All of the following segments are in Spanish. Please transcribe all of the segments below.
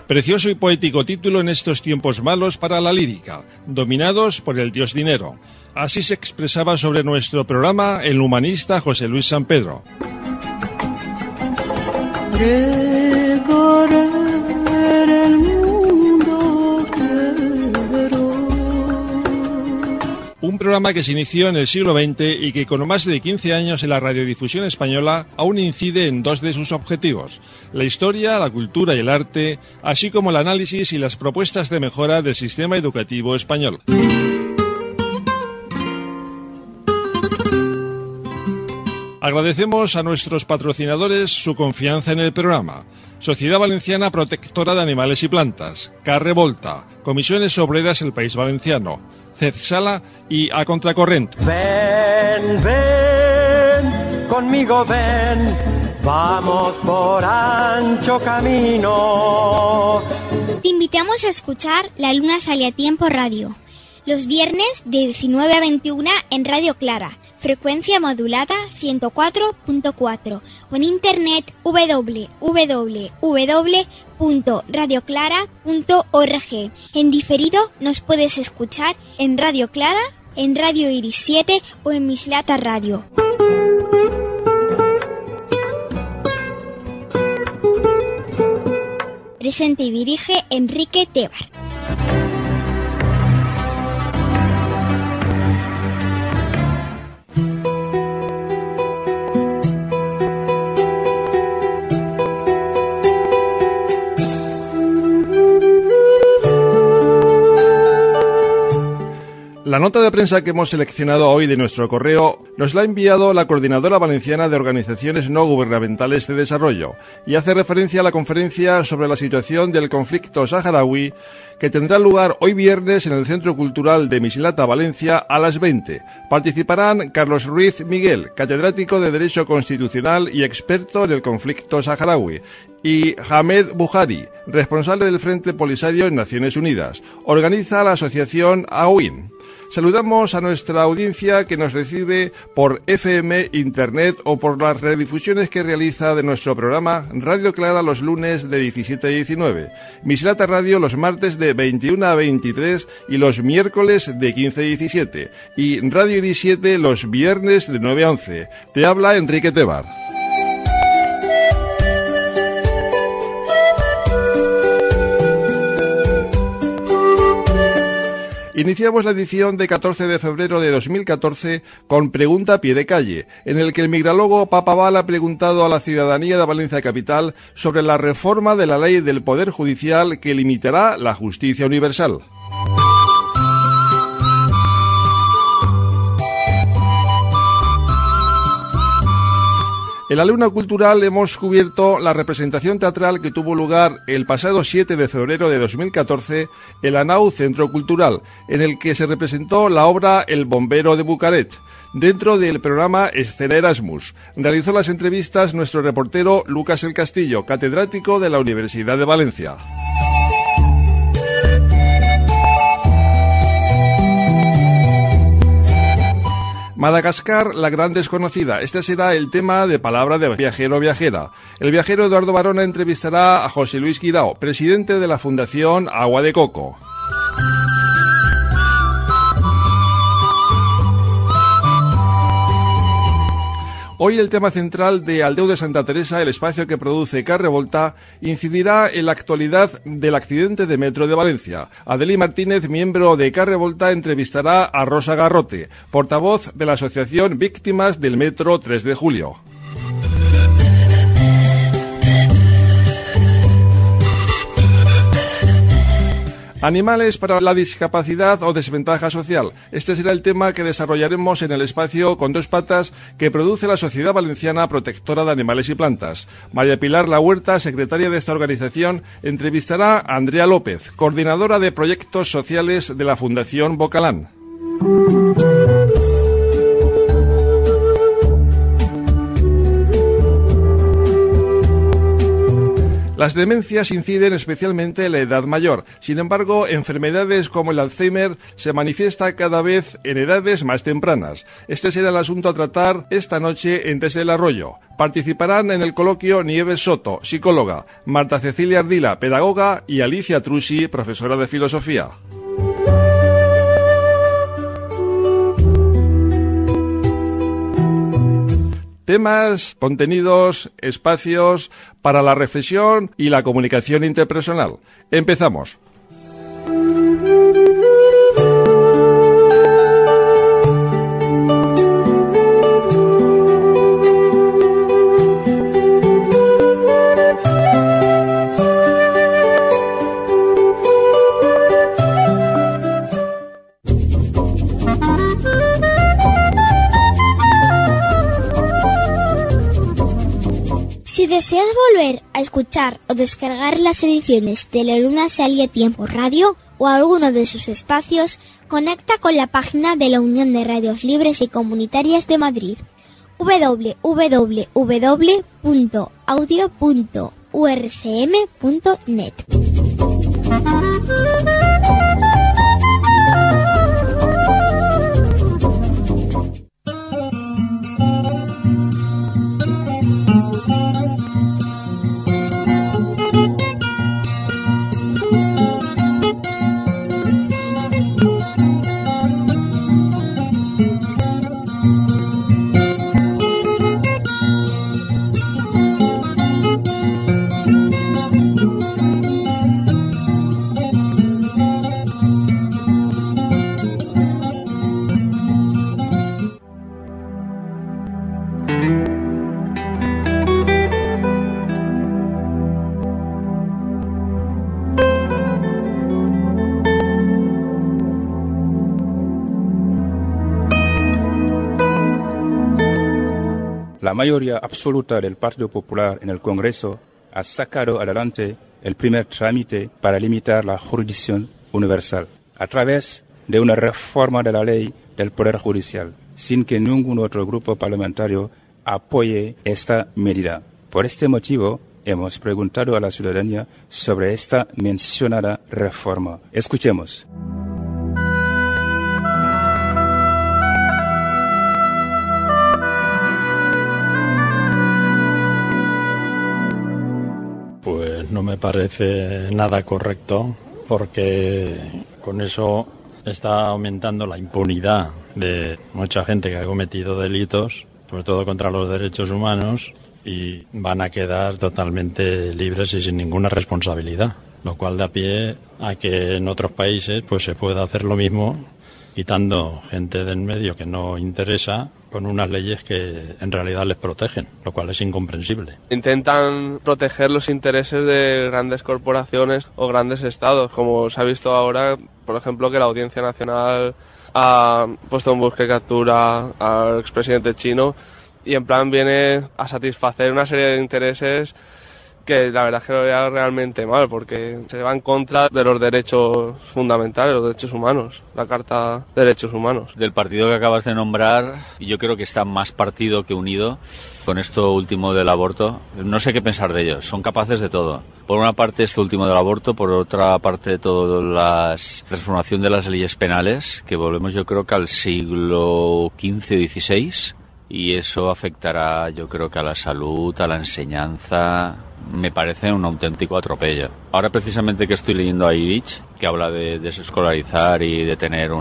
Precioso y poético título en estos tiempos malos para la lírica, dominados por el dios dinero. Así se expresaba sobre nuestro programa el humanista José Luis San Pedro. Recorrer el mundo quiero. Un programa que se inició en el siglo XX y que con más de 15 años en la radiodifusión española aún incide en dos de sus objetivos: la historia, la cultura y el arte, así como el análisis y las propuestas de mejora del sistema educativo español. Agradecemos a nuestros patrocinadores su confianza en el programa: Sociedad Valenciana Protectora de Animales y Plantas, Carre Volta, Comisiones Obreras El País Valenciano, CEDSALA y A Contracorrent. Ven, ven, conmigo ven, vamos por ancho camino. Te invitamos a escuchar La Luna Sale a Tiempo Radio, los viernes de 19 a 21 en Radio Clara, frecuencia modulada 104.4 o en internet www.radioclara.org. En diferido nos puedes escuchar en Radio Clara, en Radio Iris 7 o en Mislata Radio. Presenta y dirige Enrique Tebar. La nota de prensa que hemos seleccionado hoy de nuestro correo nos la ha enviado la Coordinadora Valenciana de Organizaciones No Gubernamentales de Desarrollo y hace referencia a la conferencia sobre la situación del conflicto saharaui que tendrá lugar hoy viernes en el Centro Cultural de Mislata, Valencia, a las 20. Participarán Carlos Ruiz Miguel, catedrático de Derecho Constitucional y experto en el conflicto saharaui, y Hamed Buhari, responsable del Frente Polisario en Naciones Unidas. Organiza la asociación AUIN. Saludamos a nuestra audiencia que nos recibe por FM, Internet o por las redifusiones que realiza de nuestro programa Radio Clara los lunes de 17 a 19, Mislata Radio los martes de 21 a 23 y los miércoles de 15 a 17 y Radio Iris 7 los viernes de 9 a 11. Te habla Enrique Tebar. Iniciamos la edición de 14 de febrero de 2014 con Pregunta a pie de calle, en el que el migralógo Papa Val ha preguntado a la ciudadanía de Valencia Capital sobre la reforma de la ley del Poder Judicial que limitará la justicia universal. En la Luna Cultural hemos cubierto la representación teatral que tuvo lugar el pasado 7 de febrero de 2014 en la NAU Centro Cultural, en el que se representó la obra El Bombero de Bucaret, dentro del programa Escena Erasmus. Realizó las entrevistas nuestro reportero Lucas El Castillo, catedrático de la Universidad de Valencia. Madagascar, la gran desconocida. Este será el tema de Palabra de Viajero o Viajera. El viajero Eduardo Barona entrevistará a José Luis Guirao, presidente de la Fundación Agua de Coco. Hoy el tema central de Aldeu de Santa Teresa, el espacio que produce Carre Volta, incidirá en la actualidad del accidente de metro de Valencia. Adeli Martínez, miembro de Carre Volta, entrevistará a Rosa Garrote, portavoz de la Asociación Víctimas del Metro 3 de Julio. Animales para la discapacidad o desventaja social. Este será el tema que desarrollaremos en el espacio Con dos patas que produce la Sociedad Valenciana Protectora de Animales y Plantas. María Pilar La Huerta, secretaria de esta organización, entrevistará a Andrea López, coordinadora de proyectos sociales de la Fundación Bocalán. Las demencias inciden especialmente en la edad mayor. Sin embargo, enfermedades como el Alzheimer se manifiesta cada vez en edades más tempranas. Este será el asunto a tratar esta noche en Desde el Arroyo. Participarán en el coloquio Nieves Soto, psicóloga, Marta Cecilia Ardila, pedagoga, y Alicia Trusi, profesora de filosofía. Temas, contenidos, espacios para la reflexión y la comunicación interpersonal. Empezamos. Si deseas volver a escuchar o descargar las ediciones de La Luna Sale a Tiempo Radio o alguno de sus espacios, conecta con la página de la Unión de Radios Libres y Comunitarias de Madrid, www.audio.urcm.net. La mayoría absoluta del Partido Popular en el Congreso ha sacado adelante el primer trámite para limitar la jurisdicción universal a través de una reforma de la ley del Poder Judicial, sin que ningún otro grupo parlamentario apoye esta medida. Por este motivo, hemos preguntado a la ciudadanía sobre esta mencionada reforma. Escuchemos. Pues no me parece nada correcto, porque con eso está aumentando la impunidad de mucha gente que ha cometido delitos, sobre todo contra los derechos humanos, y van a quedar totalmente libres y sin ninguna responsabilidad, lo cual da pie a que en otros países pues se pueda hacer lo mismo, quitando gente del medio que no interesa, con unas leyes que en realidad les protegen, lo cual es incomprensible. Intentan proteger los intereses de grandes corporaciones o grandes estados, como se ha visto ahora, por ejemplo, que la Audiencia Nacional ha puesto en busca y captura al expresidente chino, y en plan viene a satisfacer una serie de intereses que la verdad es que lo veo realmente mal, porque se va en contra de los derechos fundamentales, los derechos humanos, la Carta de Derechos Humanos. Del partido que acabas de nombrar, yo creo que está más partido que unido con esto último del aborto. No sé qué pensar de ellos, son capaces de todo. Por una parte esto último del aborto, por otra parte toda la transformación de las leyes penales, que volvemos yo creo que al siglo XV-XVI, y eso afectará yo creo que a la salud, a la enseñanza. Me parece un auténtico atropello. Ahora precisamente que estoy leyendo a Illich, que habla de desescolarizar y de tener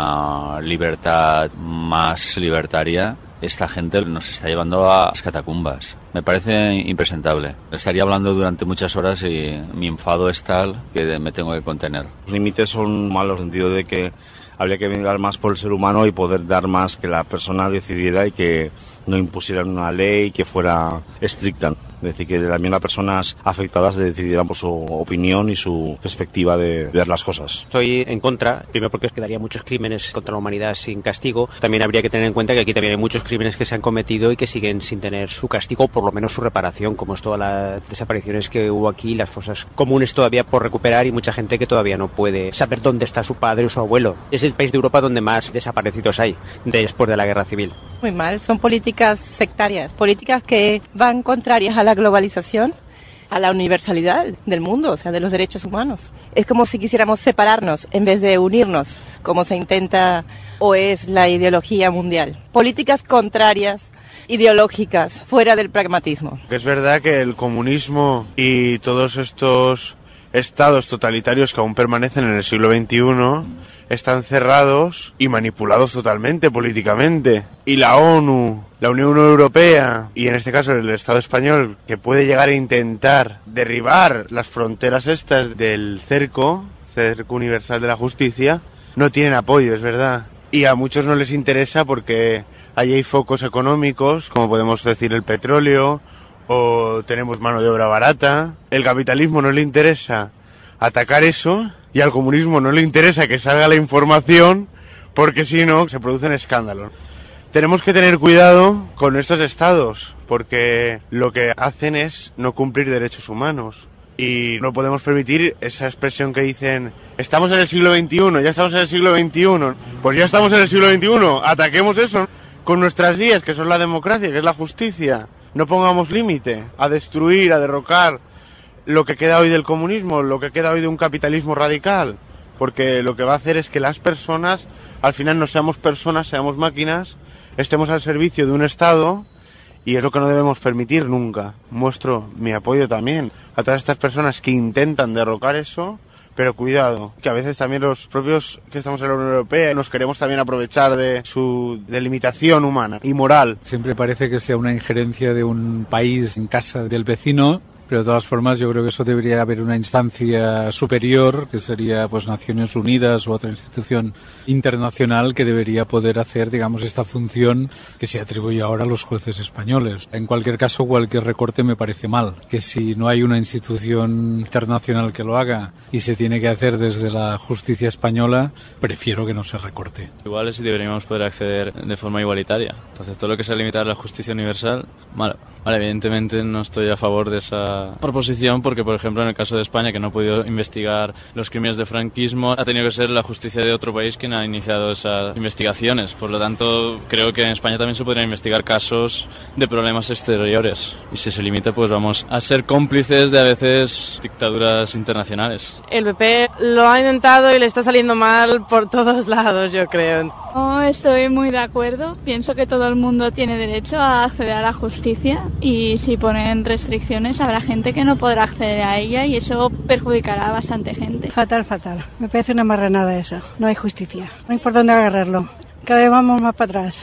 una libertad más libertaria, esta gente nos está llevando a las catacumbas. Me parece impresentable. Estaría hablando durante muchas horas y mi enfado es tal que me tengo que contener. Los límites son malos en el sentido de que habría que mirar más por el ser humano y poder dar más, que la persona decidiera y que no impusieran una ley que fuera estricta. Es decir, que también las personas afectadas decidieran por su opinión y su perspectiva de ver las cosas. Estoy en contra, primero porque os quedaría muchos crímenes contra la humanidad sin castigo. También habría que tener en cuenta que aquí también hay muchos crímenes que se han cometido y que siguen sin tener su castigo, o por lo menos su reparación, como es todas las desapariciones que hubo aquí, las fosas comunes todavía por recuperar y mucha gente que todavía no puede saber dónde está su padre o su abuelo. Es el país de Europa donde más desaparecidos hay después de la guerra civil. Muy mal, son políticas sectarias, políticas que van contrarias a la globalización, a la universalidad del mundo, o sea, de los derechos humanos. Es como si quisiéramos separarnos en vez de unirnos, como se intenta o es la ideología mundial. Políticas contrarias ideológicas, fuera del pragmatismo. Es verdad que el comunismo y todos estos estados totalitarios que aún permanecen en el siglo XXI están cerrados y manipulados totalmente políticamente. Y la ONU, la Unión Europea y en este caso el Estado español, que puede llegar a intentar derribar las fronteras estas del cerco universal de la justicia, no tienen apoyo, es verdad. Y a muchos no les interesa porque allí hay focos económicos, como podemos decir el petróleo, o tenemos mano de obra barata. El capitalismo no le interesa atacar eso y al comunismo no le interesa que salga la información porque si no se producen escándalos. Tenemos que tener cuidado con estos estados porque lo que hacen es no cumplir derechos humanos y no podemos permitir esa expresión que dicen estamos en el siglo XXI, ya estamos en el siglo XXI, pues ya estamos en el siglo XXI, ataquemos eso con nuestras vías que son la democracia, que es la justicia. No pongamos límite a destruir, a derrocar lo que queda hoy del comunismo, lo que queda hoy de un capitalismo radical, porque lo que va a hacer es que las personas, al final no seamos personas, seamos máquinas, estemos al servicio de un Estado y es lo que no debemos permitir nunca. Muestro mi apoyo también a todas estas personas que intentan derrocar eso, pero cuidado, que a veces también los propios que estamos en la Unión Europea nos queremos también aprovechar de su delimitación humana y moral. Siempre parece que sea una injerencia de un país en casa del vecino, pero de todas formas yo creo que eso debería haber una instancia superior, que sería pues Naciones Unidas u otra institución internacional que debería poder hacer, digamos, esta función que se atribuye ahora a los jueces españoles. En cualquier caso, cualquier recorte me parece mal, que si no hay una institución internacional que lo haga y se tiene que hacer desde la justicia española, prefiero que no se recorte. Igual sí deberíamos poder acceder de forma igualitaria. Entonces todo lo que sea limitar la justicia universal, malo. Vale, evidentemente no estoy a favor de esa proposición porque, por ejemplo, en el caso de España, que no ha podido investigar los crímenes de franquismo, ha tenido que ser la justicia de otro país quien ha iniciado esas investigaciones. Por lo tanto, creo que en España también se podrían investigar casos de problemas exteriores. Y si se limita, pues vamos a ser cómplices de a veces dictaduras internacionales. El PP lo ha intentado y le está saliendo mal por todos lados, yo creo. No estoy muy de acuerdo. Pienso que todo el mundo tiene derecho a acceder a la justicia y si ponen restricciones habrá gente que no podrá acceder a ella y eso perjudicará a bastante gente. Fatal, fatal. Me parece una marranada eso. No hay justicia. No hay por dónde agarrarlo. Cada vez vamos más para atrás.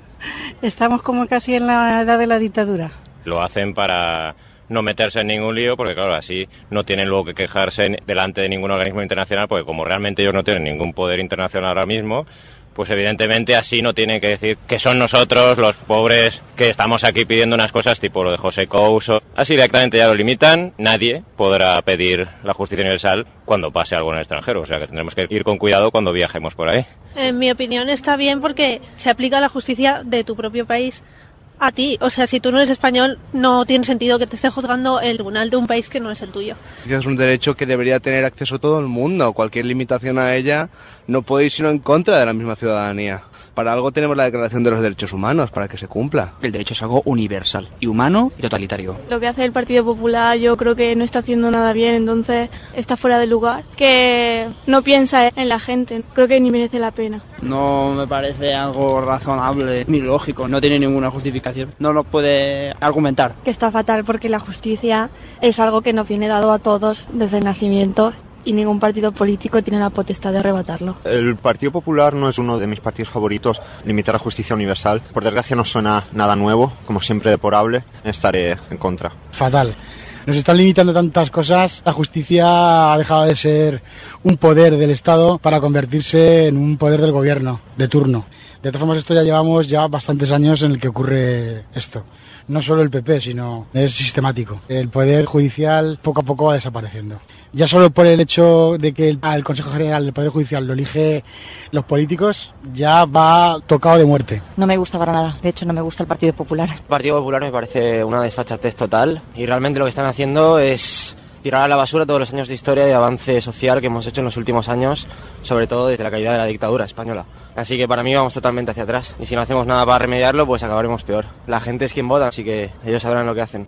Estamos como casi en la edad de la dictadura. Lo hacen para no meterse en ningún lío porque claro, así no tienen luego que quejarse delante de ningún organismo internacional porque como realmente ellos no tienen ningún poder internacional ahora mismo, pues evidentemente así no tienen que decir que son nosotros los pobres que estamos aquí pidiendo unas cosas tipo lo de José Couso. Así directamente ya lo limitan, nadie podrá pedir la justicia universal cuando pase algo en el extranjero, o sea que tendremos que ir con cuidado cuando viajemos por ahí. En mi opinión está bien porque se aplica la justicia de tu propio país a ti, o sea, si tú no eres español no tiene sentido que te esté juzgando el tribunal de un país que no es el tuyo. Es un derecho que debería tener acceso todo el mundo, cualquier limitación a ella no puede ir sino en contra de la misma ciudadanía. Para algo tenemos la Declaración de los Derechos Humanos, para que se cumpla. El derecho es algo universal, y humano y totalitario. Lo que hace el Partido Popular yo creo que no está haciendo nada bien, entonces está fuera de lugar. Que no piensa en la gente, creo que ni merece la pena. No me parece algo razonable ni lógico, no tiene ninguna justificación, no lo puede argumentar. Que está fatal porque la justicia es algo que nos viene dado a todos desde el nacimiento y ningún partido político tiene la potestad de arrebatarlo. El Partido Popular no es uno de mis partidos favoritos. Limitar la justicia universal, por desgracia, no suena nada nuevo, como siempre deplorable. Estaré en contra. Fatal. Nos están limitando tantas cosas. La justicia ha dejado de ser un poder del Estado para convertirse en un poder del gobierno, de turno. De todas formas, esto ya llevamos bastantes años en el que ocurre esto. No solo el PP, sino es sistemático. El poder judicial poco a poco va desapareciendo. Ya solo por el hecho de que el Consejo General del Poder Judicial lo elige los políticos, ya va tocado de muerte. No me gusta para nada, de hecho no me gusta el Partido Popular. El Partido Popular me parece una desfachatez total y realmente lo que están haciendo es tirar a la basura todos los años de historia y avance social que hemos hecho en los últimos años, sobre todo desde la caída de la dictadura española. Así que para mí vamos totalmente hacia atrás y si no hacemos nada para remediarlo, pues acabaremos peor. La gente es quien vota, así que ellos sabrán lo que hacen.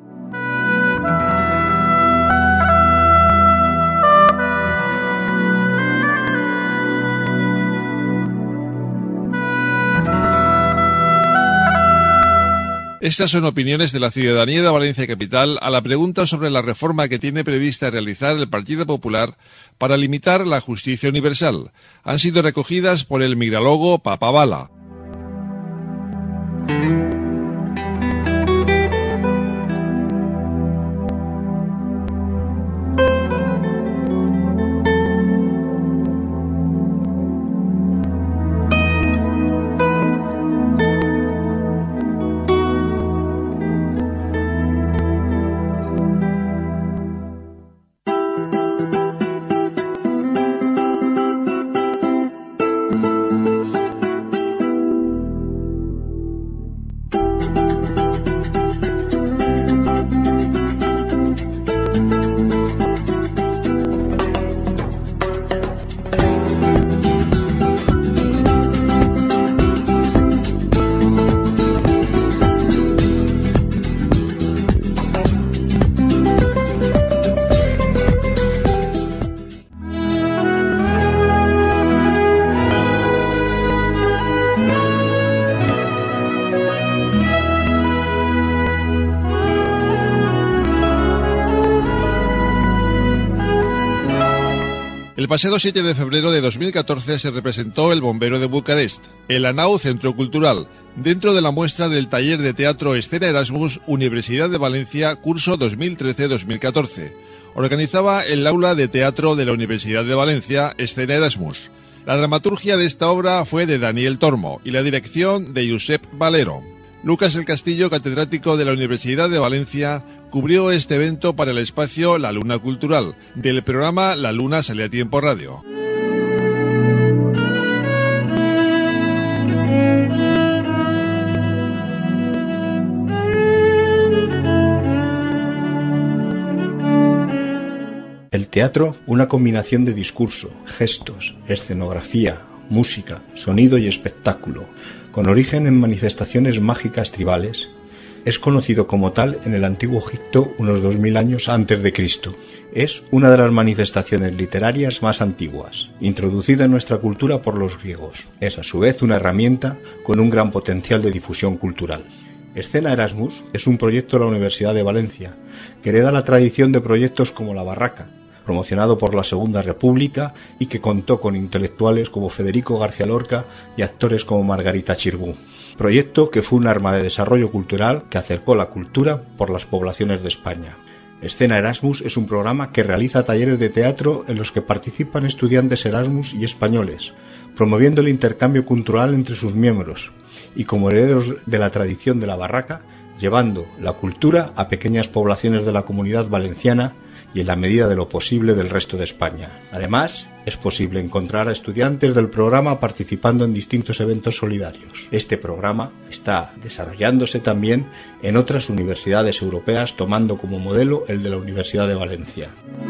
Estas son opiniones de la ciudadanía de Valencia Capital a la pregunta sobre la reforma que tiene prevista realizar el Partido Popular para limitar la justicia universal. Han sido recogidas por el migralogo Papa Bala. El pasado 7 de febrero de 2014 se representó El Bombero de Bucarest, el ANAU Centro Cultural, dentro de la muestra del taller de teatro Escena Erasmus Universidad de Valencia, curso 2013-2014. Organizaba el aula de teatro de la Universidad de Valencia, Escena Erasmus. La dramaturgia de esta obra fue de Daniel Tormo y la dirección de Josep Valero. Lucas El Castillo, catedrático de la Universidad de Valencia, cubrió este evento para el espacio La Luna Cultural, del programa La Luna sale a tiempo radio. El teatro, una combinación de discurso, gestos, escenografía, música, sonido y espectáculo, con origen en manifestaciones mágicas tribales, es conocido como tal en el antiguo Egipto unos 2000 años antes de Cristo. Es una de las manifestaciones literarias más antiguas, introducida en nuestra cultura por los griegos. Es a su vez una herramienta con un gran potencial de difusión cultural. Escena Erasmus es un proyecto de la Universidad de Valencia, que hereda la tradición de proyectos como La Barraca, promocionado por la Segunda República y que contó con intelectuales como Federico García Lorca y actores como Margarita Xirgu. Proyecto que fue un arma de desarrollo cultural que acercó la cultura por las poblaciones de España. Escena Erasmus es un programa que realiza talleres de teatro en los que participan estudiantes Erasmus y españoles, promoviendo el intercambio cultural entre sus miembros y como herederos de la tradición de La Barraca, llevando la cultura a pequeñas poblaciones de la Comunidad Valenciana y en la medida de lo posible del resto de España. Además, es posible encontrar a estudiantes del programa participando en distintos eventos solidarios. Este programa está desarrollándose también en otras universidades europeas, tomando como modelo el de la Universidad de Valencia.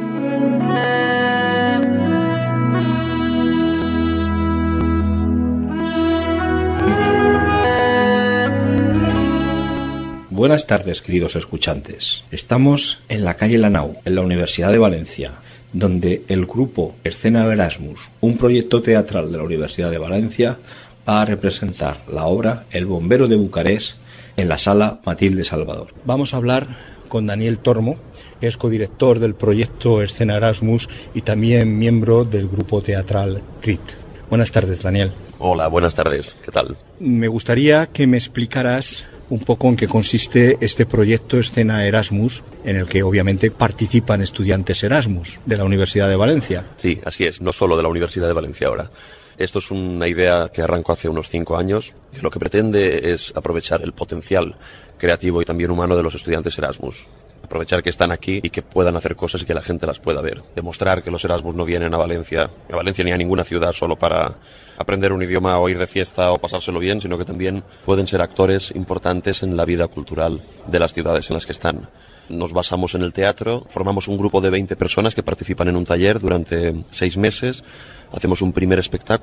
Buenas tardes, queridos escuchantes. Estamos en la calle Lanau, en la Universidad de Valencia, donde el grupo Escena Erasmus, un proyecto teatral de la Universidad de Valencia, va a representar la obra El Bombero de Bucarest en la sala Matilde Salvador. Vamos a hablar con Daniel Tormo, que es codirector del proyecto Escena Erasmus y también miembro del grupo teatral CRIT. Buenas tardes, Daniel. Hola, buenas tardes. ¿Qué tal? Me gustaría que me explicaras un poco en qué consiste este proyecto Escena Erasmus, en el que obviamente participan estudiantes Erasmus de la Universidad de Valencia. Sí, así es, no solo de la Universidad de Valencia ahora. Esto es una idea que arrancó hace unos 5 años y lo que pretende es aprovechar el potencial creativo y también humano de los estudiantes Erasmus. Aprovechar que están aquí y que puedan hacer cosas y que la gente las pueda ver. Demostrar que los Erasmus no vienen a Valencia ni a ninguna ciudad solo para aprender un idioma o ir de fiesta o pasárselo bien, sino que también pueden ser actores importantes en la vida cultural de las ciudades en las que están. Nos basamos en el teatro, formamos un grupo de 20 personas que participan en un taller durante 6 meses, hacemos un primer espectáculo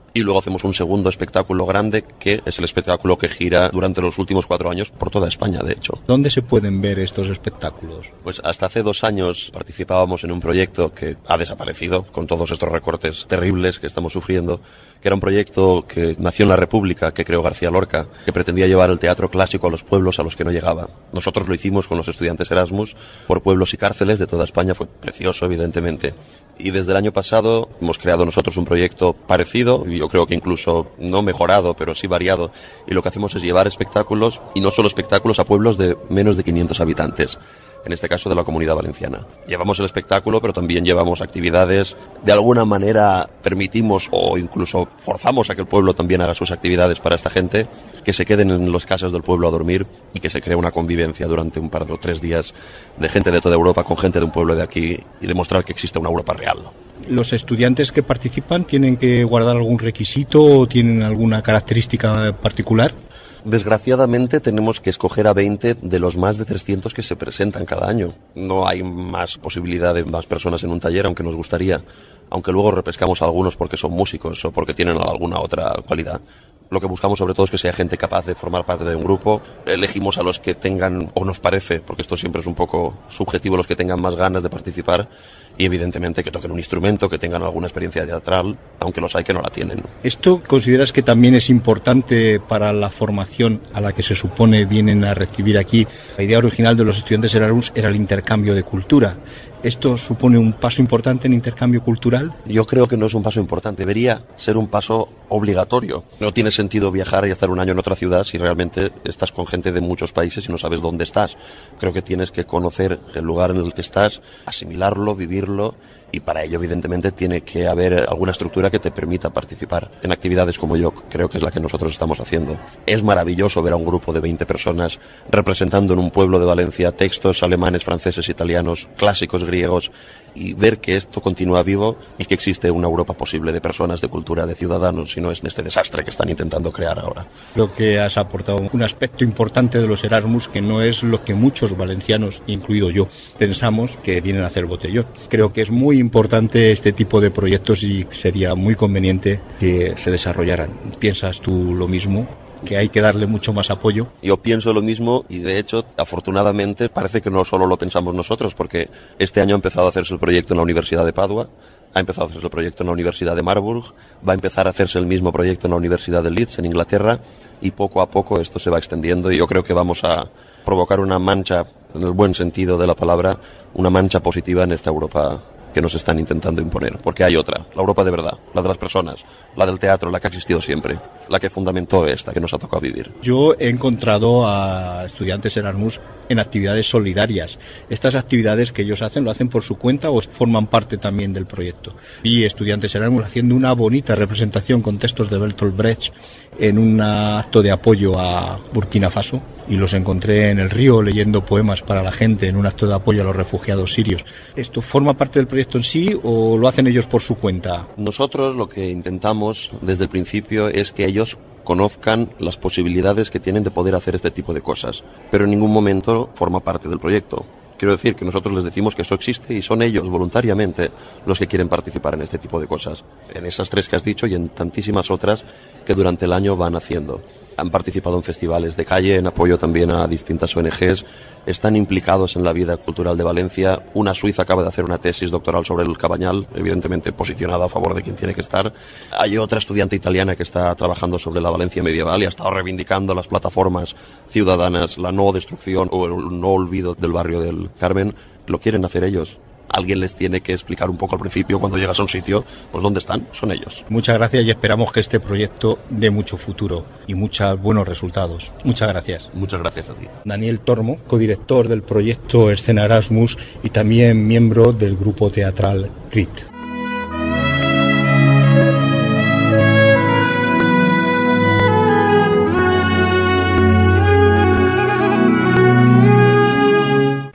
Y luego hacemos un segundo espectáculo grande, que es el espectáculo que gira durante los últimos 4 años por toda España, de hecho. ¿Dónde se pueden ver estos espectáculos? Pues hasta hace 2 años participábamos en un proyecto que ha desaparecido con todos estos recortes terribles que estamos sufriendo, que era un proyecto que nació en la República, que creó García Lorca, que pretendía llevar el teatro clásico a los pueblos a los que no llegaba. Nosotros lo hicimos con los estudiantes Erasmus por pueblos y cárceles de toda España. Fue precioso, evidentemente. Y desde el año pasado hemos creado nosotros un proyecto parecido, y yo creo que incluso no mejorado, pero sí variado. Y lo que hacemos es llevar espectáculos, y no solo espectáculos, a pueblos de menos de 500 habitantes. En este caso de la Comunidad Valenciana. Llevamos el espectáculo, pero también llevamos actividades. De alguna manera permitimos o incluso forzamos a que el pueblo también haga sus actividades para esta gente, que se queden en las casas del pueblo a dormir y que se cree una convivencia durante un par o 3 días de gente de toda Europa con gente de un pueblo de aquí y demostrar que existe una Europa real. ¿Los estudiantes que participan tienen que guardar algún requisito o tienen alguna característica particular? Desgraciadamente tenemos que escoger a 20 de los más de 300 que se presentan cada año. No hay más posibilidad de más personas en un taller, aunque nos gustaría. Aunque luego repescamos a algunos porque son músicos o porque tienen alguna otra cualidad. Lo que buscamos sobre todo es que sea gente capaz de formar parte de un grupo. Elegimos a los que tengan, o nos parece, porque esto siempre es un poco subjetivo, los que tengan más ganas de participar. Y evidentemente que toquen un instrumento, que tengan alguna experiencia teatral, aunque los hay que no la tienen. ¿Esto consideras que también es importante para la formación a la que se supone vienen a recibir aquí? La idea original de los estudiantes Erasmus era el intercambio de cultura. ¿Esto supone un paso importante en intercambio cultural? Yo creo que no es un paso importante, debería ser un paso obligatorio. No tiene sentido viajar y estar un año en otra ciudad si realmente estás con gente de muchos países y no sabes dónde estás. Creo que tienes que conocer el lugar en el que estás, asimilarlo, vivirlo, y para ello evidentemente tiene que haber alguna estructura que te permita participar en actividades como yo creo que es la que nosotros estamos haciendo. Es maravilloso ver a un grupo de 20 personas representando en un pueblo de Valencia textos alemanes, franceses, italianos, clásicos griegos, y ver que esto continúa vivo y que existe una Europa posible de personas, de cultura, de ciudadanos, y no es este desastre que están intentando crear ahora. Creo que has aportado un aspecto importante de los Erasmus que no es lo que muchos valencianos, incluido yo, pensamos que vienen a hacer botellón. Creo que es muy importante este tipo de proyectos y sería muy conveniente que se desarrollaran. ¿Piensas tú lo mismo? ¿Que hay que darle mucho más apoyo? Yo pienso lo mismo y de hecho, afortunadamente, parece que no solo lo pensamos nosotros, porque este año ha empezado a hacerse el proyecto en la Universidad de Padua, ha empezado a hacerse el proyecto en la Universidad de Marburg, va a empezar a hacerse el mismo proyecto en la Universidad de Leeds, en Inglaterra, y poco a poco esto se va extendiendo y yo creo que vamos a provocar una mancha, en el buen sentido de la palabra, una mancha positiva en esta Europa que nos están intentando imponer, porque hay otra, la Europa de verdad, la de las personas, la del teatro, la que ha existido siempre, la que fundamentó esta que nos ha tocado vivir. Yo he encontrado a estudiantes Erasmus en actividades solidarias. Estas actividades que ellos hacen, ¿lo hacen por su cuenta o forman parte también del proyecto? Vi estudiantes Erasmus haciendo una bonita representación con textos de Bertolt Brecht en un acto de apoyo a Burkina Faso, y los encontré en el río leyendo poemas para la gente en un acto de apoyo a los refugiados sirios. ¿Esto forma parte del proyecto en sí o lo hacen ellos por su cuenta? Nosotros lo que intentamos desde el principio es que ellos conozcan las posibilidades que tienen de poder hacer este tipo de cosas, pero en ningún momento forma parte del proyecto. Quiero decir que nosotros les decimos que eso existe y son ellos voluntariamente los que quieren participar en este tipo de cosas. En esas 3 que has dicho y en tantísimas otras que durante el año van haciendo. Han participado en festivales de calle, en apoyo también a distintas ONGs, están implicados en la vida cultural de Valencia. Una suiza acaba de hacer una tesis doctoral sobre el Cabañal, evidentemente posicionada a favor de quien tiene que estar. Hay otra estudiante italiana que está trabajando sobre la Valencia medieval y ha estado reivindicando las plataformas ciudadanas, la no destrucción o el no olvido del barrio del Carmen. Lo quieren hacer ellos. Alguien les tiene que explicar un poco al principio, cuando llegas a un sitio, pues dónde están, son ellos. Muchas gracias y esperamos que este proyecto dé mucho futuro y muchos buenos resultados. Muchas gracias. Muchas gracias a ti. Daniel Tormo, codirector del proyecto Escena Erasmus y también miembro del grupo teatral RIT.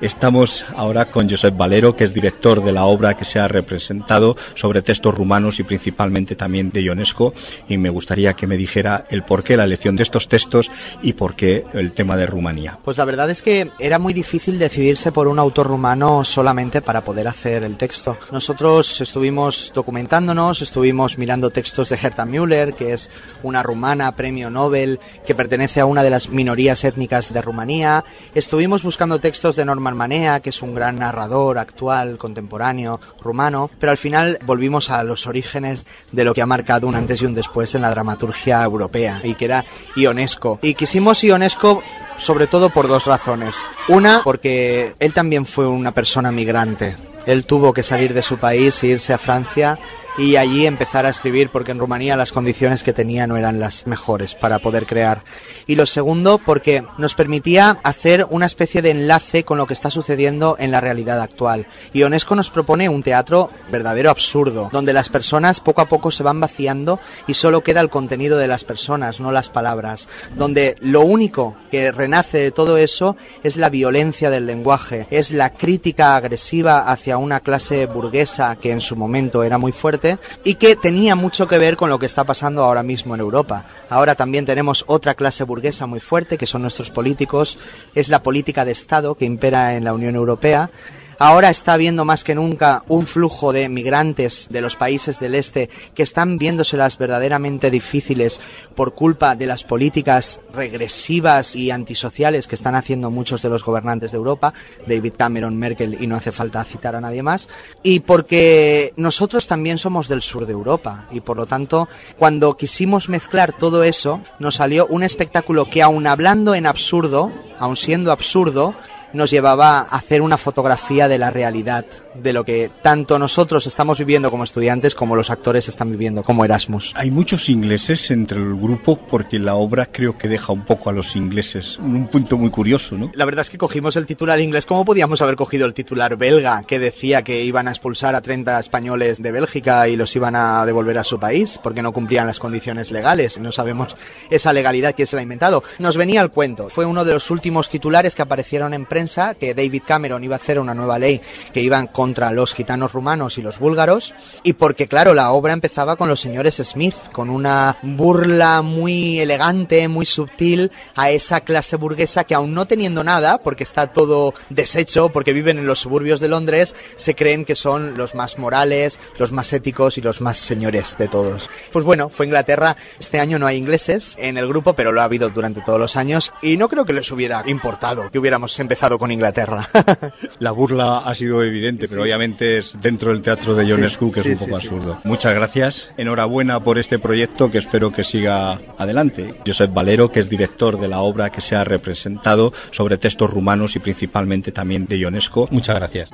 Estamos ahora con Josep Valero, que es director de la obra que se ha representado sobre textos rumanos y principalmente también de Ionesco, y me gustaría que me dijera el porqué la elección de estos textos y por qué el tema de Rumanía. Pues la verdad es que era muy difícil decidirse por un autor rumano solamente para poder hacer el texto. Nosotros estuvimos documentándonos, estuvimos mirando textos de Herta Müller, que es una rumana premio Nobel que pertenece a una de las minorías étnicas de Rumanía. Estuvimos buscando textos de Norman Manea, que es un gran narrador actual, contemporáneo, rumano, pero al final volvimos a los orígenes de lo que ha marcado un antes y un después en la dramaturgia europea, y que era Ionesco. Y quisimos Ionesco sobre todo por dos razones. Una, porque él también fue una persona migrante. Él tuvo que salir de su país e irse a Francia y allí empezar a escribir, porque en Rumanía las condiciones que tenía no eran las mejores para poder crear. Y lo segundo, porque nos permitía hacer una especie de enlace con lo que está sucediendo en la realidad actual. Ionesco nos propone un teatro verdadero absurdo, donde las personas poco a poco se van vaciando y solo queda el contenido de las personas, no las palabras, donde lo único que renace de todo eso es la violencia del lenguaje, es la crítica agresiva hacia una clase burguesa que en su momento era muy fuerte y que tenía mucho que ver con lo que está pasando ahora mismo en Europa. Ahora también tenemos otra clase burguesa muy fuerte, que son nuestros políticos, es la política de Estado que impera en la Unión Europea. Ahora está habiendo más que nunca un flujo de migrantes de los países del este que están viéndoselas verdaderamente difíciles por culpa de las políticas regresivas y antisociales que están haciendo muchos de los gobernantes de Europa, David Cameron, Merkel, y no hace falta citar a nadie más, y porque nosotros también somos del sur de Europa, y por lo tanto, cuando quisimos mezclar todo eso, nos salió un espectáculo que, aun hablando en absurdo, aun siendo absurdo, nos llevaba a hacer una fotografía de la realidad, de lo que tanto nosotros estamos viviendo como estudiantes como los actores están viviendo como Erasmus. Hay muchos ingleses entre el grupo, porque la obra creo que deja un poco a los ingleses, un punto muy curioso, ¿no? La verdad es que cogimos el titular inglés. ¿Cómo podíamos haber cogido el titular belga que decía que iban a expulsar a 30 españoles de Bélgica y los iban a devolver a su país porque no cumplían las condiciones legales? No sabemos esa legalidad quién se la ha inventado. Nos venía al cuento. Fue uno de los últimos titulares que aparecieron en prensa, que David Cameron iba a hacer una nueva ley que iban contra los gitanos rumanos y los búlgaros, y porque claro, la obra empezaba con los señores Smith, con una burla muy elegante, muy sutil a esa clase burguesa que, aún no teniendo nada, porque está todo deshecho, porque viven en los suburbios de Londres, se creen que son los más morales, los más éticos y los más señores de todos. Pues bueno, fue Inglaterra. Este año no hay ingleses en el grupo, pero lo ha habido durante todos los años, y no creo que les hubiera importado que hubiéramos empezado con Inglaterra. La burla ha sido evidente, pero obviamente es dentro del teatro de Ionescu, que es un poco absurdo. Muchas gracias, enhorabuena por este proyecto, que espero que siga adelante. Josep Valero, que es director de la obra que se ha representado sobre textos rumanos y principalmente también de Ionesco. Muchas gracias.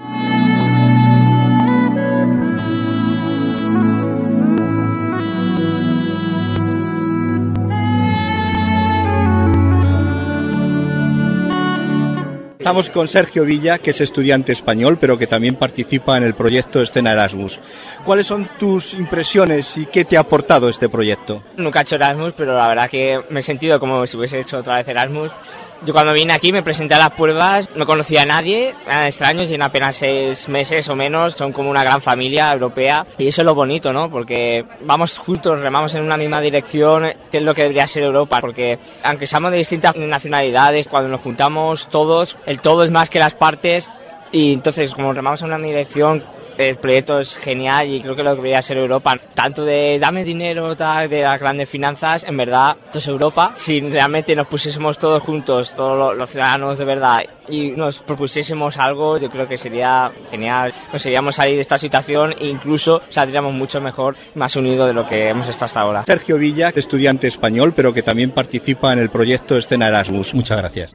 Estamos con Sergio Villa, que es estudiante español, pero que también participa en el proyecto Escena Erasmus. ¿Cuáles son tus impresiones y qué te ha aportado este proyecto? Nunca he hecho Erasmus, pero la verdad que me he sentido como si hubiese hecho otra vez Erasmus. Yo cuando vine aquí me presenté a las pruebas, no conocía a nadie, eran extraños y en apenas 6 meses o menos son como una gran familia europea, y eso es lo bonito, ¿no? Porque vamos juntos, remamos en una misma dirección, que es lo que debería ser Europa, porque aunque seamos de distintas nacionalidades, cuando nos juntamos todos, el todo es más que las partes, y entonces como remamos en una dirección, el proyecto es genial y creo que lo que debería ser Europa, tanto de dame dinero, tal, de las grandes finanzas, en verdad, esto es Europa. Si realmente nos pusiésemos todos juntos, todos los ciudadanos de verdad, y nos propusiésemos algo, yo creo que sería genial. Conseguiríamos salir de esta situación e incluso saldríamos mucho mejor, más unidos de lo que hemos estado hasta ahora. Sergio Villa, estudiante español, pero que también participa en el proyecto Escena Erasmus. Muchas gracias.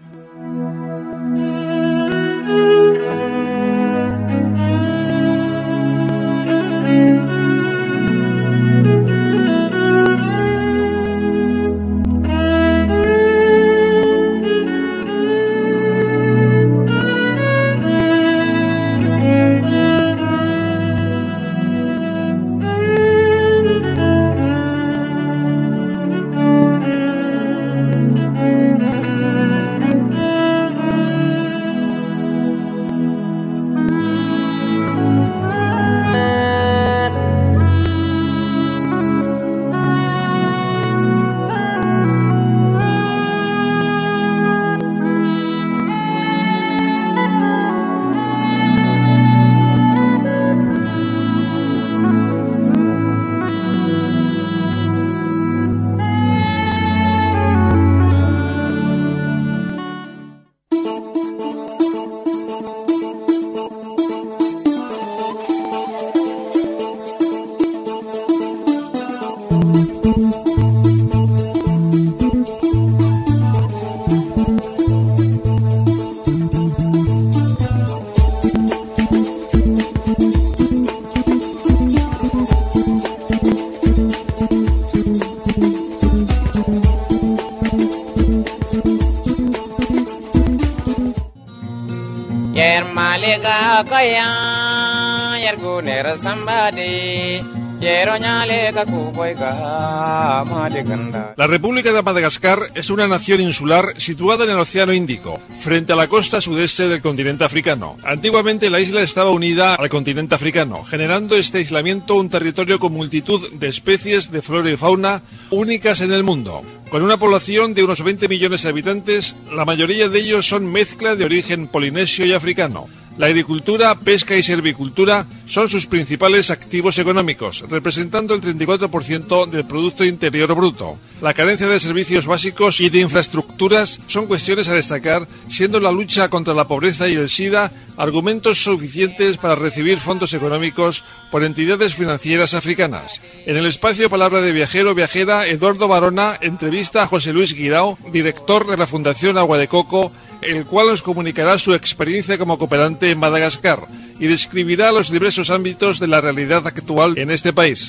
La República de Madagascar es una nación insular situada en el Océano Índico, frente a la costa sudeste del continente africano. Antiguamente la isla estaba unida al continente africano, generando este aislamiento un territorio con multitud de especies de flora y fauna únicas en el mundo. Con una población de unos 20 millones de habitantes, la mayoría de ellos son mezcla de origen polinesio y africano. La agricultura, pesca y silvicultura son sus principales activos económicos, representando el 34% del Producto Interior Bruto. La carencia de servicios básicos y de infraestructuras son cuestiones a destacar, siendo la lucha contra la pobreza y el SIDA argumentos suficientes para recibir fondos económicos por entidades financieras africanas. En el espacio Palabra de Viajero o Viajera, Eduardo Barona entrevista a José Luis Guirao, director de la Fundación Agua de Coco, el cual nos comunicará su experiencia como cooperante en Madagascar y describirá los diversos ámbitos de la realidad actual en este país.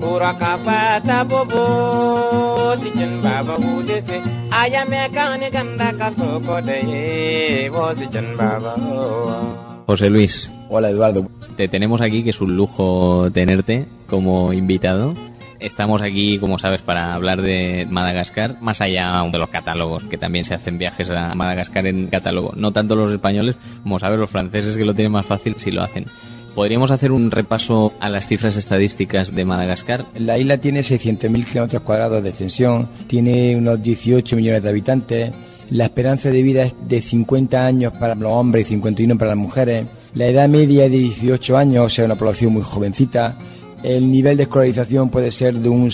José Luis. Hola, Eduardo. Te tenemos aquí, que es un lujo tenerte como invitado. Estamos aquí, como sabes, para hablar de Madagascar, más allá de los catálogos, que también se hacen viajes a Madagascar en catálogo. No tanto los españoles, como sabes, los franceses, que lo tienen más fácil, si lo hacen. ¿Podríamos hacer un repaso a las cifras estadísticas de Madagascar? La isla tiene 600.000 kilómetros cuadrados de extensión, tiene unos 18 millones de habitantes, la esperanza de vida es de 50 años para los hombres y 51 para las mujeres, la edad media es de 18 años, o sea, una población muy jovencita. El nivel de escolarización puede ser de un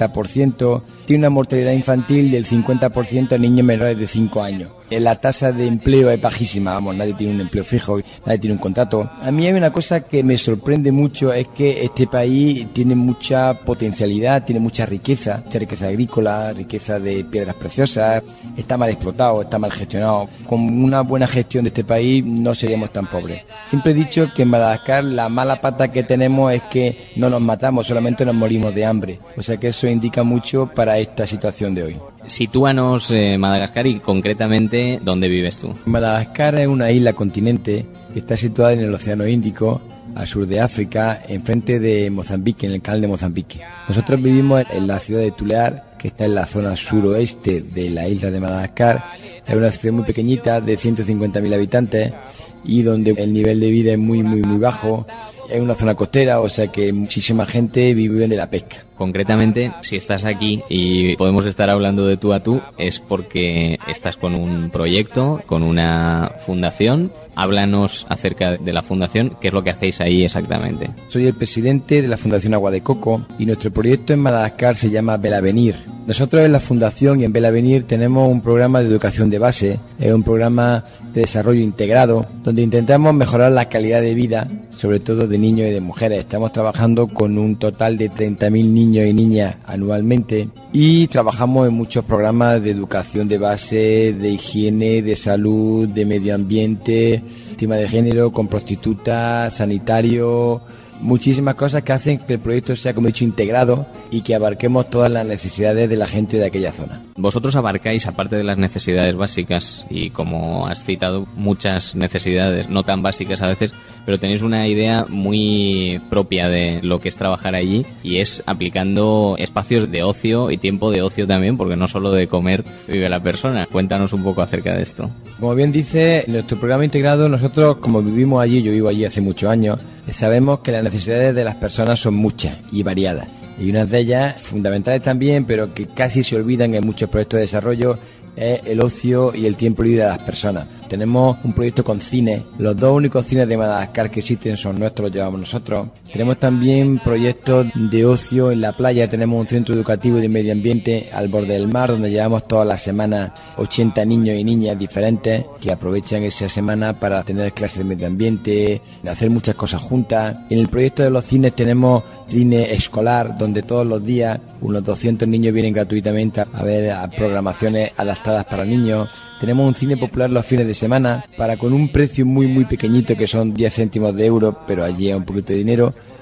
60%, tiene una mortalidad infantil del 50% en niños menores de 5 años. La tasa de empleo es bajísima, vamos, nadie tiene un empleo fijo, nadie tiene un contrato. A mí hay una cosa que me sorprende mucho, es que este país tiene mucha potencialidad, tiene mucha riqueza agrícola, riqueza de piedras preciosas, está mal explotado, está mal gestionado. Con una buena gestión de este país no seríamos tan pobres. Siempre he dicho que en Madagascar la mala pata que tenemos es que no nos matamos, solamente nos morimos de hambre. O sea que eso indica mucho para esta situación de hoy. Sitúanos Madagascar y concretamente, ¿dónde vives tú? Madagascar es una isla continente que está situada en el Océano Índico, al sur de África, enfrente de Mozambique, en el canal de Mozambique. Nosotros vivimos en la ciudad de Tulear, que está en la zona suroeste de la isla de Madagascar. Es una ciudad muy pequeñita, de 150.000 habitantes, y donde el nivel de vida es muy bajo. Es una zona costera, o sea que muchísima gente vive de la pesca. Concretamente, si estás aquí y podemos estar hablando de tú a tú, es porque estás con un proyecto, con una fundación. Háblanos acerca de la fundación, qué es lo que hacéis ahí exactamente. Soy el presidente de la Fundación Agua de Coco y nuestro proyecto en Madagascar se llama Belavenir. Nosotros en la fundación y en Belavenir tenemos un programa de educación de base, es un programa de desarrollo integrado, donde intentamos mejorar la calidad de vida, sobre todo de niños y de mujeres. Estamos trabajando con un total de 30.000 niños y niñas anualmente y trabajamos en muchos programas de educación de base, de higiene, de salud, de medio ambiente, tema de género, con prostitutas, sanitario, muchísimas cosas que hacen que el proyecto sea, como he dicho, integrado y que abarquemos todas las necesidades de la gente de aquella zona. Vosotros abarcáis, aparte de las necesidades básicas, y como has citado, muchas necesidades no tan básicas a veces, pero tenéis una idea muy propia de lo que es trabajar allí, y es aplicando espacios de ocio y tiempo de ocio también, porque no solo de comer vive la persona. Cuéntanos un poco acerca de esto. Como bien dice, en nuestro programa integrado, nosotros, como vivimos allí, yo vivo allí hace muchos años, sabemos que las necesidades de las personas son muchas y variadas. Y unas de ellas, fundamentales también, pero que casi se olvidan en muchos proyectos de desarrollo, es el ocio y el tiempo libre de las personas. Tenemos un proyecto con cine, los 2 únicos cines de Madagascar que existen son nuestros, los llevamos nosotros. Tenemos también proyectos de ocio en la playa, tenemos un centro educativo de medio ambiente al borde del mar, donde llevamos todas las semanas 80 niños y niñas diferentes que aprovechan esa semana para tener clases de medio ambiente, hacer muchas cosas juntas. En el proyecto de los cines tenemos cine escolar, donde todos los días unos 200 niños vienen gratuitamente a ver programaciones adaptadas para niños. Tenemos un cine popular los fines de semana para, con un precio muy pequeñito, que son 10 céntimos de euro, pero allí es un poquito de dinero,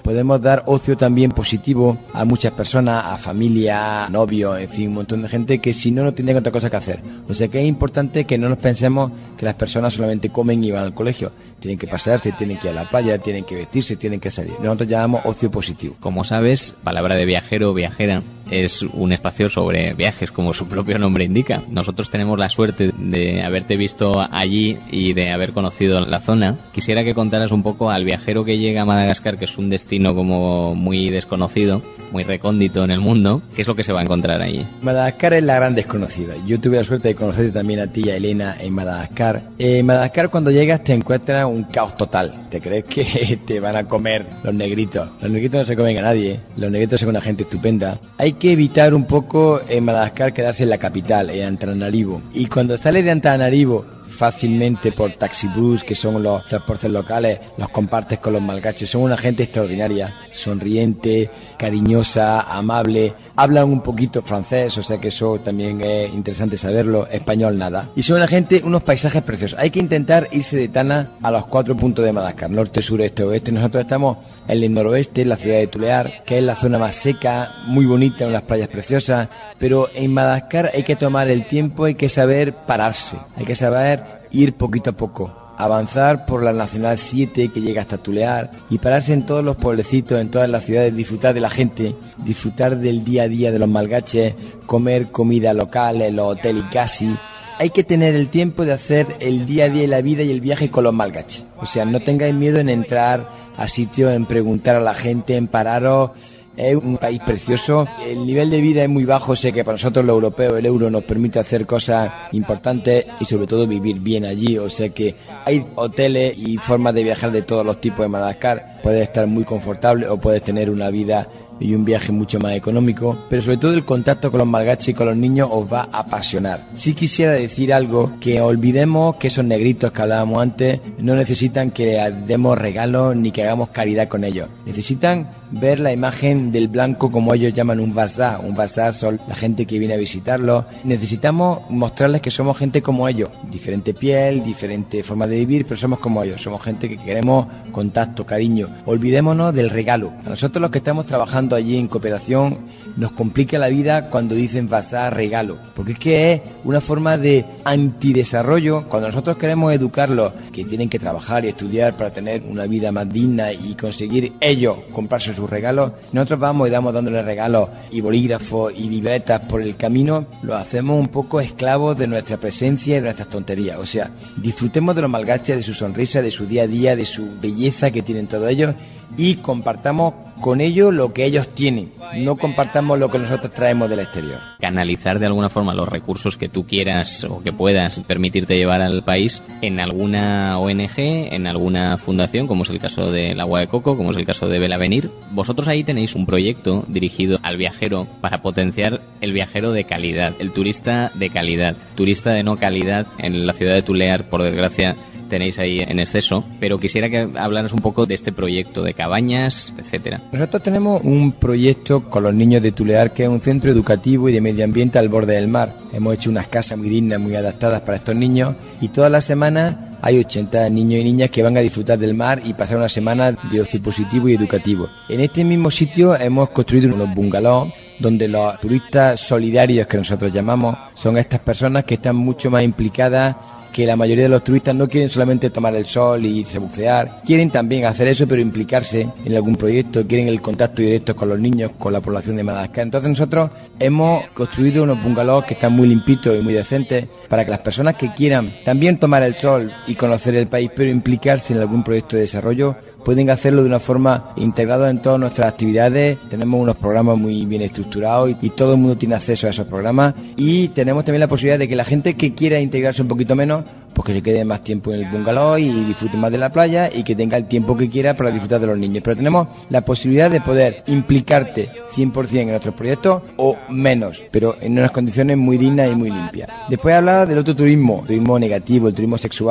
podemos dar ocio también positivo a muchas personas, a familia, novios, en fin, un montón de gente que si no, no tienen otra cosa que hacer. O sea que es importante que no nos pensemos que las personas solamente comen y van al colegio. Tienen que pasearse, tienen que ir a la playa, tienen que vestirse, tienen que salir. Nosotros llamamos ocio positivo. Como sabes, palabra de viajero o viajera es un espacio sobre viajes, como su propio nombre indica. Nosotros tenemos la suerte de haberte visto allí y de haber conocido la zona. Quisiera que contaras un poco al viajero que llega a Madagascar, que es un destino como muy desconocido, muy recóndito en el mundo. ¿Qué es lo que se va a encontrar allí? Madagascar es la gran desconocida. Yo tuve la suerte de conocerte también a ti y a Elena en Madagascar. En Madagascar, cuando llegas, te encuentras un caos total. ¿Te crees que te van a comer los negritos? Los negritos no se comen a nadie. Los negritos son una gente estupenda. Hay que evitar un poco en Madagascar quedarse en la capital, en Antananarivo. Y cuando sales de Antananarivo fácilmente por taxibús, que son los transportes locales, los compartes con los malgaches. Son una gente extraordinaria, sonriente, cariñosa, amable. Hablan un poquito francés, o sea que eso también es interesante saberlo. Español nada. Y son una gente, unos paisajes preciosos. Hay que intentar irse de Tana a los 4 puntos de Madagascar: norte, sur, este, oeste. Nosotros estamos en el noroeste, en la ciudad de Tulear, que es la zona más seca, muy bonita, unas playas preciosas. Pero en Madagascar hay que tomar el tiempo, hay que saber pararse, hay que saber ir poquito a poco, avanzar por la Nacional 7 que llega hasta Tulear y pararse en todos los pueblecitos, en todas las ciudades, disfrutar de la gente, disfrutar del día a día de los malgaches, comer comida local en los hoteles casi. Hay que tener el tiempo de hacer el día a día y la vida y el viaje con los malgaches. O sea, no tengáis miedo en entrar a sitios, en preguntar a la gente, en pararos. Es un país precioso, el nivel de vida es muy bajo, sé que para nosotros los europeos el euro nos permite hacer cosas importantes y sobre todo vivir bien allí, o sea que hay hoteles y formas de viajar de todos los tipos en Madagascar, puedes estar muy confortable o puedes tener una vida y un viaje mucho más económico, pero sobre todo el contacto con los malgaches y con los niños os va a apasionar. Sí quisiera decir algo, que olvidemos que esos negritos que hablábamos antes no necesitan que les demos regalos ni que hagamos caridad con ellos, necesitan ver la imagen del blanco, como ellos llaman un bazar. Un bazar son la gente que viene a visitarlos. Necesitamos mostrarles que somos gente como ellos, diferente piel, diferente forma de vivir, pero somos como ellos, somos gente que queremos contacto, cariño. Olvidémonos del regalo. A nosotros los que estamos trabajando allí en cooperación nos complica la vida cuando dicen bazar, regalo, porque es que es una forma de antidesarrollo. Cuando nosotros queremos educarlos que tienen que trabajar y estudiar para tener una vida más digna y conseguir ellos comprarse sus regalos, nosotros vamos y dándoles regalos y bolígrafos y libretas por el camino, los hacemos un poco esclavos de nuestra presencia y de nuestras tonterías. O sea, disfrutemos de los malgaches, de su sonrisa, de su día a día, de su belleza que tienen todos ellos y compartamos con ellos lo que ellos tienen, no compartamos lo que nosotros traemos del exterior. Canalizar de alguna forma los recursos que tú quieras o que puedas permitirte llevar al país en alguna ONG, en alguna fundación, como es el caso del Agua de Coco, como es el caso de Belavenir. Vosotros ahí tenéis un proyecto dirigido al viajero para potenciar el viajero de calidad, el turista de calidad. Turista de no calidad en la ciudad de Tulear, por desgracia, tenéis ahí en exceso, pero quisiera que hablaras un poco de este proyecto de cabañas, etcétera. Nosotros tenemos un proyecto con los niños de Tulear que es un centro educativo y de medio ambiente al borde del mar. Hemos hecho unas casas muy dignas, muy adaptadas para estos niños y todas las semanas hay 80 niños y niñas que van a disfrutar del mar y pasar una semana de ocio positivo y educativo. En este mismo sitio hemos construido unos bungalows donde los turistas solidarios, que nosotros llamamos, son estas personas que están mucho más implicadas, que la mayoría de los turistas no quieren solamente tomar el sol y irse a bucear, quieren también hacer eso pero implicarse en algún proyecto, quieren el contacto directo con los niños, con la población de Madagascar. Entonces nosotros hemos construido unos bungalows que están muy limpitos y muy decentes para que las personas que quieran también tomar el sol y conocer el país pero implicarse en algún proyecto de desarrollo pueden hacerlo de una forma integrada en todas nuestras actividades. Tenemos unos programas muy bien estructurados y todo el mundo tiene acceso a esos programas y tenemos también la posibilidad de que la gente que quiera integrarse un poquito menos pues que se quede más tiempo en el bungalow y disfrute más de la playa y que tenga el tiempo que quiera para disfrutar de los niños. Pero tenemos la posibilidad de poder implicarte 100% en nuestros proyectos o menos, pero en unas condiciones muy dignas y muy limpias. Después hablaba del otro turismo negativo, el turismo sexual.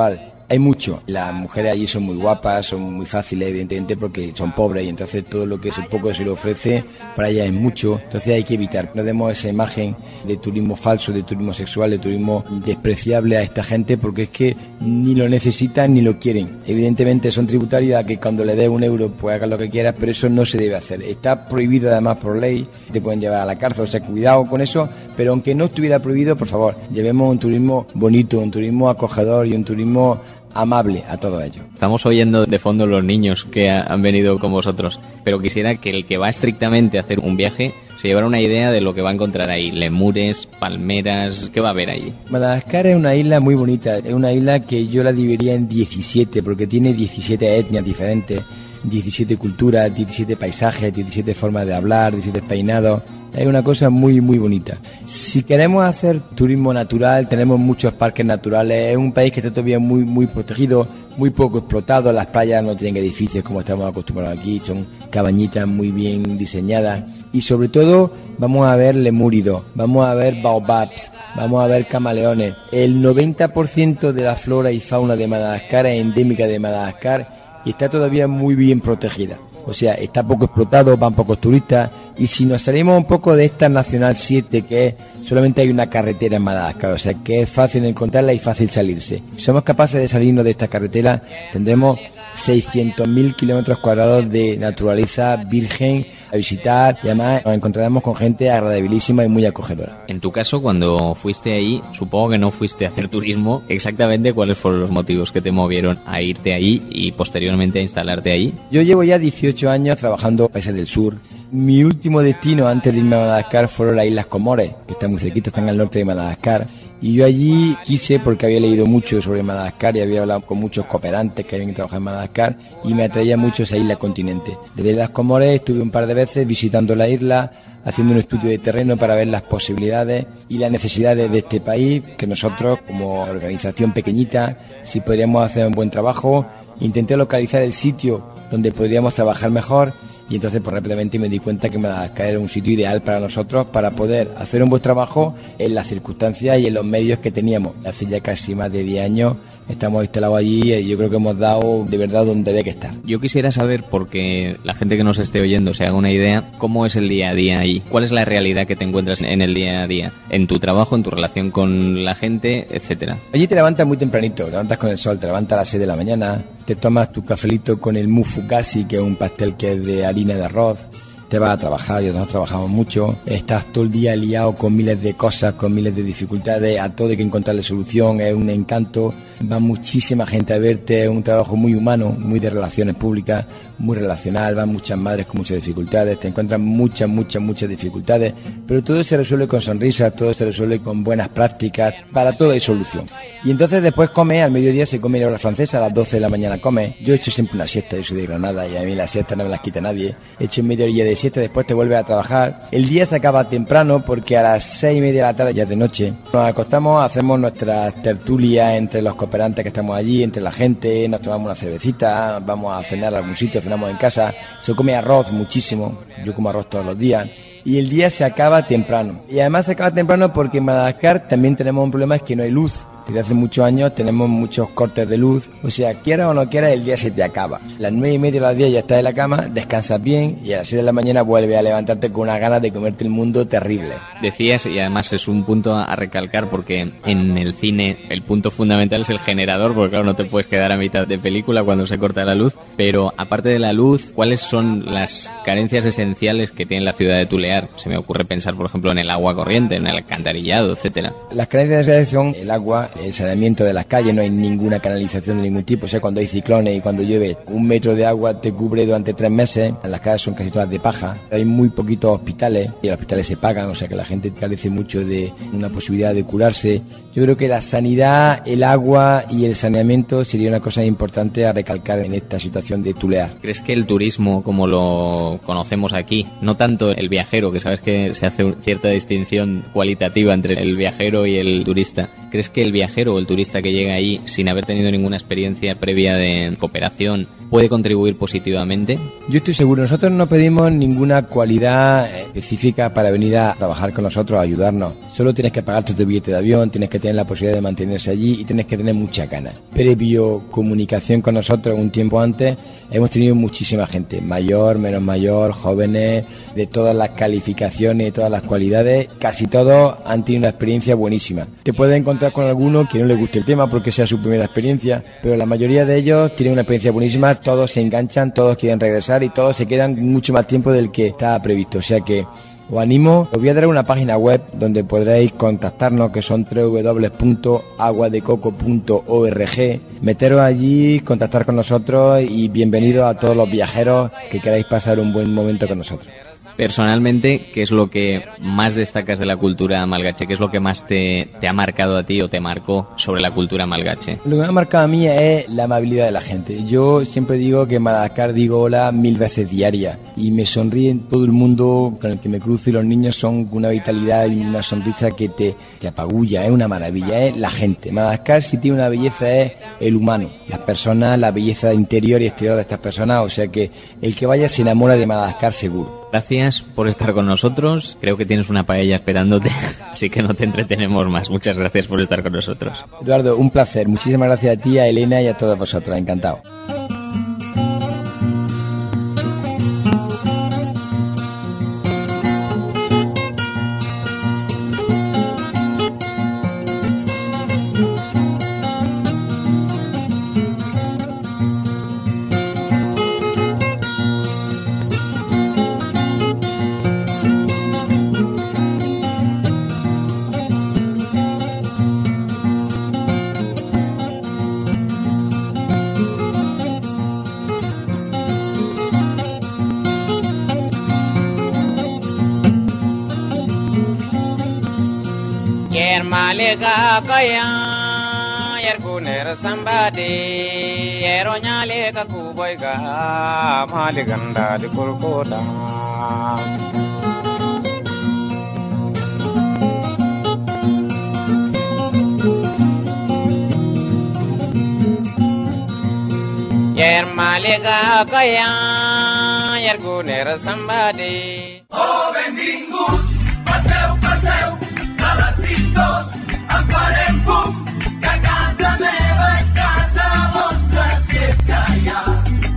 Hay mucho. Las mujeres allí son muy guapas, son muy fáciles, evidentemente, porque son pobres y entonces todo lo que es un poco se le ofrece para ellas es mucho. Entonces hay que evitar. No demos esa imagen de turismo falso, de turismo sexual, de turismo despreciable a esta gente, porque es que ni lo necesitan ni lo quieren. Evidentemente son tributarios a que cuando le des €1 pues hagas lo que quieras, pero eso no se debe hacer. Está prohibido además por ley, te pueden llevar a la cárcel, o sea, cuidado con eso, pero aunque no estuviera prohibido, por favor, llevemos un turismo bonito, un turismo acogedor y un turismo amable a todo ello. Estamos oyendo de fondo los niños que han venido con vosotros, pero quisiera que el que va estrictamente a hacer un viaje se llevara una idea de lo que va a encontrar ahí. Lemures, palmeras, ¿qué va a haber allí? Madagascar es una isla muy bonita, es una isla que yo la dividiría en 17, porque tiene 17 etnias diferentes, 17 culturas, 17 paisajes, 17 formas de hablar, 17 peinados. Es una cosa muy muy bonita. Si queremos hacer turismo natural, tenemos muchos parques naturales. Es un país que está todavía muy muy protegido, muy poco explotado. Las playas no tienen edificios como estamos acostumbrados aquí, son cabañitas muy bien diseñadas. Y sobre todo vamos a ver lemúridos, vamos a ver baobabs, vamos a ver camaleones. El 90% de la flora y fauna de Madagascar es endémica de Madagascar y está todavía muy bien protegida. O sea, está poco explotado, van pocos turistas. Y si nos salimos un poco de esta Nacional 7, que es, solamente hay una carretera en Madagascar, o sea, que es fácil encontrarla y fácil salirse. Si somos capaces de salirnos de esta carretera, tendremos 600.000 kilómetros cuadrados de naturaleza virgen a visitar, y además nos encontraremos con gente agradabilísima y muy acogedora. En tu caso, cuando fuiste ahí, supongo que no fuiste a hacer turismo. Exactamente, ¿cuáles fueron los motivos que te movieron a irte ahí y posteriormente a instalarte ahí? Yo llevo ya 18 años trabajando en países del sur. Mi último destino antes de irme a Madagascar fueron las Islas Comores, que están muy cerquita, están al norte de Madagascar. Y yo allí quise, porque había leído mucho sobre Madagascar y había hablado con muchos cooperantes que habían trabajado en Madagascar, y me atraía mucho esa isla continente. Desde las Comores estuve un par de veces visitando la isla, haciendo un estudio de terreno para ver las posibilidades y las necesidades de este país, que nosotros, como organización pequeñita, si podríamos hacer un buen trabajo. Intenté localizar el sitio donde podríamos trabajar mejor. Y entonces pues rápidamente me di cuenta que Madagascar era un sitio ideal para nosotros para poder hacer un buen trabajo en las circunstancias y en los medios que teníamos. Hace ya casi más de 10 años estamos instalados allí y yo creo que hemos dado de verdad donde debe que estar. Yo quisiera saber, porque la gente que nos esté oyendo se haga una idea, cómo es el día a día ahí, cuál es la realidad que te encuentras en el día a día, en tu trabajo, en tu relación con la gente, etcétera. Allí te levantas muy tempranito, te levantas con el sol, te levantas a las 6 de la mañana, te tomas tu cafelito con el mufugasi, que es un pastel que es de harina de arroz. Te vas a trabajar, y nosotros trabajamos mucho, estás todo el día liado con miles de cosas, con miles de dificultades, a todo hay que encontrarle solución, es un encanto, va muchísima gente a verte, es un trabajo muy humano, muy de relaciones públicas, muy relacional, van muchas madres con muchas dificultades, te encuentran muchas dificultades, pero todo se resuelve con sonrisas, todo se resuelve con buenas prácticas, para todo hay solución. Y entonces después come, al mediodía se come la hora francesa, a las 12 de la mañana come. Yo he hecho siempre una siesta, yo soy de Granada y a mí las siestas no me las quita nadie. He hecho media horilla de siesta, después te vuelves a trabajar. El día se acaba temprano porque a las 6:30 de la tarde ya es de noche. Nos acostamos, hacemos nuestras tertulias entre los cooperantes que estamos allí, entre la gente, nos tomamos una cervecita, vamos a cenar a algún sitio, cenamos en casa, se come arroz muchísimo, yo como arroz todos los días. Y el día se acaba temprano. Y además se acaba temprano porque en Madagascar también tenemos un problema, es que no hay luz. Desde hace muchos años tenemos muchos cortes de luz. O sea, quieras o no quieras, el día se te acaba. A las 9:30 de la 10 ya estás en la cama, descansas bien y a las 6 de la mañana vuelves a levantarte con unas ganas de comerte el mundo terrible. Decías, y además es un punto a recalcar, porque en el cine el punto fundamental es el generador, porque claro, no te puedes quedar a mitad de película cuando se corta la luz. Pero aparte de la luz, ¿cuáles son las carencias esenciales que tiene la ciudad de Tulear? Se me ocurre pensar, por ejemplo, en el agua corriente, en el alcantarillado, etcétera. Las carencias son el agua, el saneamiento de las calles, no hay ninguna canalización de ningún tipo. O sea, cuando hay ciclones y cuando llueve, 1 metro de agua te cubre durante 3 meses. Las calles son casi todas de paja. Hay muy poquitos hospitales y los hospitales se pagan, o sea que la gente carece mucho de una posibilidad de curarse. Yo creo que la sanidad, el agua y el saneamiento sería una cosa importante a recalcar en esta situación de Tulear. ¿Crees que el turismo, como lo conocemos aquí, no tanto el viajero, que sabes que se hace cierta distinción cualitativa entre el viajero y el turista, ¿crees que el viajero o el turista que llega ahí sin haber tenido ninguna experiencia previa de cooperación puede contribuir positivamente? Yo estoy seguro, nosotros no pedimos ninguna cualidad específica para venir a trabajar con nosotros, a ayudarnos. Solo tienes que pagarte tu billete de avión, tienes que tener la posibilidad de mantenerse allí y tienes que tener mucha ganas. Previo comunicación con nosotros un tiempo antes, hemos tenido muchísima gente, mayor, menos mayor, jóvenes, de todas las calificaciones, de todas las cualidades, casi todos han tenido una experiencia buenísima. Te puedes encontrar con alguno que no le guste el tema porque sea su primera experiencia, pero la mayoría de ellos tienen una experiencia buenísima, todos se enganchan, todos quieren regresar y todos se quedan mucho más tiempo del que estaba previsto. O sea que os animo, os voy a dar una página web donde podréis contactarnos, que son www.aguadecoco.org. Meteros allí, contactar con nosotros y bienvenidos a todos los viajeros que queráis pasar un buen momento con nosotros. Personalmente, ¿qué es lo que más destacas de la cultura malgache? ¿Qué es lo que más te ha marcado a ti o te marcó sobre la cultura malgache? Lo que me ha marcado a mí es la amabilidad de la gente. Yo siempre digo que en Madagascar digo hola 1000 veces diarias y me sonríen todo el mundo con el que me cruzo, y los niños son una vitalidad y una sonrisa que te apagulla, es una maravilla, es la gente. Madagascar, si tiene una belleza, es el humano, las personas, la belleza interior y exterior de estas personas, o sea que el que vaya se enamora de Madagascar seguro. Gracias por estar con nosotros. Creo que tienes una paella esperándote, así que no te entretenemos más. Muchas gracias por estar con nosotros. Eduardo, un placer. Muchísimas gracias a ti, a Elena y a todos vosotros. Encantado. Malega kaya yerkuner sambade yero nyale ka kuboiga maliganda di kurkoda yer malega kaya yerkuner sambade oh benvingut passeu cales tristos em farem fum, que casa meva és casa vostra, si és que hi ha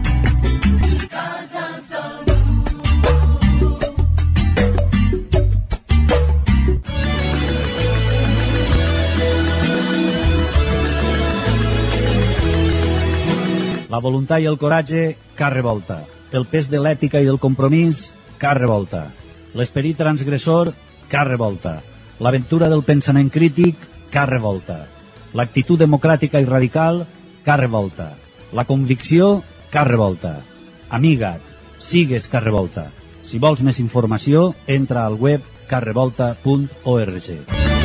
cases del món. La voluntat i el coratge, Car Revolta. El pes de l'ètica i del compromís, Car Revolta. L'esperit transgressor, Car Revolta. L'aventura del pensament crític, Car Revolta. L'actitud democràtica i radical, Car Revolta. La convicció, Car Revolta. Amiga't, sigues Car Revolta. Si vols més informació, entra al web carrevolta.org.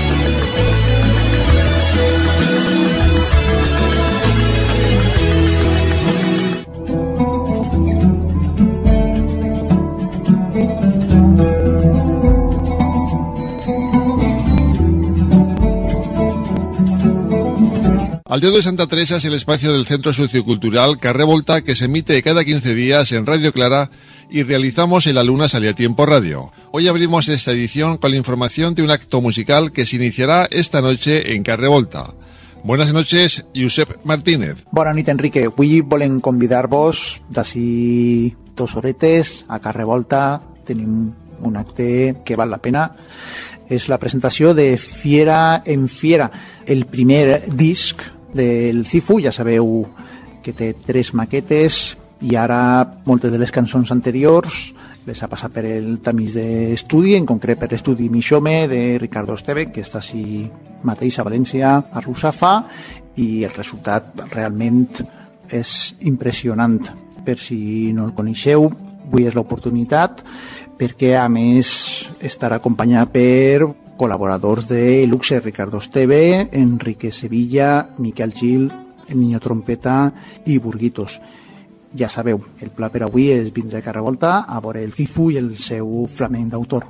Aldeo de Santa Teresa es el espacio del Centro Sociocultural Car Revolta que se emite cada 15 días en Radio Clara y realizamos en la Luna Salía Tiempo Radio. Hoy abrimos esta edición con la información de un acto musical que se iniciará esta noche en Car Revolta. Buenas noches, Josep Martínez. Bona nit, Enrique. Avui volem convidar-vos d'ací 2 horetes a Car Revolta. Tenim un acte que val la pena. És la presentació de Fiera en Fiera, el primer disc del Cifu. Ja sabeu que té 3 maquetes i ara moltes de les cançons anteriors les ha passat per el tamís d'estudi, en concret per l'estudi Mixome de Ricardo Esteve, que està així mateix a València, a Russafa, i el resultat realment és impressionant. Per si no el coneixeu, avui és l'oportunitat, perquè a més estarà acompanyat per col·laboradors de Luxe, Ricardo Esteve, Enrique Sevilla, Miquel Gil, el Niño Trompeta i Burguitos. Ja sabeu, el pla per avui és vindre a Car Revolta a veure el Cifu i el seu flamenc d'autor.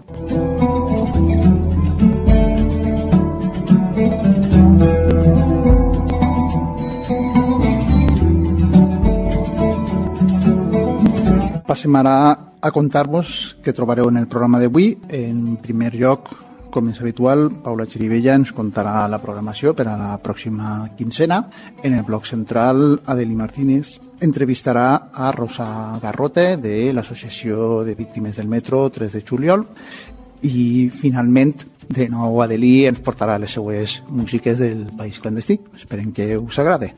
Passem ara a contar-vos què trobareu en el programa d'avui. En primer lloc, com és habitual, Paula Chirivella ens contarà la programació per a la pròxima quincena. En el bloc central, Adeli Martínez entrevistarà a Rosa Garrote de l'Associació de Víctimes del Metro 3 de juliol i finalment, de nou, Adeli ens portarà les seues músiques del País Clandestí. Esperem que us agrade.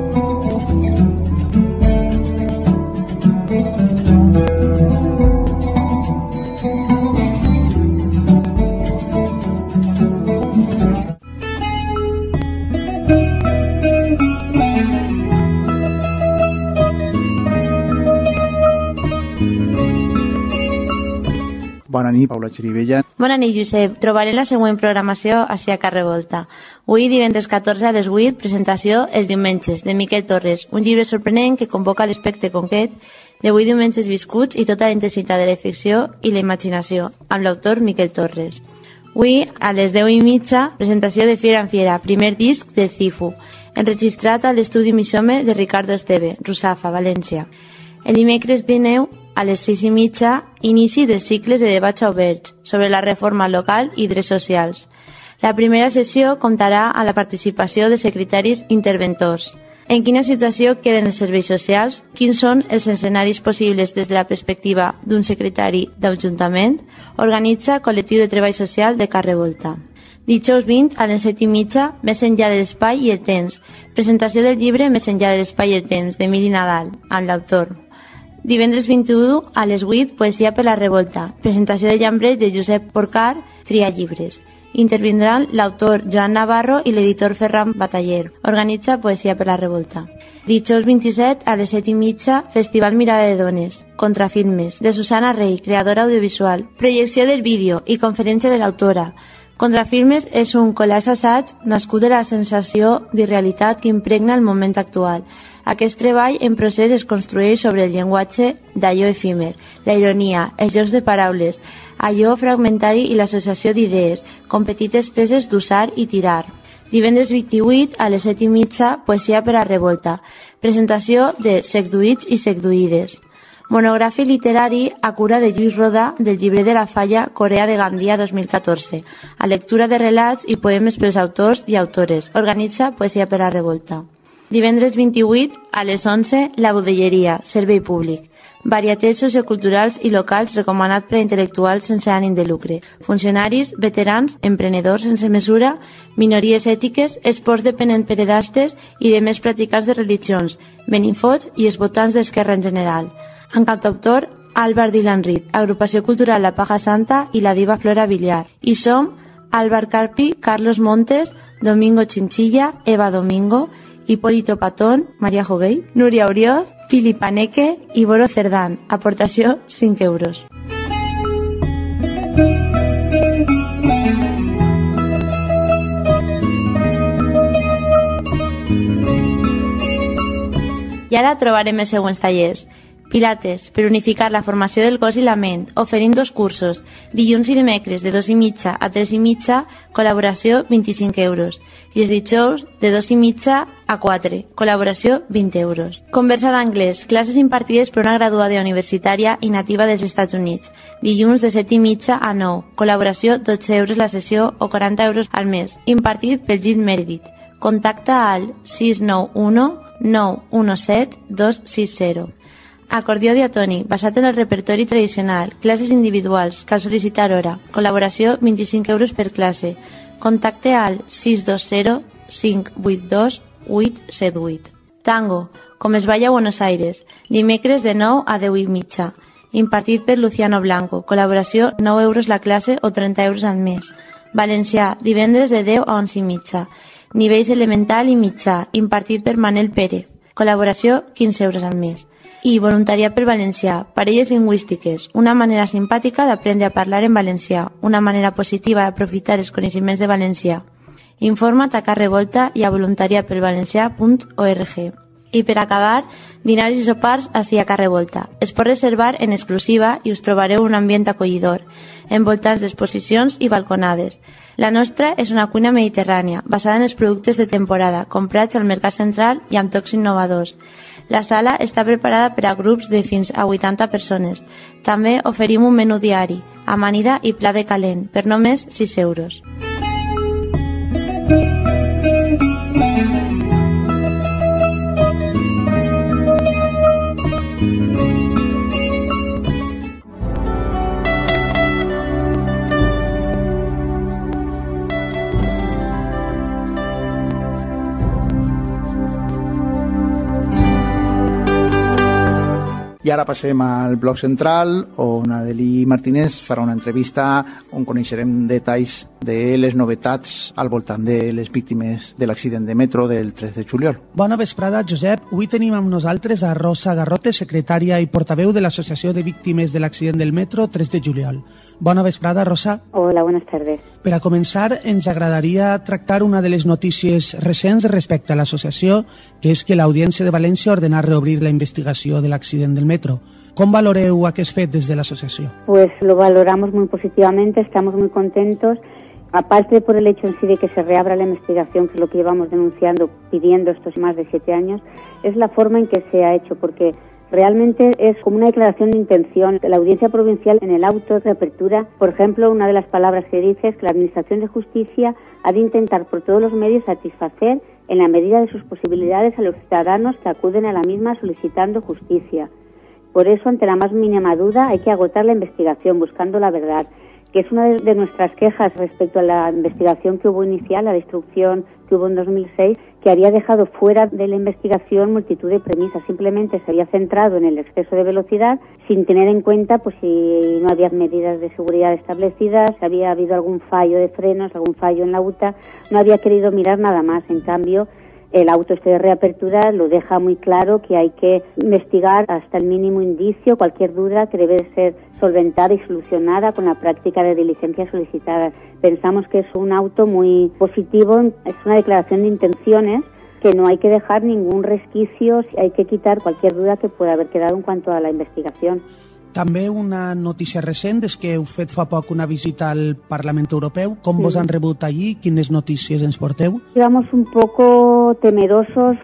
Bona nit, Paula Chirivella. Bona nit, Josep. Trobaré la següent programació així a Carrer Volta. Avui, divendres 14 a les 8, presentació Els diumenges, de Miquel Torres, un llibre sorprenent que convoca l'espectre concret de 8 diumenges viscuts i tota la intensitat de la ficció i la imaginació, amb l'autor Miquel Torres. Avui, a les 10:30, presentació de Fiera en Fiera, primer disc de Cifu, enregistrat a l'estudi Misome de Ricardo Esteve, Rusafa, València. El dimecres 19, a les 6:30, inici dels cicles de debats oberts sobre la reforma local i drets socials. La primera sessió comptarà amb la participació de secretaris interventors. En quina situació queden els serveis socials? Quins són els escenaris possibles des de la perspectiva d'un secretari d'Ajuntament? Organitza Col·lectiu de Treball Social de Carrer Volta. Dijous 20, a les 7:30, Més enllà de l'espai i el temps. Presentació del llibre Més enllà de l'espai i el temps, d'Emili Nadal, amb l'autor. Divendres 21, a les 8, Poesia per la Revolta. Presentació de llambret de Josep Porcar, Tria llibres. Intervindran l'autor Joan Navarro i l'editor Ferran Bataller. Organitza Poesia per la Revolta. Dijous 27, a les 7:30, Festival Mirada de Dones. Contrafilmes, de Susana Rey, creadora audiovisual. Projecció del vídeo i conferència de l'autora. Contrafilmes és un collage assaig nascut de la sensació d'irrealitat que impregna el moment actual. Aquest treball en procés es construeix sobre el llenguatge d'allò efímer, la ironia, els jocs de paraules, allò fragmentari i l'associació d'idees, com petites peces d'usar i tirar. Divendres 28, a les 7:30, Poesia per a Revolta. Presentació de Secduïts i Secduïdes. Monogràfic literari a cura de Lluís Roda del llibre de la Falla Corea de Gandia 2014, a lectura de relats i poemes pels autors i autores. Organitza Poesia per a Revolta. Divendres 28, a les 11, La Budelleria, servei públic. Varietats socioculturals i locals recomanat per a intel·lectuals sense ànim de lucre. Funcionaris, veterans, emprenedors sense mesura, minories ètiques, esports dependents per edastes i de més practicants de religions, benifots i els votants d'Esquerra en general. En cantautor, Álvar Dylan Reed, agrupació cultural La Paja Santa i la diva Flora Villar. I som Álvar Carpi, Carlos Montes, Domingo Chinchilla, Eva Domingo, Hipólito Patón, María Joguei, Núria Orioz, Filip Aneque i Boro Cerdán. Aportació 5 euros. I ara trobarem els següents tallers. Pilates, per unificar la formació del cos i la ment, oferint 2 cursos, dilluns i dimecres de 2:30 a 3:30, col·laboració 25 euros, i els dijous de 2:30 a 4, col·laboració 20 euros. Conversa d'anglès, classes impartides per una graduada universitària i nativa dels Estats Units, dilluns de 7:30 a 9, col·laboració 12 euros la sessió o 40 euros al mes, impartit pel Gil Meredith. Contacta al 691 917 260. Acordió diatònic, basat en el repertori tradicional, classes individuals, cal sol·licitar hora, col·laboració 25 euros per classe. Contacte al 620 582 878. Tango, com es balla a Buenos Aires, dimecres de 9 a 10:30, impartit per Luciano Blanco, col·laboració 9 euros la classe o 30 euros al mes. Valencià, divendres de 10 a 11:30, nivells elemental i mitjà, impartit per Manel Pérez, col·laboració 15 euros al mes. I voluntariat per valencià, parelles lingüístiques, una manera simpàtica d'aprendre a parlar en valencià, una manera positiva d'aprofitar els coneixements de valencià. Informa't a Carrer Volta i a voluntariatpelvalencià.org. I per acabar, dinars i sopars així a Carrer Volta. Es pot reservar en exclusiva i us trobareu un ambient acollidor, envoltats d'exposicions i balconades. La nostra és una cuina mediterrània, basada en els productes de temporada, comprats al Mercat Central i amb tocs innovadors. La sala està preparada per a grups de fins a 80 persones. També oferim un menú diari, amanida i pla de calent, per només 6 euros. I ara passem al bloc central, on Adelí Martínez farà una entrevista on coneixerem detalls de les novetats al voltant de les víctimes de l'accident de metro del 3 de juliol. Bona vesprada, Josep. Avui tenim amb nosaltres a Rosa Garrote, secretària i portaveu de l'Associació de Víctimes de l'Accident del Metro 3 de juliol. Bona vesprada, Rosa. Hola, buenas tardes. Per a començar, ens agradaria tractar una de les notícies recents respecte a l'associació, que és que l'Audiència de València ha ordenat reobrir la investigació de l'accident del metro. ¿Cómo valoreu aquest fet des de la asociación? Pues lo valoramos muy positivamente, estamos muy contentos. Aparte por el hecho en sí de que se reabra la investigación, que es lo que llevamos denunciando, pidiendo estos más de 7 años, es la forma en que se ha hecho, porque realmente es como una declaración de intención. La Audiencia Provincial, en el auto de apertura, por ejemplo, una de las palabras que dice es que la Administración de Justicia ha de intentar por todos los medios satisfacer en la medida de sus posibilidades a los ciudadanos que acuden a la misma solicitando justicia. Por eso, ante la más mínima duda, hay que agotar la investigación buscando la verdad, que es una de nuestras quejas respecto a la investigación que hubo inicial, la destrucción que hubo en 2006, que había dejado fuera de la investigación multitud de premisas. Simplemente se había centrado en el exceso de velocidad sin tener en cuenta pues si no había medidas de seguridad establecidas, si había habido algún fallo de frenos, algún fallo en la UTA. No había querido mirar nada más. En cambio, el auto de reapertura lo deja muy claro que hay que investigar hasta el mínimo indicio, cualquier duda que debe ser solventada y solucionada con la práctica de diligencias solicitadas. Pensamos que es un auto muy positivo, es una declaración de intenciones que no hay que dejar ningún resquicio, hay que quitar cualquier duda que pueda haber quedado en cuanto a la investigación. També una notícia recent és que heu fet fa poc una visita al Parlament Europeu. Com vos han rebut allí? Quines notícies ens porteu? Íbamos un poco temerosos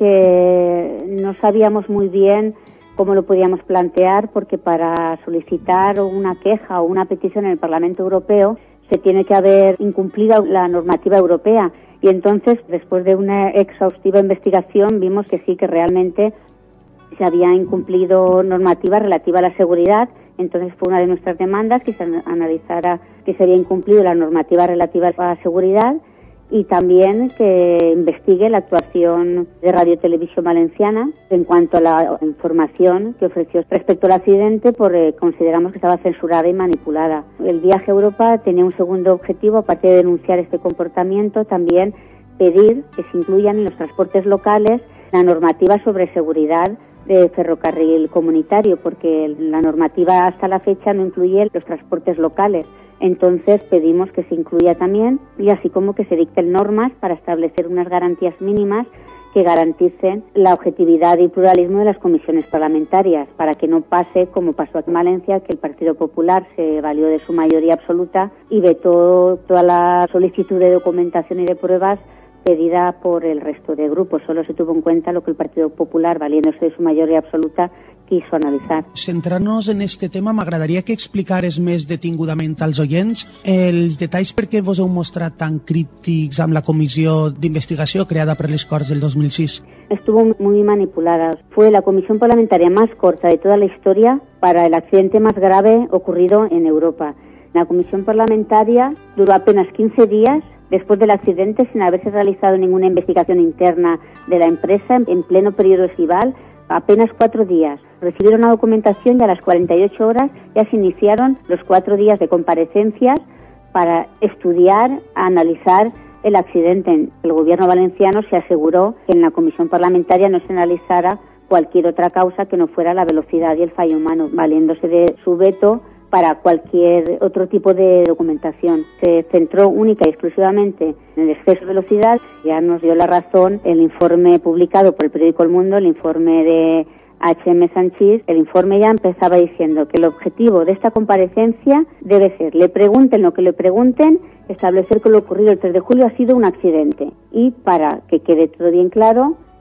porque no sabíamos muy bien cómo lo podíamos plantear, porque para solicitar una queja o una petición en el Parlamento Europeo se tiene que haber incumplido la normativa europea. Y entonces, después de una exhaustiva investigación, vimos que sí, que realmente se había incumplido normativa relativa a la seguridad. Entonces fue una de nuestras demandas que se analizara que se había incumplido la normativa relativa a la seguridad y también que investigue la actuación de Radio Televisión Valenciana en cuanto a la información que ofreció respecto al accidente, porque consideramos que estaba censurada y manipulada. El viaje a Europa tenía un segundo objetivo, aparte de denunciar este comportamiento, también pedir que se incluyan en los transportes locales la normativa sobre seguridad de ferrocarril comunitario, porque la normativa hasta la fecha no incluye los transportes locales. Entonces pedimos que se incluya también, y así como que se dicten normas para establecer unas garantías mínimas que garanticen la objetividad y pluralismo de las comisiones parlamentarias, para que no pase como pasó en Valencia, que el Partido Popular se valió de su mayoría absoluta y vetó toda la solicitud de documentación y de pruebas pedida por el resto de grupos. Solo se tuvo en cuenta lo que el Partido Popular, valiéndose de su mayoría absoluta, quiso analitzar. Centrant-nos en este tema, m'agradaria que explicares més detingudament als oients els detalls per què vos heu mostrat tan crítics amb la comissió d'investigació creada per les Corts del 2006. Estuvo muy manipulada. Fue la comisión parlamentaria más corta de toda la historia para el accidente más grave ocurrido en Europa. La comisión parlamentaria duró apenas 15 días después del accidente, sin haberse realizado ninguna investigación interna de la empresa, en pleno periodo estival, apenas 4 días. Recibieron la documentación y a las 48 horas ya se iniciaron los 4 días de comparecencias para estudiar, analizar el accidente. El gobierno valenciano se aseguró que en la comisión parlamentaria no se analizara cualquier otra causa que no fuera la velocidad y el fallo humano, valiéndose de su veto para cualquier otro tipo de documentación. Se centró única y exclusivamente en el exceso de velocidad. Ya nos dio la razón el informe publicado por el periódico El Mundo, el informe de H.M. Sanchís. El informe ya empezaba diciendo que el objetivo de esta comparecencia debe ser, le pregunten lo que le pregunten, establecer que lo ocurrido el 3 de julio ha sido un accidente. Y para que quede todo bien claro,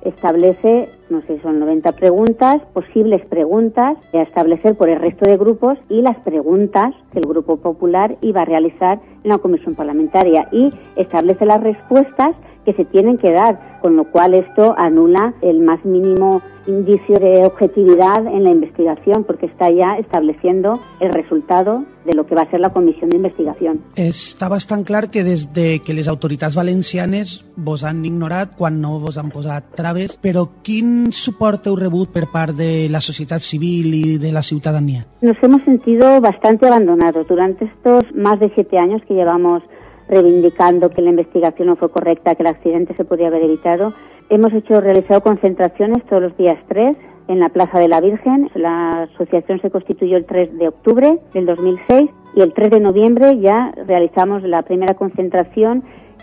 establece, no sé, son 90 preguntas, posibles preguntas a establecer por el resto de grupos y las preguntas que el Grupo Popular iba a realizar en la comisión parlamentaria y establece las respuestas que se tienen que dar, con lo cual esto anula el más mínimo indicio de objetividad en la investigación, porque está ya estableciendo el resultado de lo que va a ser la comissió d'investigació. Està bastant clar que des de que les autoritats valencianes vos han ignorat quan no vos han posat traves, però quin suport heu rebut per part de la societat civil y de la ciudadanía? Nos hemos sentido bastante abandonados durante estos más de 7 años que llevamos reivindicando que la investigación no fue correcta, que el accidente se podía haber evitado. Hemos realizado concentraciones todos los días 3 en la Plaza de la Virgen. La asociación se constituyó el 3 de octubre del 2006 y el 3 de noviembre ya realizamos la primera concentración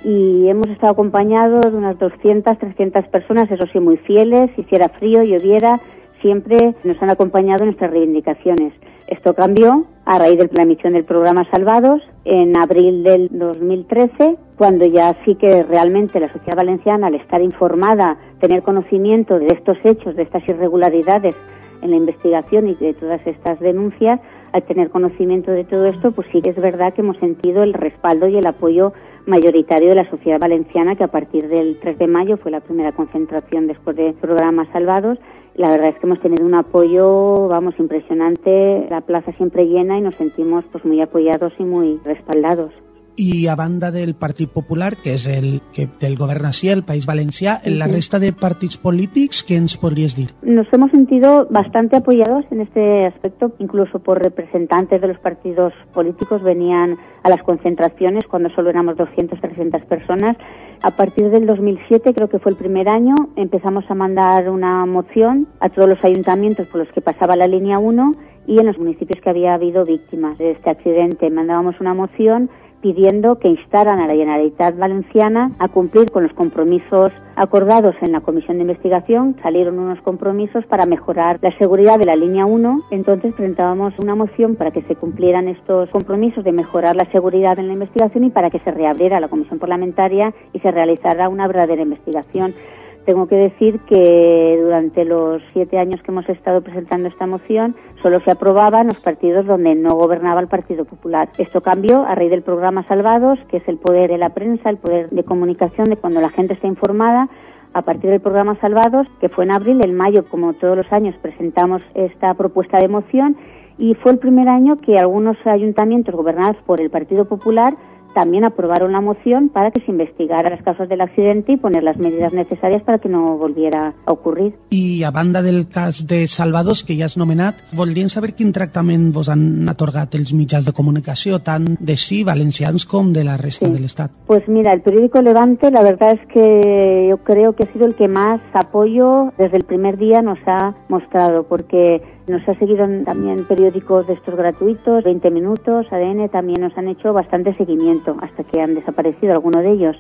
y hemos estado acompañados de unas 200, 300 personas, eso sí, muy fieles, hiciera frío, lloviera, siempre nos han acompañado en nuestras reivindicaciones. Esto cambió a raíz de la emisión del programa Salvados en abril del 2013, cuando ya sí que realmente la sociedad valenciana, al estar informada, tener conocimiento de estos hechos, de estas irregularidades en la investigación y de todas estas denuncias, al tener conocimiento de todo esto, pues sí que es verdad que hemos sentido el respaldo y el apoyo mayoritario de la sociedad valenciana, que a partir del 3 de mayo fue la primera concentración después del programa Salvados. La verdad es que hemos tenido un apoyo, vamos, impresionante, la plaza siempre llena y nos sentimos pues muy apoyados y muy respaldados. I a banda del Partit Popular, que és el que del govern així, el País Valencià, en la resta de partits polítics, ¿qué ens podries dir? Nos hemos sentido bastante apoyados en este aspecto, incluso por representantes de los partidos políticos venían a las concentraciones cuando solo éramos 200, 300 personas. A partir del 2007, creo que fue el primer año, empezamos a mandar una moción a todos los ayuntamientos por los que pasaba la línea 1 y en los municipios que había habido víctimas de este accidente. Mandábamos una moción pidiendo que instaran a la Generalitat Valenciana a cumplir con los compromisos acordados en la Comisión de Investigación. Salieron unos compromisos para mejorar la seguridad de la línea 1, entonces presentábamos una moción para que se cumplieran estos compromisos de mejorar la seguridad en la investigación y para que se reabriera la Comisión Parlamentaria y se realizara una verdadera investigación. Tengo que decir que durante los 7 años que hemos estado presentando esta moción solo se aprobaba en los partidos donde no gobernaba el Partido Popular. Esto cambió a raíz del programa Salvados, que es el poder de la prensa, el poder de comunicación de cuando la gente está informada. A partir del programa Salvados, que fue en abril, en mayo, como todos los años, presentamos esta propuesta de moción y fue el primer año que algunos ayuntamientos gobernados por el Partido Popular también aprobaron la moción para que se investigara las causas del accidente y poner las medidas necesarias para que no volviera a ocurrir. I a banda del cas de Salvados, que ja has nomenat, voldríem saber quin tractament vos han atorgat els mitjans de comunicació, tant de sí, valencians, com de la resta de l'Estat. Pues mira, el periódico Levante, la verdad es que yo creo que ha sido el que más apoyo desde el primer día nos ha mostrado, porque nos ha seguido también periódicos de estos gratuitos, 20 minutos, ADN, también nos han hecho bastante seguimiento hasta que han desaparecido algunos de ellos.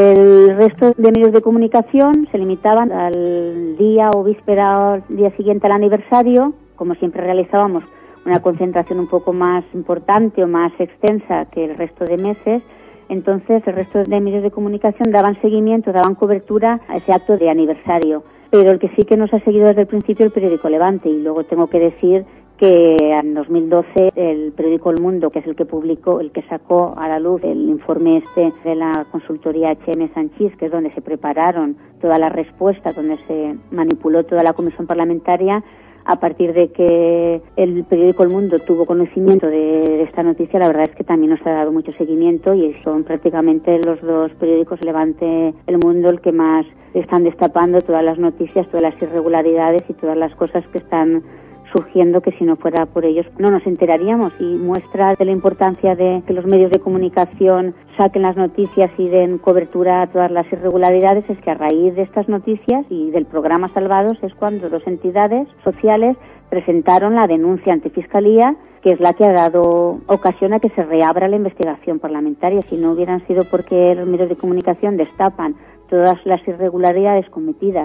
El resto de medios de comunicación se limitaban al día o víspera o día siguiente al aniversario, como siempre realizábamos una concentración un poco más importante o más extensa que el resto de meses. Entonces el resto de medios de comunicación daban seguimiento, daban cobertura a ese acto de aniversario. Pero el que sí que nos ha seguido desde el principio el periódico Levante, y luego tengo que decir que en 2012 el periódico El Mundo, que es el que publicó, el que sacó a la luz el informe de la consultoría H.M. Sanchís, que es donde se prepararon todas las respuestas, donde se manipuló toda la comisión parlamentaria. A partir de que el periódico El Mundo tuvo conocimiento de esta noticia, la verdad es que también nos ha dado mucho seguimiento y son prácticamente los dos periódicos, Levante, El Mundo, el que más están destapando todas las noticias, todas las irregularidades y todas las cosas que están surgiendo, que si no fuera por ellos no nos enteraríamos. Y muestra de la importancia de que los medios de comunicación saquen las noticias y den cobertura a todas las irregularidades es que a raíz de estas noticias y del programa Salvados es cuando dos entidades sociales presentaron la denuncia ante Fiscalía, que es la que ha dado ocasión a que se reabra la investigación parlamentaria. Si no hubieran sido porque los medios de comunicación destapan todas las irregularidades cometidas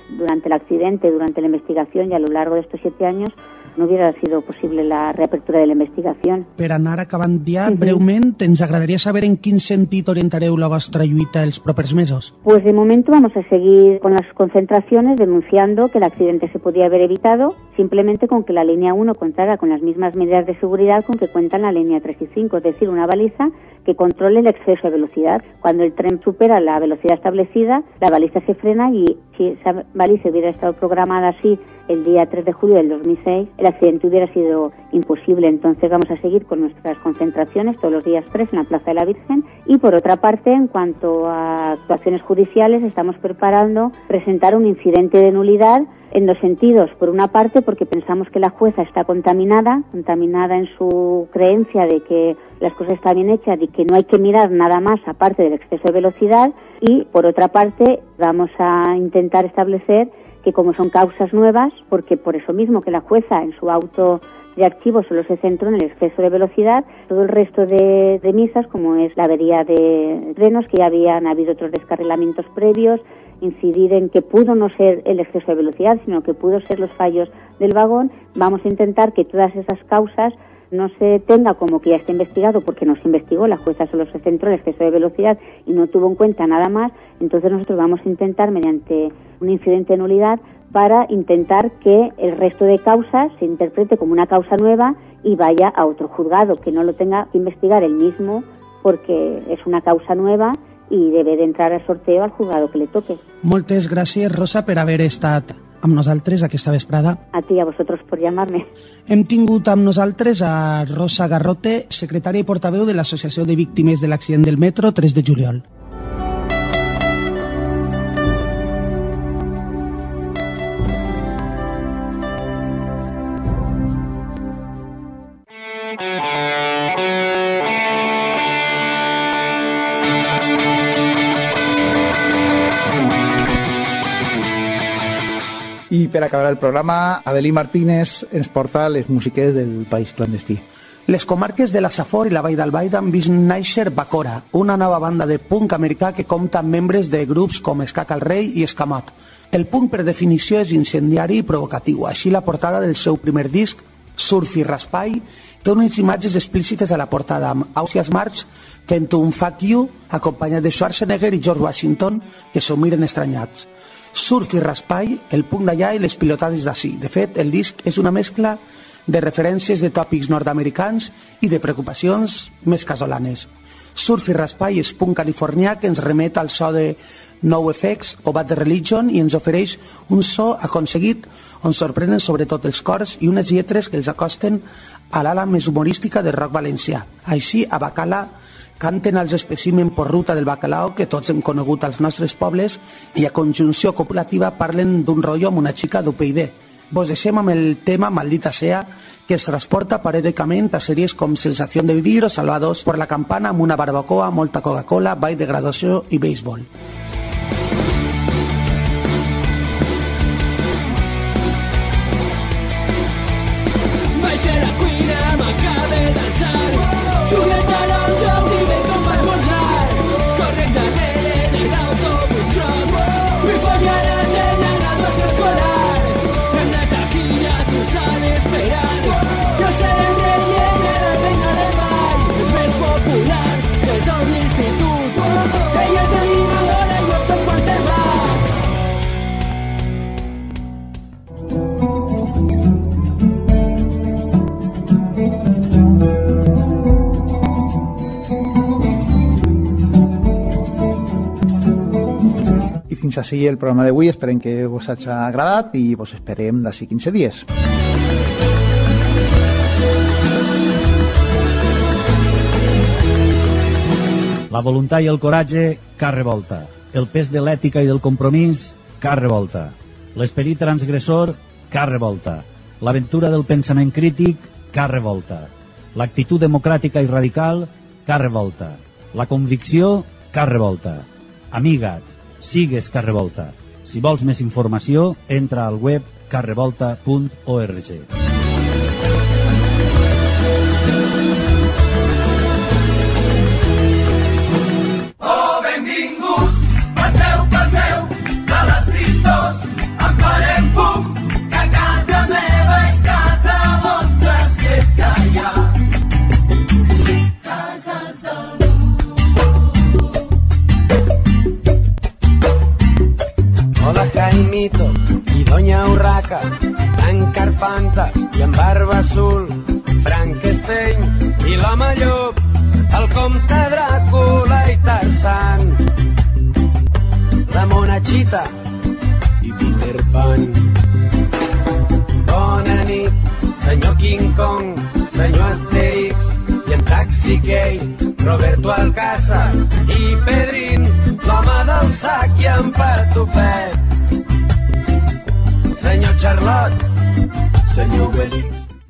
durante el accidente, durante la investigación y a lo largo de estos 7 años, no hubiera sido posible la reapertura de la investigación. Per anar acabant ja, breument, ens agradaria saber en quin sentit orientareu la vostra lluita els propers mesos. Pues de momento vamos a seguir con las concentraciones denunciando que el accidente se podía haber evitado simplemente con que la línea 1 contara con las mismas medidas de seguridad con que cuentan la línea 3 y 5, es decir, una baliza que controle el exceso de velocidad. Cuando el tren supera la velocidad establecida, la baliza se frena y si esa baliza hubiera estado programada así el día 3 de julio del 2006, el accidente hubiera sido imposible. Entonces vamos a seguir con nuestras concentraciones todos los días 3 en la Plaza de la Virgen. Y por otra parte, en cuanto a actuaciones judiciales, estamos preparando presentar un incidente de nulidad en 2 sentidos. Por una parte, porque pensamos que la jueza está contaminada en su creencia de que las cosas están bien hechas y que no hay que mirar nada más aparte del exceso de velocidad. Y por otra parte, vamos a intentar establecer que como son causas nuevas, porque por eso mismo que la jueza en su auto de archivo solo se centró en el exceso de velocidad, todo el resto de misas, como es la avería de frenos, que ya habían habido otros descarrilamientos previos, incidir en que pudo no ser el exceso de velocidad, sino que pudo ser los fallos del vagón. Vamos a intentar que todas esas causas no se tenga como que ya está investigado, porque no se investigó, la jueza solo se centró en el exceso de velocidad y no tuvo en cuenta nada más. Entonces nosotros vamos a intentar, mediante un incidente de nulidad, para intentar que el resto de causas se interprete como una causa nueva y vaya a otro juzgado, que no lo tenga que investigar él mismo, porque es una causa nueva i debe d'entrar al sorteo al juzgado que le toque. Moltes gràcies, Rosa, per haver estat amb nosaltres aquesta vesprada. A ti i a vosotros por llamarme. Hem tingut amb nosaltres a Rosa Garrote, secretària i portaveu de l'Associació de Víctimes de l'Accident del Metro 3 de juliol. I per acabar el programa, Adelí Martínez ens porta les músiques del País Clandestí. Les comarques de la Safor i la Vall d'Albaida han vist néixer Bacora, una nova banda de punk americà que compta amb membres de grups com Escaca el Rei i Escamot. El punk, per definició, és incendiari i provocatiu. Així, la portada del seu primer disc, Surf i Raspai, té unes imatges explícites a la portada amb Ausias March fent un fuck you, acompanyat de Schwarzenegger i George Washington, que s'ho miren estranyats. Surf i Raspai, el punk d'allà i les pilotades d'ací. De fet, el disc és una mescla de referències de tòpics nord-americans i de preocupacions més casolanes. Surf i Raspai és punk californià que ens remet al so de NoFX o Bad Religion i ens ofereix un so aconseguit on sorprenen sobretot els cors i unes lletres que els acosten a l'ala més humorística del rock valencià. Així, a Bacala canten els espècimen por ruta del bacalao que tots hem conegut als nostres pobles i a conjunció copulativa parlen d'un rotllo amb una xica d'UPyD. Vos deixem amb el tema Maldita Sea, que es transporta paradòjicament a sèries com Sensación de Vivir o Salvados por la Campana amb una barbacoa, molta Coca-Cola, ball de graduació i béisbol. Vaig a la cuina, m'acaba de dansar, xuguet a l'auto i ve com per esmorzar, corrent darrere del autobús groc, vull follar a la gent a graduació escolar, en la taquilla sus han esperat, jo seré el rei i ella la reina del ball, els més populars de tot l'institut, ella és animadora i jo soc quarterback. I fins així el programa d'avui. Esperem que vos hagi agradat i vos esperem d'ací 15 dies. La voluntat i el coratge, cap revolta. El pes de l'ètica i del compromís, cap revolta. L'esperit transgressor, cap revolta. L'aventura del pensament crític, cap revolta. L'actitud democràtica i radical, cap revolta. La convicció, cap revolta. Amiga't, sigues cap revolta. Si vols més informació, entra al web caprevolta.org. Oh, benvinguts, passeu, passeu, de les tristors Casa meva és casa vostra, si és que hi ha cases d'algú. Hola Jaimito i Doña Urraca, en Carpanta i en Barba Azul, Frankenstein i l'home llop, el comte Dràcula i Tarzan, la Monachita i Peter Pan. Bona nit, senyor King Kong, senyor Asterix i en Taxi Gay, Roberto Alcázar i Pedrín, l'home del sac i en Patufet, senyor Charlot, senyor Obelix.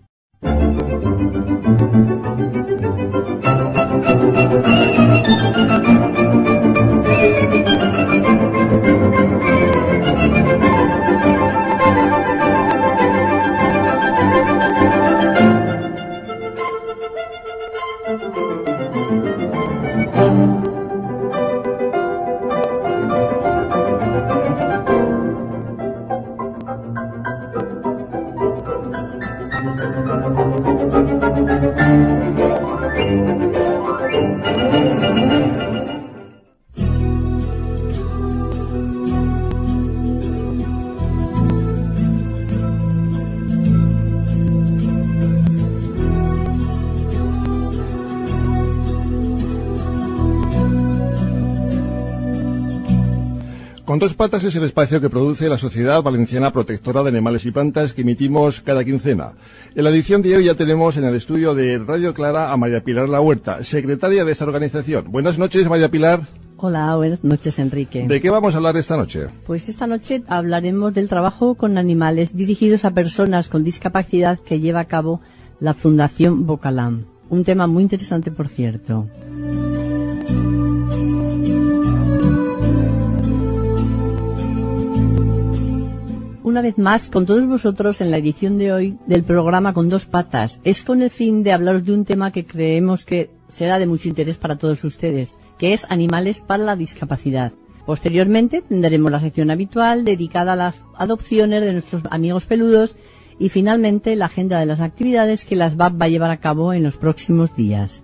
Con dos patas es el espacio que produce la Sociedad Valenciana Protectora de Animales y Plantas, que emitimos cada quincena. En la edición de hoy ya tenemos en el estudio de Radio Clara a María Pilar La Huerta, secretaria de esta organización. Buenas noches, María Pilar. Hola, buenas noches, Enrique. ¿De qué vamos a hablar esta noche? Pues esta noche hablaremos del trabajo con animales dirigidos a personas con discapacidad que lleva a cabo la Fundación Bocalan. Un tema muy interesante, por cierto. Una vez más, con todos vosotros en la edición de hoy del programa Con Dos Patas. Es con el fin de hablaros de un tema que creemos que será de mucho interés para todos ustedes, que es animales para la discapacidad. Posteriormente tendremos la sección habitual dedicada a las adopciones de nuestros amigos peludos y finalmente la agenda de las actividades que la SBAP va a llevar a cabo en los próximos días.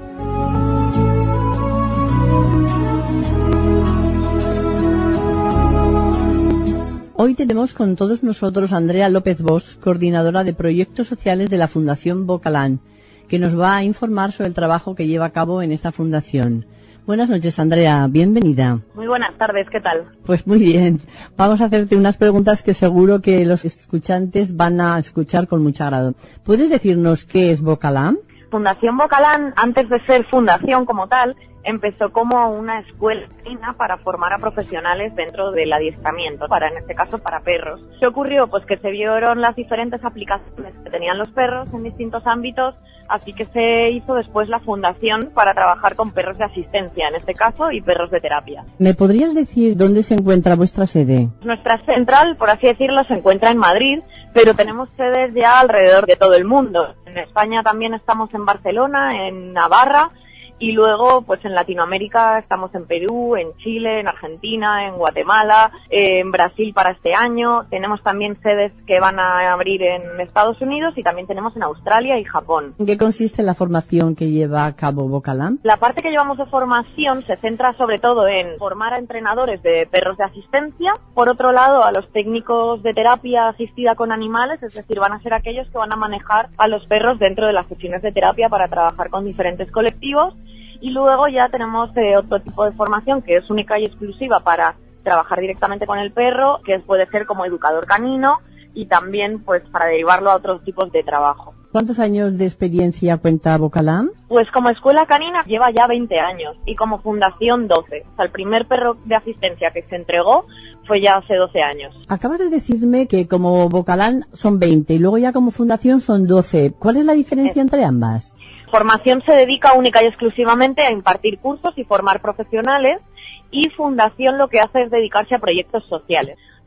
Hoy tenemos con todos nosotros a Andrea López Bosch, coordinadora de proyectos sociales de la Fundación Bocalan, que nos va a informar sobre el trabajo que lleva a cabo en esta fundación. Buenas noches, Andrea, bienvenida. Muy buenas tardes, ¿qué tal? Pues muy bien. Vamos a hacerte unas preguntas que seguro que los escuchantes van a escuchar con mucho agrado. ¿Puedes decirnos qué es Bocalan? Fundación Bocalan, antes de ser fundación como tal, empezó como una escuela canina para formar a profesionales dentro del adiestramiento, en este caso para perros. ¿Qué ocurrió? Pues que se vieron las diferentes aplicaciones que tenían los perros en distintos ámbitos, así que se hizo después la fundación para trabajar con perros de asistencia, en este caso, y perros de terapia. ¿Me podrías decir dónde se encuentra vuestra sede? Nuestra central, por así decirlo, se encuentra en Madrid, pero tenemos sedes ya alrededor de todo el mundo. En España también estamos en Barcelona, en Navarra, y luego, pues en Latinoamérica estamos en Perú, en Chile, en Argentina, en Guatemala, en Brasil para este año. Tenemos también sedes que van a abrir en Estados Unidos y también tenemos en Australia y Japón. ¿En qué consiste la formación que lleva a cabo Bocalan? La parte que llevamos de formación se centra sobre todo en formar a entrenadores de perros de asistencia. Por otro lado, a los técnicos de terapia asistida con animales, es decir, van a ser aquellos que van a manejar a los perros dentro de las sesiones de terapia para trabajar con diferentes colectivos. Y luego ya tenemos otro tipo de formación que es única y exclusiva para trabajar directamente con el perro, que puede ser como educador canino y también pues para derivarlo a otros tipos de trabajo. ¿Cuántos años de experiencia cuenta Bocalan? Pues como escuela canina lleva ya 20 años y como fundación 12. O sea, el primer perro de asistencia que se entregó fue ya hace 12 años. Acabas de decirme que como Bocalan son 20 y luego ya como fundación son 12. ¿Cuál es la diferencia entre ambas? Formación se dedica única y exclusivamente a impartir cursos y formar profesionales, y fundación lo que hace es dedicarse a proyectos sociales. O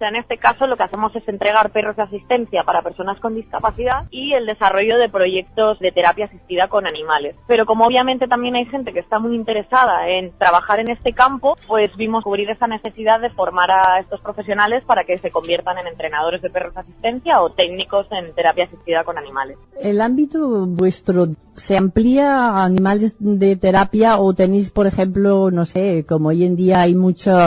sea, en este caso lo que hacemos es entregar perros de asistencia para personas con discapacidad y el desarrollo de proyectos de terapia asistida con animales. Pero como obviamente también hay gente que está muy interesada en trabajar en este campo, pues vimos cubrir esa necesidad de formar a estos profesionales para que se conviertan en entrenadores de perros de asistencia o técnicos en terapia asistida con animales. ¿El ámbito vuestro se amplía a animales de terapia o tenéis, por ejemplo, no sé, como hoy en día hay muchos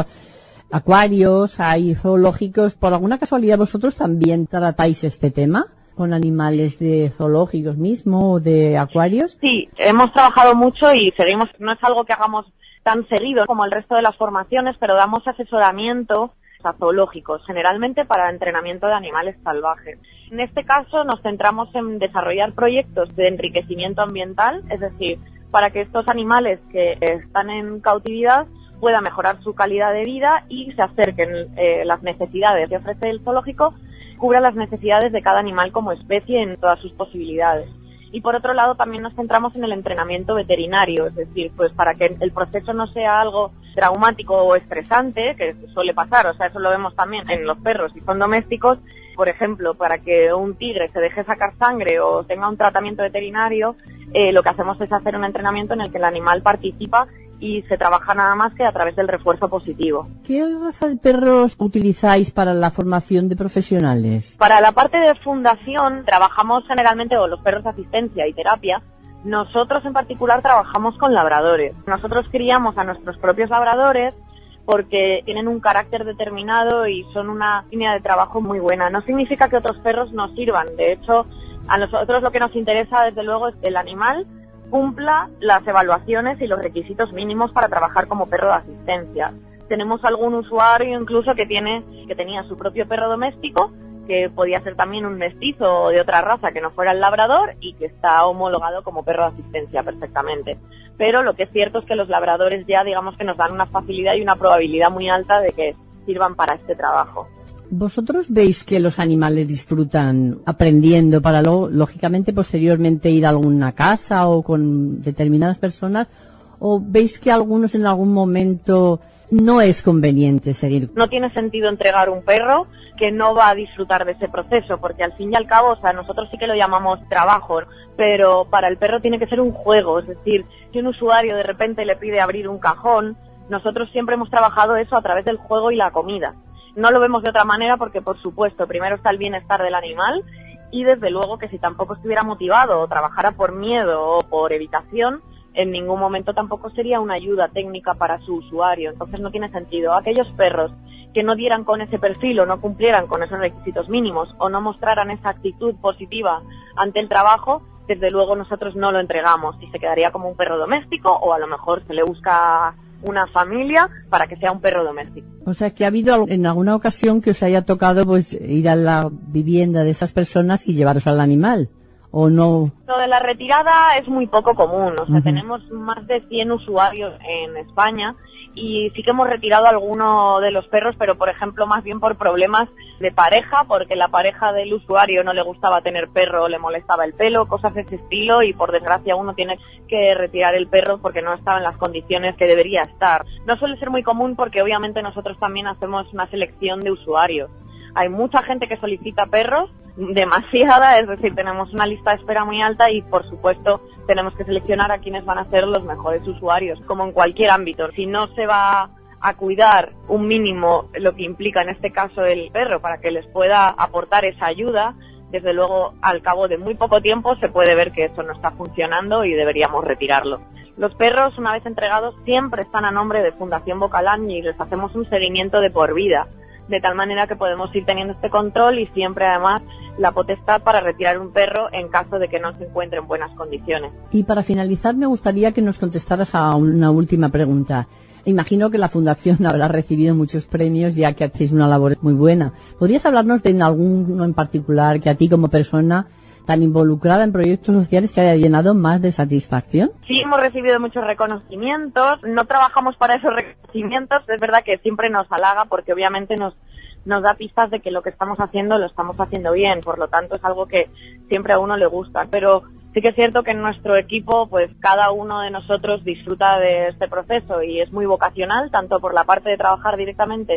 acuarios, hay zoológicos, por alguna casualidad vosotros también tratáis este tema con animales de zoológicos mismo o de acuarios? Sí, hemos trabajado mucho y seguimos, no es algo que hagamos tan seguido como el resto de las formaciones, pero damos asesoramiento a zoológicos, generalmente para entrenamiento de animales salvajes. En este caso nos centramos en desarrollar proyectos de enriquecimiento ambiental, es decir, para que estos animales que están en cautividad pueda mejorar su calidad de vida y se acerquen las necesidades que ofrece el zoológico, cubra las necesidades de cada animal como especie en todas sus posibilidades. Y por otro lado también nos centramos en el entrenamiento veterinario, es decir, pues para que el proceso no sea algo traumático o estresante, que suele pasar, o sea, eso lo vemos también en los perros si son domésticos. Por ejemplo, para que un tigre se deje sacar sangre o tenga un tratamiento veterinario, lo que hacemos es hacer un entrenamiento en el que el animal participa y se trabaja nada más que a través del refuerzo positivo. ¿Qué raza de perros utilizáis para la formación de profesionales? Para la parte de fundación trabajamos generalmente con los perros de asistencia y terapia. Nosotros en particular trabajamos con labradores. Nosotros criamos a nuestros propios labradores porque tienen un carácter determinado y son una línea de trabajo muy buena. No significa que otros perros no sirvan. De hecho, a nosotros lo que nos interesa desde luego es que el animal cumpla las evaluaciones y los requisitos mínimos para trabajar como perro de asistencia. Tenemos algún usuario incluso que tenía su propio perro doméstico, que podía ser también un mestizo o de otra raza que no fuera el labrador y que está homologado como perro de asistencia perfectamente. Pero lo que es cierto es que los labradores ya digamos que nos dan una facilidad y una probabilidad muy alta de que sirvan para este trabajo. ¿Vosotros veis que los animales disfrutan aprendiendo para luego, lógicamente, posteriormente ir a alguna casa o con determinadas personas? ¿O veis que algunos en algún momento no es conveniente seguir? No tiene sentido entregar un perro que no va a disfrutar de ese proceso, porque al fin y al cabo, o sea, nosotros sí que lo llamamos trabajo, pero para el perro tiene que ser un juego. Es decir, si un usuario de repente le pide abrir un cajón, nosotros siempre hemos trabajado eso a través del juego y la comida. No lo vemos de otra manera porque, por supuesto, primero está el bienestar del animal y, desde luego, que si tampoco estuviera motivado o trabajara por miedo o por evitación, en ningún momento tampoco sería una ayuda técnica para su usuario. Entonces no tiene sentido. Aquellos perros que no dieran con ese perfil o no cumplieran con esos requisitos mínimos o no mostraran esa actitud positiva ante el trabajo, desde luego nosotros no lo entregamos y se quedaría como un perro doméstico o a lo mejor se le busca una familia para que sea un perro doméstico. O sea, que ha habido en alguna ocasión que os haya tocado pues ir a la vivienda de esas personas y llevaros al animal, ¿o no? Lo de la retirada es muy poco común, o sea, tenemos más de 100 usuarios en España y sí que hemos retirado alguno de los perros, pero por ejemplo más bien por problemas de pareja, porque la pareja del usuario no le gustaba tener perro, le molestaba el pelo, cosas de ese estilo, y por desgracia uno tiene que retirar el perro porque no estaba en las condiciones que debería estar. No suele ser muy común porque obviamente nosotros también hacemos una selección de usuarios. Hay mucha gente que solicita perros, demasiada, es decir, tenemos una lista de espera muy alta y, por supuesto, tenemos que seleccionar a quienes van a ser los mejores usuarios, como en cualquier ámbito. Si no se va a cuidar un mínimo lo que implica en este caso el perro para que les pueda aportar esa ayuda, desde luego, al cabo de muy poco tiempo se puede ver que eso no está funcionando y deberíamos retirarlo. Los perros, una vez entregados, siempre están a nombre de Fundación Bocalán y les hacemos un seguimiento de por vida, de tal manera que podemos ir teniendo este control y siempre además la potestad para retirar un perro en caso de que no se encuentre en buenas condiciones. Y para finalizar me gustaría que nos contestaras a una última pregunta. Imagino que la Fundación habrá recibido muchos premios ya que hacéis una labor muy buena. ¿Podrías hablarnos de alguno en particular que a ti como persona tan involucrada en proyectos sociales te haya llenado más de satisfacción? Sí, hemos recibido muchos reconocimientos. No trabajamos para esos reconocimientos. Es verdad que siempre nos halaga porque obviamente nos da pistas de que lo que estamos haciendo lo estamos haciendo bien. Por lo tanto, es algo que siempre a uno le gusta. Pero sí que es cierto que en nuestro equipo, pues cada uno de nosotros disfruta de este proceso y es muy vocacional, tanto por la parte de trabajar directamente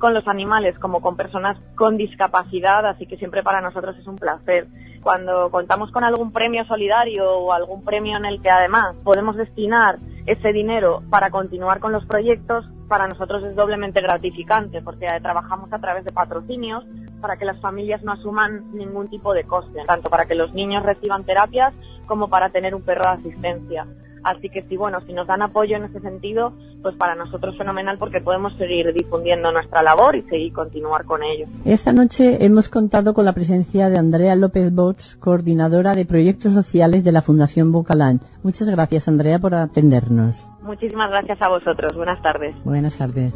con los animales como con personas con discapacidad, así que siempre para nosotros es un placer. Cuando contamos con algún premio solidario o algún premio en el que además podemos destinar ese dinero para continuar con los proyectos, para nosotros es doblemente gratificante porque trabajamos a través de patrocinios para que las familias no asuman ningún tipo de coste, tanto para que los niños reciban terapias como para tener un perro de asistencia. Así que si nos dan apoyo en ese sentido, pues para nosotros fenomenal porque podemos seguir difundiendo nuestra labor y seguir continuar con ello. Esta noche hemos contado con la presencia de Andrea López Bosch, coordinadora de proyectos sociales de la Fundación Bocalán. Muchas gracias, Andrea, por atendernos. Muchísimas gracias a vosotros. Buenas tardes. Buenas tardes.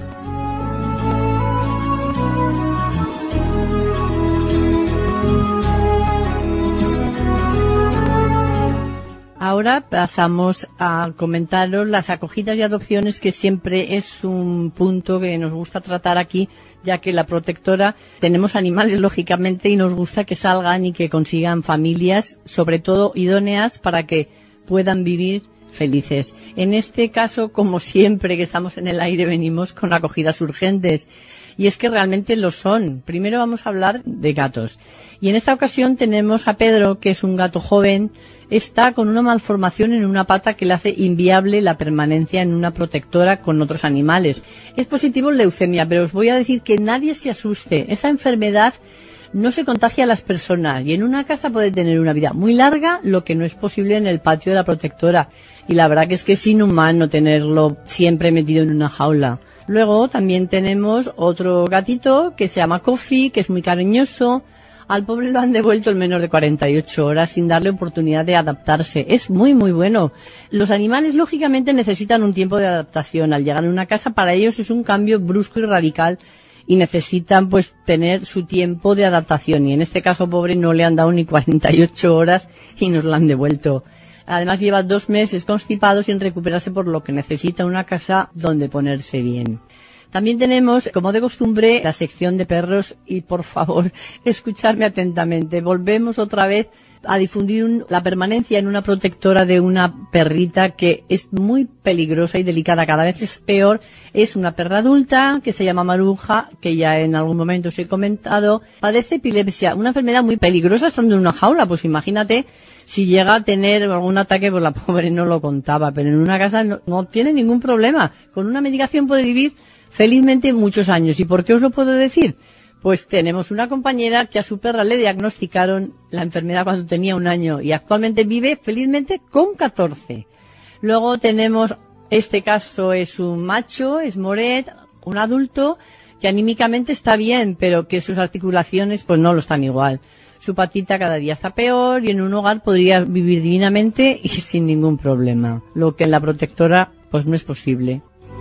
Ahora pasamos a comentaros las acogidas y adopciones, que siempre es un punto que nos gusta tratar aquí, ya que la protectora tenemos animales, lógicamente, y nos gusta que salgan y que consigan familias, sobre todo idóneas, para que puedan vivir felices. En este caso, como siempre que estamos en el aire, venimos con acogidas urgentes. Y es que realmente lo son. Primero vamos a hablar de gatos. Y en esta ocasión tenemos a Pedro, que es un gato joven. Está con una malformación en una pata que le hace inviable la permanencia en una protectora con otros animales. Es positivo en leucemia, pero os voy a decir que nadie se asuste. Esta enfermedad no se contagia a las personas y en una casa puede tener una vida muy larga, lo que no es posible en el patio de la protectora. Y la verdad que es inhumano tenerlo siempre metido en una jaula. Luego también tenemos otro gatito que se llama Coffee, que es muy cariñoso. Al pobre lo han devuelto en menos de 48 horas sin darle oportunidad de adaptarse. Es muy, muy bueno. Los animales, lógicamente, necesitan un tiempo de adaptación. Al llegar a una casa, para ellos es un cambio brusco y radical y necesitan, pues, tener su tiempo de adaptación. Y en este caso, pobre, no le han dado ni 48 horas y nos lo han devuelto. Además, lleva 2 meses constipado sin recuperarse, por lo que necesita una casa donde ponerse bien. También tenemos, como de costumbre, la sección de perros y, por favor, escuchadme atentamente. Volvemos otra vez a difundir la permanencia en una protectora de una perrita que es muy peligrosa y delicada. Cada vez es peor. Es una perra adulta que se llama Maruja, que ya en algún momento os he comentado. Padece epilepsia, una enfermedad muy peligrosa estando en una jaula. Pues imagínate si llega a tener algún ataque, pues la pobre no lo contaba. Pero en una casa no tiene ningún problema. Con una medicación puede vivir felizmente muchos años. ¿Y por qué os lo puedo decir? Pues tenemos una compañera que a su perra le diagnosticaron la enfermedad cuando tenía 1 año y actualmente vive felizmente con 14. Luego tenemos, este caso es un macho, es Moret, un adulto que anímicamente está bien, pero que sus articulaciones pues no lo están igual. Su patita cada día está peor y en un hogar podría vivir divinamente y sin ningún problema, lo que en la protectora pues no es posible.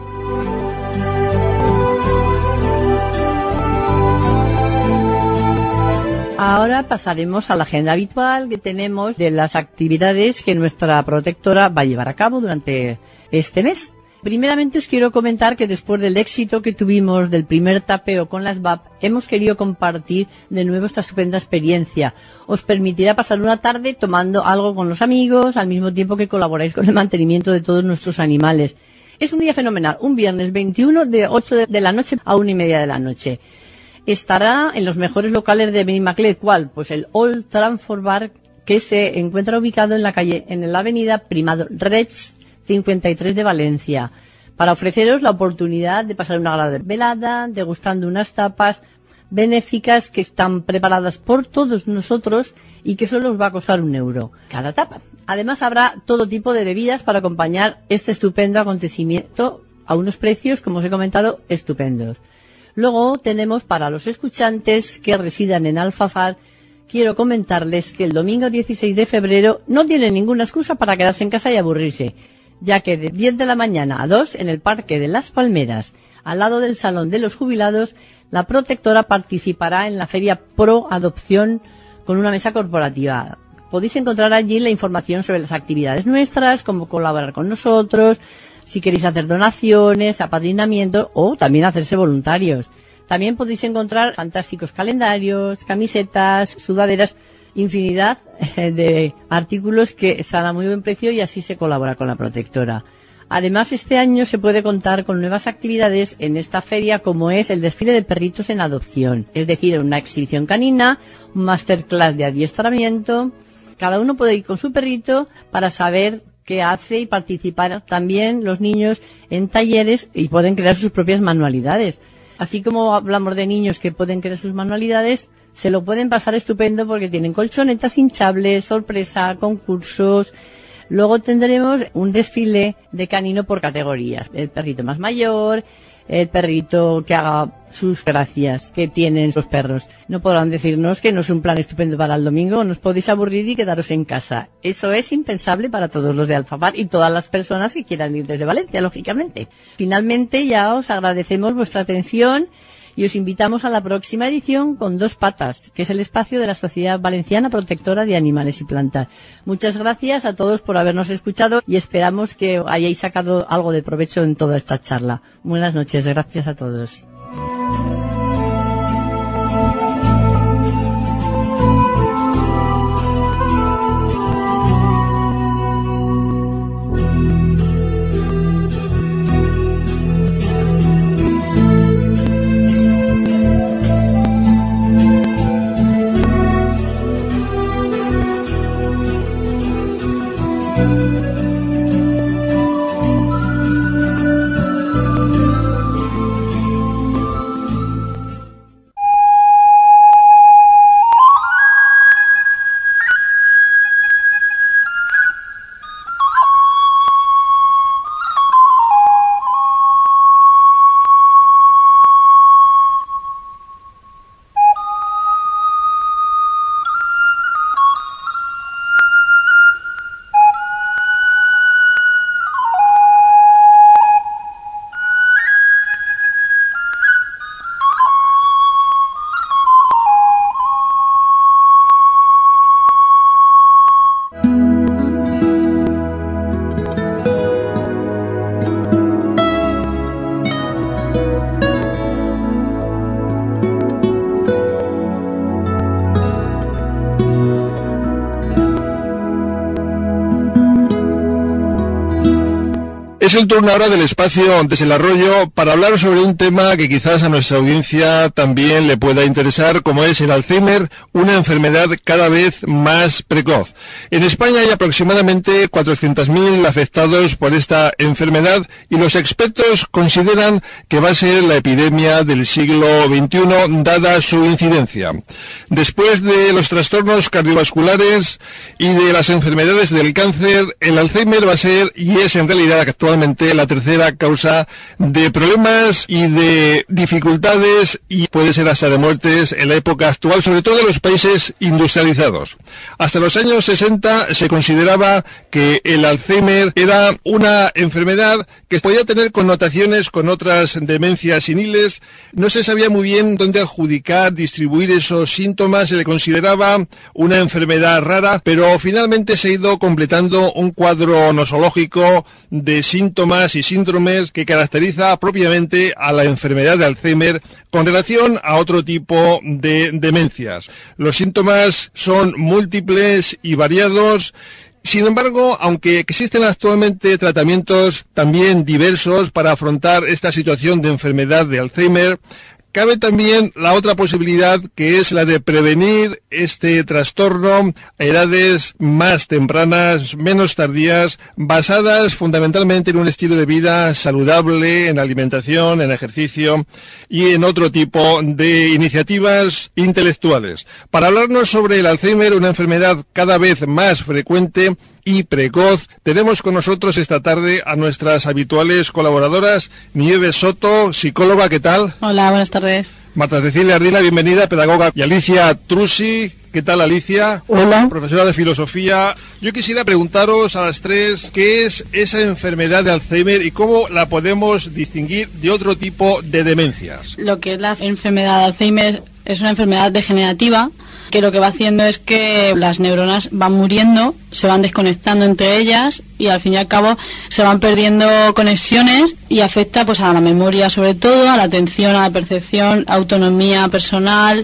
Ahora pasaremos a la agenda habitual que tenemos de las actividades que nuestra protectora va a llevar a cabo durante este mes. Primeramente os quiero comentar que después del éxito que tuvimos del primer tapeo con las VAP, hemos querido compartir de nuevo esta estupenda experiencia. Os permitirá pasar una tarde tomando algo con los amigos, al mismo tiempo que colaboráis con el mantenimiento de todos nuestros animales. Es un día fenomenal, un viernes 21 de 8 de la noche a 1:30 de la noche. Estará en los mejores locales de Benimaclet. ¿Cuál? Pues el Old Trafford Bar, que se encuentra ubicado en la avenida Primado Reig 53 de Valencia, para ofreceros la oportunidad de pasar una agradable velada, degustando unas tapas benéficas que están preparadas por todos nosotros y que solo os va a costar €1 cada tapa. Además, habrá todo tipo de bebidas para acompañar este estupendo acontecimiento a unos precios, como os he comentado, estupendos. Luego tenemos, para los escuchantes que residan en Alfafar, quiero comentarles que el domingo 16 de febrero no tienen ninguna excusa para quedarse en casa y aburrirse, ya que de 10 de la mañana a 2 en el Parque de las Palmeras, al lado del Salón de los Jubilados, la protectora participará en la Feria Pro Adopción con una mesa corporativa. Podéis encontrar allí la información sobre las actividades nuestras, cómo colaborar con nosotros, si queréis hacer donaciones, apadrinamiento o también hacerse voluntarios. También podéis encontrar fantásticos calendarios, camisetas, sudaderas, infinidad de artículos que están a muy buen precio y así se colabora con la protectora. Además, este año se puede contar con nuevas actividades en esta feria, como es el desfile de perritos en adopción, es decir, una exhibición canina, un masterclass de adiestramiento. Cada uno puede ir con su perrito para saber qué hace y participar también los niños en talleres y pueden crear sus propias manualidades. Así como hablamos de niños que pueden crear sus manualidades, se lo pueden pasar estupendo porque tienen colchonetas hinchables, sorpresa, concursos. Luego tendremos un desfile de canino por categorías. El perrito más mayor, el perrito que haga sus gracias que tienen los perros. No podrán decirnos que no es un plan estupendo para el domingo, nos podéis aburrir y quedaros en casa. Eso es impensable para todos los de Alfafar y todas las personas que quieran ir desde Valencia, lógicamente. Finalmente, ya os agradecemos vuestra atención y os invitamos a la próxima edición con Dos Patas, que es el espacio de la Sociedad Valenciana Protectora de Animales y Plantas. Muchas gracias a todos por habernos escuchado y esperamos que hayáis sacado algo de provecho en toda esta charla. Buenas noches, gracias a todos. Es el turno ahora del espacio Desarrollo para hablar sobre un tema que quizás a nuestra audiencia también le pueda interesar, como es el Alzheimer, una enfermedad cada vez más precoz. En España hay aproximadamente 400.000 afectados por esta enfermedad y los expertos consideran que va a ser la epidemia del siglo XXI, dada su incidencia. Después de los trastornos cardiovasculares y de las enfermedades del cáncer, el Alzheimer va a ser, y es en realidad actualmente, la tercera causa de problemas y de dificultades y puede ser hasta de muertes en la época actual, sobre todo en los países industrializados. Hasta los años 60 se consideraba que el Alzheimer era una enfermedad que podía tener connotaciones con otras demencias seniles. No se sabía muy bien dónde adjudicar, distribuir esos síntomas, se le consideraba una enfermedad rara, pero finalmente se ha ido completando un cuadro nosológico de síntomas y síndromes que caracteriza propiamente a la enfermedad de Alzheimer con relación a otro tipo de demencias. Los síntomas son múltiples y variados. Sin embargo, aunque existen actualmente tratamientos también diversos para afrontar esta situación de enfermedad de Alzheimer, cabe también la otra posibilidad, que es la de prevenir este trastorno a edades más tempranas, menos tardías, basadas fundamentalmente en un estilo de vida saludable, en alimentación, en ejercicio y en otro tipo de iniciativas intelectuales. Para hablarnos sobre el Alzheimer, una enfermedad cada vez más frecuente y precoz, tenemos con nosotros esta tarde a nuestras habituales colaboradoras, Nieves Soto, psicóloga, ¿qué tal? Hola, buenas tardes. Marta Cecilia Ardila, bienvenida, pedagoga, y Alicia Trusi, ¿qué tal, Alicia? Hola. Profesora de filosofía. Yo quisiera preguntaros a las tres qué es esa enfermedad de Alzheimer y cómo la podemos distinguir de otro tipo de demencias. Lo que es la enfermedad de Alzheimer es una enfermedad degenerativa que lo que va haciendo es que las neuronas van muriendo, se van desconectando entre ellas y al fin y al cabo se van perdiendo conexiones y afecta pues a la memoria sobre todo, a la atención, a la percepción, autonomía personal,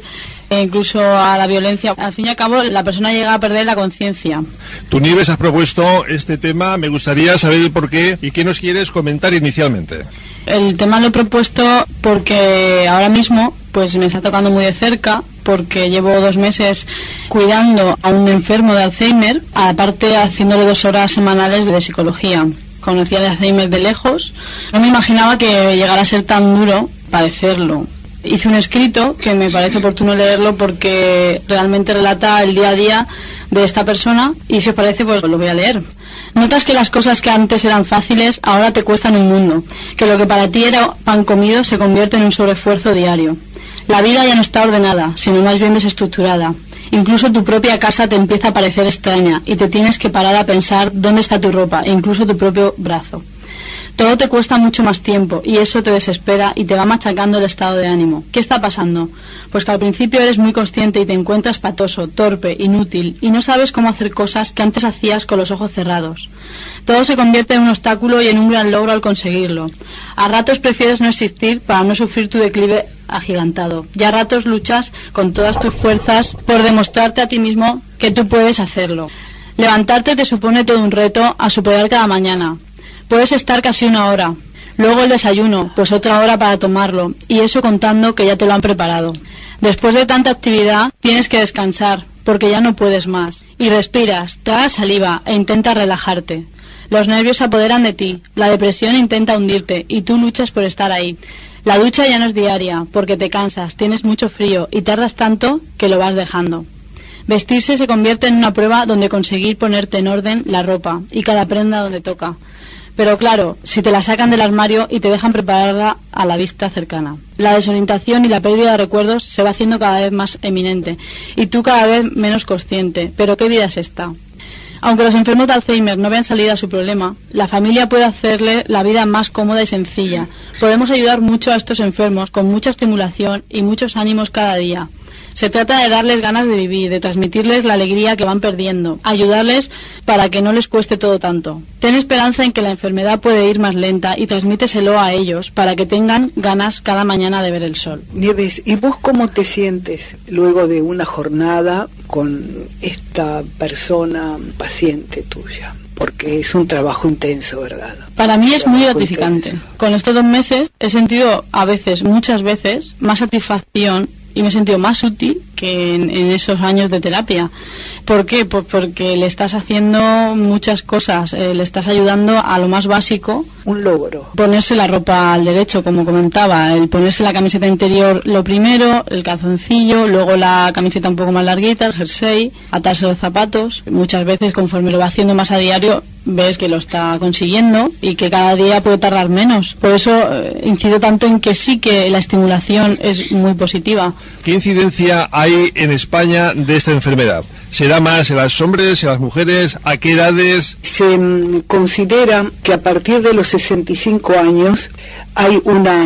e incluso a la violencia. Al fin y al cabo, la persona llega a perder la conciencia. Tú, Nieves, has propuesto este tema. Me gustaría saber el porqué y qué nos quieres comentar inicialmente. El tema lo he propuesto porque ahora mismo pues me está tocando muy de cerca, porque llevo 2 meses cuidando a un enfermo de Alzheimer, aparte haciéndole 2 horas semanales de psicología. Conocía el Alzheimer de lejos, no me imaginaba que llegara a ser tan duro padecerlo. Hice un escrito que me parece oportuno leerlo porque realmente relata el día a día de esta persona y si os parece pues lo voy a leer. Notas que las cosas que antes eran fáciles ahora te cuestan un mundo, que lo que para ti era pan comido se convierte en un sobreesfuerzo diario. La vida ya no está ordenada, sino más bien desestructurada. Incluso tu propia casa te empieza a parecer extraña y te tienes que parar a pensar dónde está tu ropa e incluso tu propio brazo. Todo te cuesta mucho más tiempo y eso te desespera y te va machacando el estado de ánimo. ¿Qué está pasando? Pues que al principio eres muy consciente y te encuentras patoso, torpe, inútil y no sabes cómo hacer cosas que antes hacías con los ojos cerrados. Todo se convierte en un obstáculo y en un gran logro al conseguirlo. A ratos prefieres no existir para no sufrir tu declive agigantado. Y a ratos luchas con todas tus fuerzas por demostrarte a ti mismo que tú puedes hacerlo. Levantarte te supone todo un reto a superar cada mañana. Puedes estar casi 1 hora, luego el desayuno, pues otra hora para tomarlo, y eso contando que ya te lo han preparado. Después de tanta actividad, tienes que descansar, porque ya no puedes más. Y respiras, tragas saliva e intentas relajarte. Los nervios se apoderan de ti, la depresión intenta hundirte, y tú luchas por estar ahí. La ducha ya no es diaria, porque te cansas, tienes mucho frío, y tardas tanto que lo vas dejando. Vestirse se convierte en una prueba donde conseguir ponerte en orden la ropa, y cada prenda donde toca. Pero claro, si te la sacan del armario y te dejan prepararla a la vista cercana. La desorientación y la pérdida de recuerdos se va haciendo cada vez más eminente y tú cada vez menos consciente. ¿Pero qué vida es esta? Aunque los enfermos de Alzheimer no vean salida a su problema, la familia puede hacerle la vida más cómoda y sencilla. Podemos ayudar mucho a estos enfermos con mucha estimulación y muchos ánimos cada día. Se trata de darles ganas de vivir, de transmitirles la alegría que van perdiendo, ayudarles para que no les cueste todo tanto. Ten esperanza en que la enfermedad puede ir más lenta y transmíteselo a ellos para que tengan ganas cada mañana de ver el sol. Nieves, ¿y vos cómo te sientes luego de una jornada con esta persona paciente tuya? Porque es un trabajo intenso, ¿verdad? Para mí es muy gratificante. Con estos 2 meses he sentido a veces, muchas veces, más satisfacción y me he sentido más útil que en esos años de terapia. ¿Por qué? Pues porque le estás haciendo muchas cosas, le estás ayudando a lo más básico. Un logro. Ponerse la ropa al derecho, como comentaba, el ponerse la camiseta interior lo primero, el calzoncillo, luego la camiseta un poco más larguita, el jersey, atarse los zapatos. Muchas veces, conforme lo va haciendo más a diario, ves que lo está consiguiendo y que cada día puede tardar menos. Por eso incido tanto en que sí que la estimulación es muy positiva. ¿Qué incidencia hay en España de esta enfermedad? ¿Se da más en los hombres, en las mujeres? ¿A qué edades? Se considera que a partir de los 65 años hay una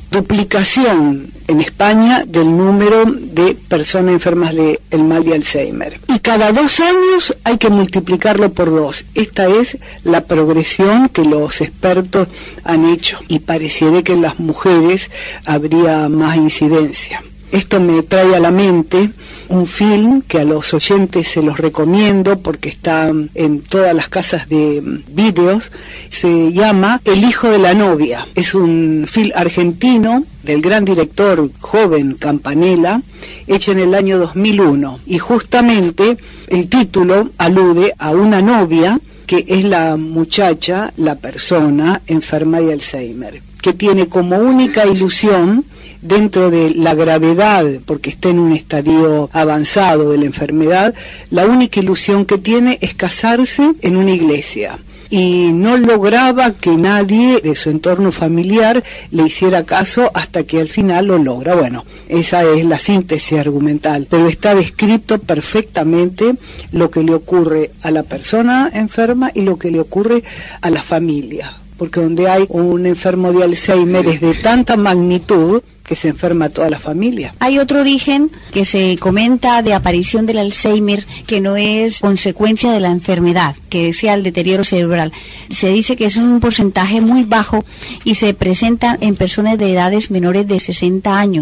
duplicación en España del número de personas enfermas del mal de Alzheimer. Y cada 2 años hay que multiplicarlo por 2. Esta es la progresión que los expertos han hecho. Y pareciera que en las mujeres habría más incidencia. Esto me trae a la mente un film que a los oyentes se los recomiendo porque está en todas las casas de vídeos. Se llama El hijo de la novia. Es un film argentino del gran director joven Campanella, hecho en el año 2001. Y justamente el título alude a una novia que es la muchacha, la persona enferma de Alzheimer, que tiene como única ilusión, dentro de la gravedad, porque está en un estadio avanzado de la enfermedad, la única ilusión que tiene es casarse en una iglesia. Y no lograba que nadie de su entorno familiar le hiciera caso hasta que al final lo logra. Bueno, esa es la síntesis argumental, pero está descrito perfectamente lo que le ocurre a la persona enferma y lo que le ocurre a la familia. Porque donde hay un enfermo de Alzheimer es de tanta magnitud que se enferma toda la familia. Hay otro origen que se comenta de aparición del Alzheimer que no es consecuencia de la enfermedad, que sea el deterioro cerebral. Se dice que es un porcentaje muy bajo y se presenta en personas de edades menores de 60 años.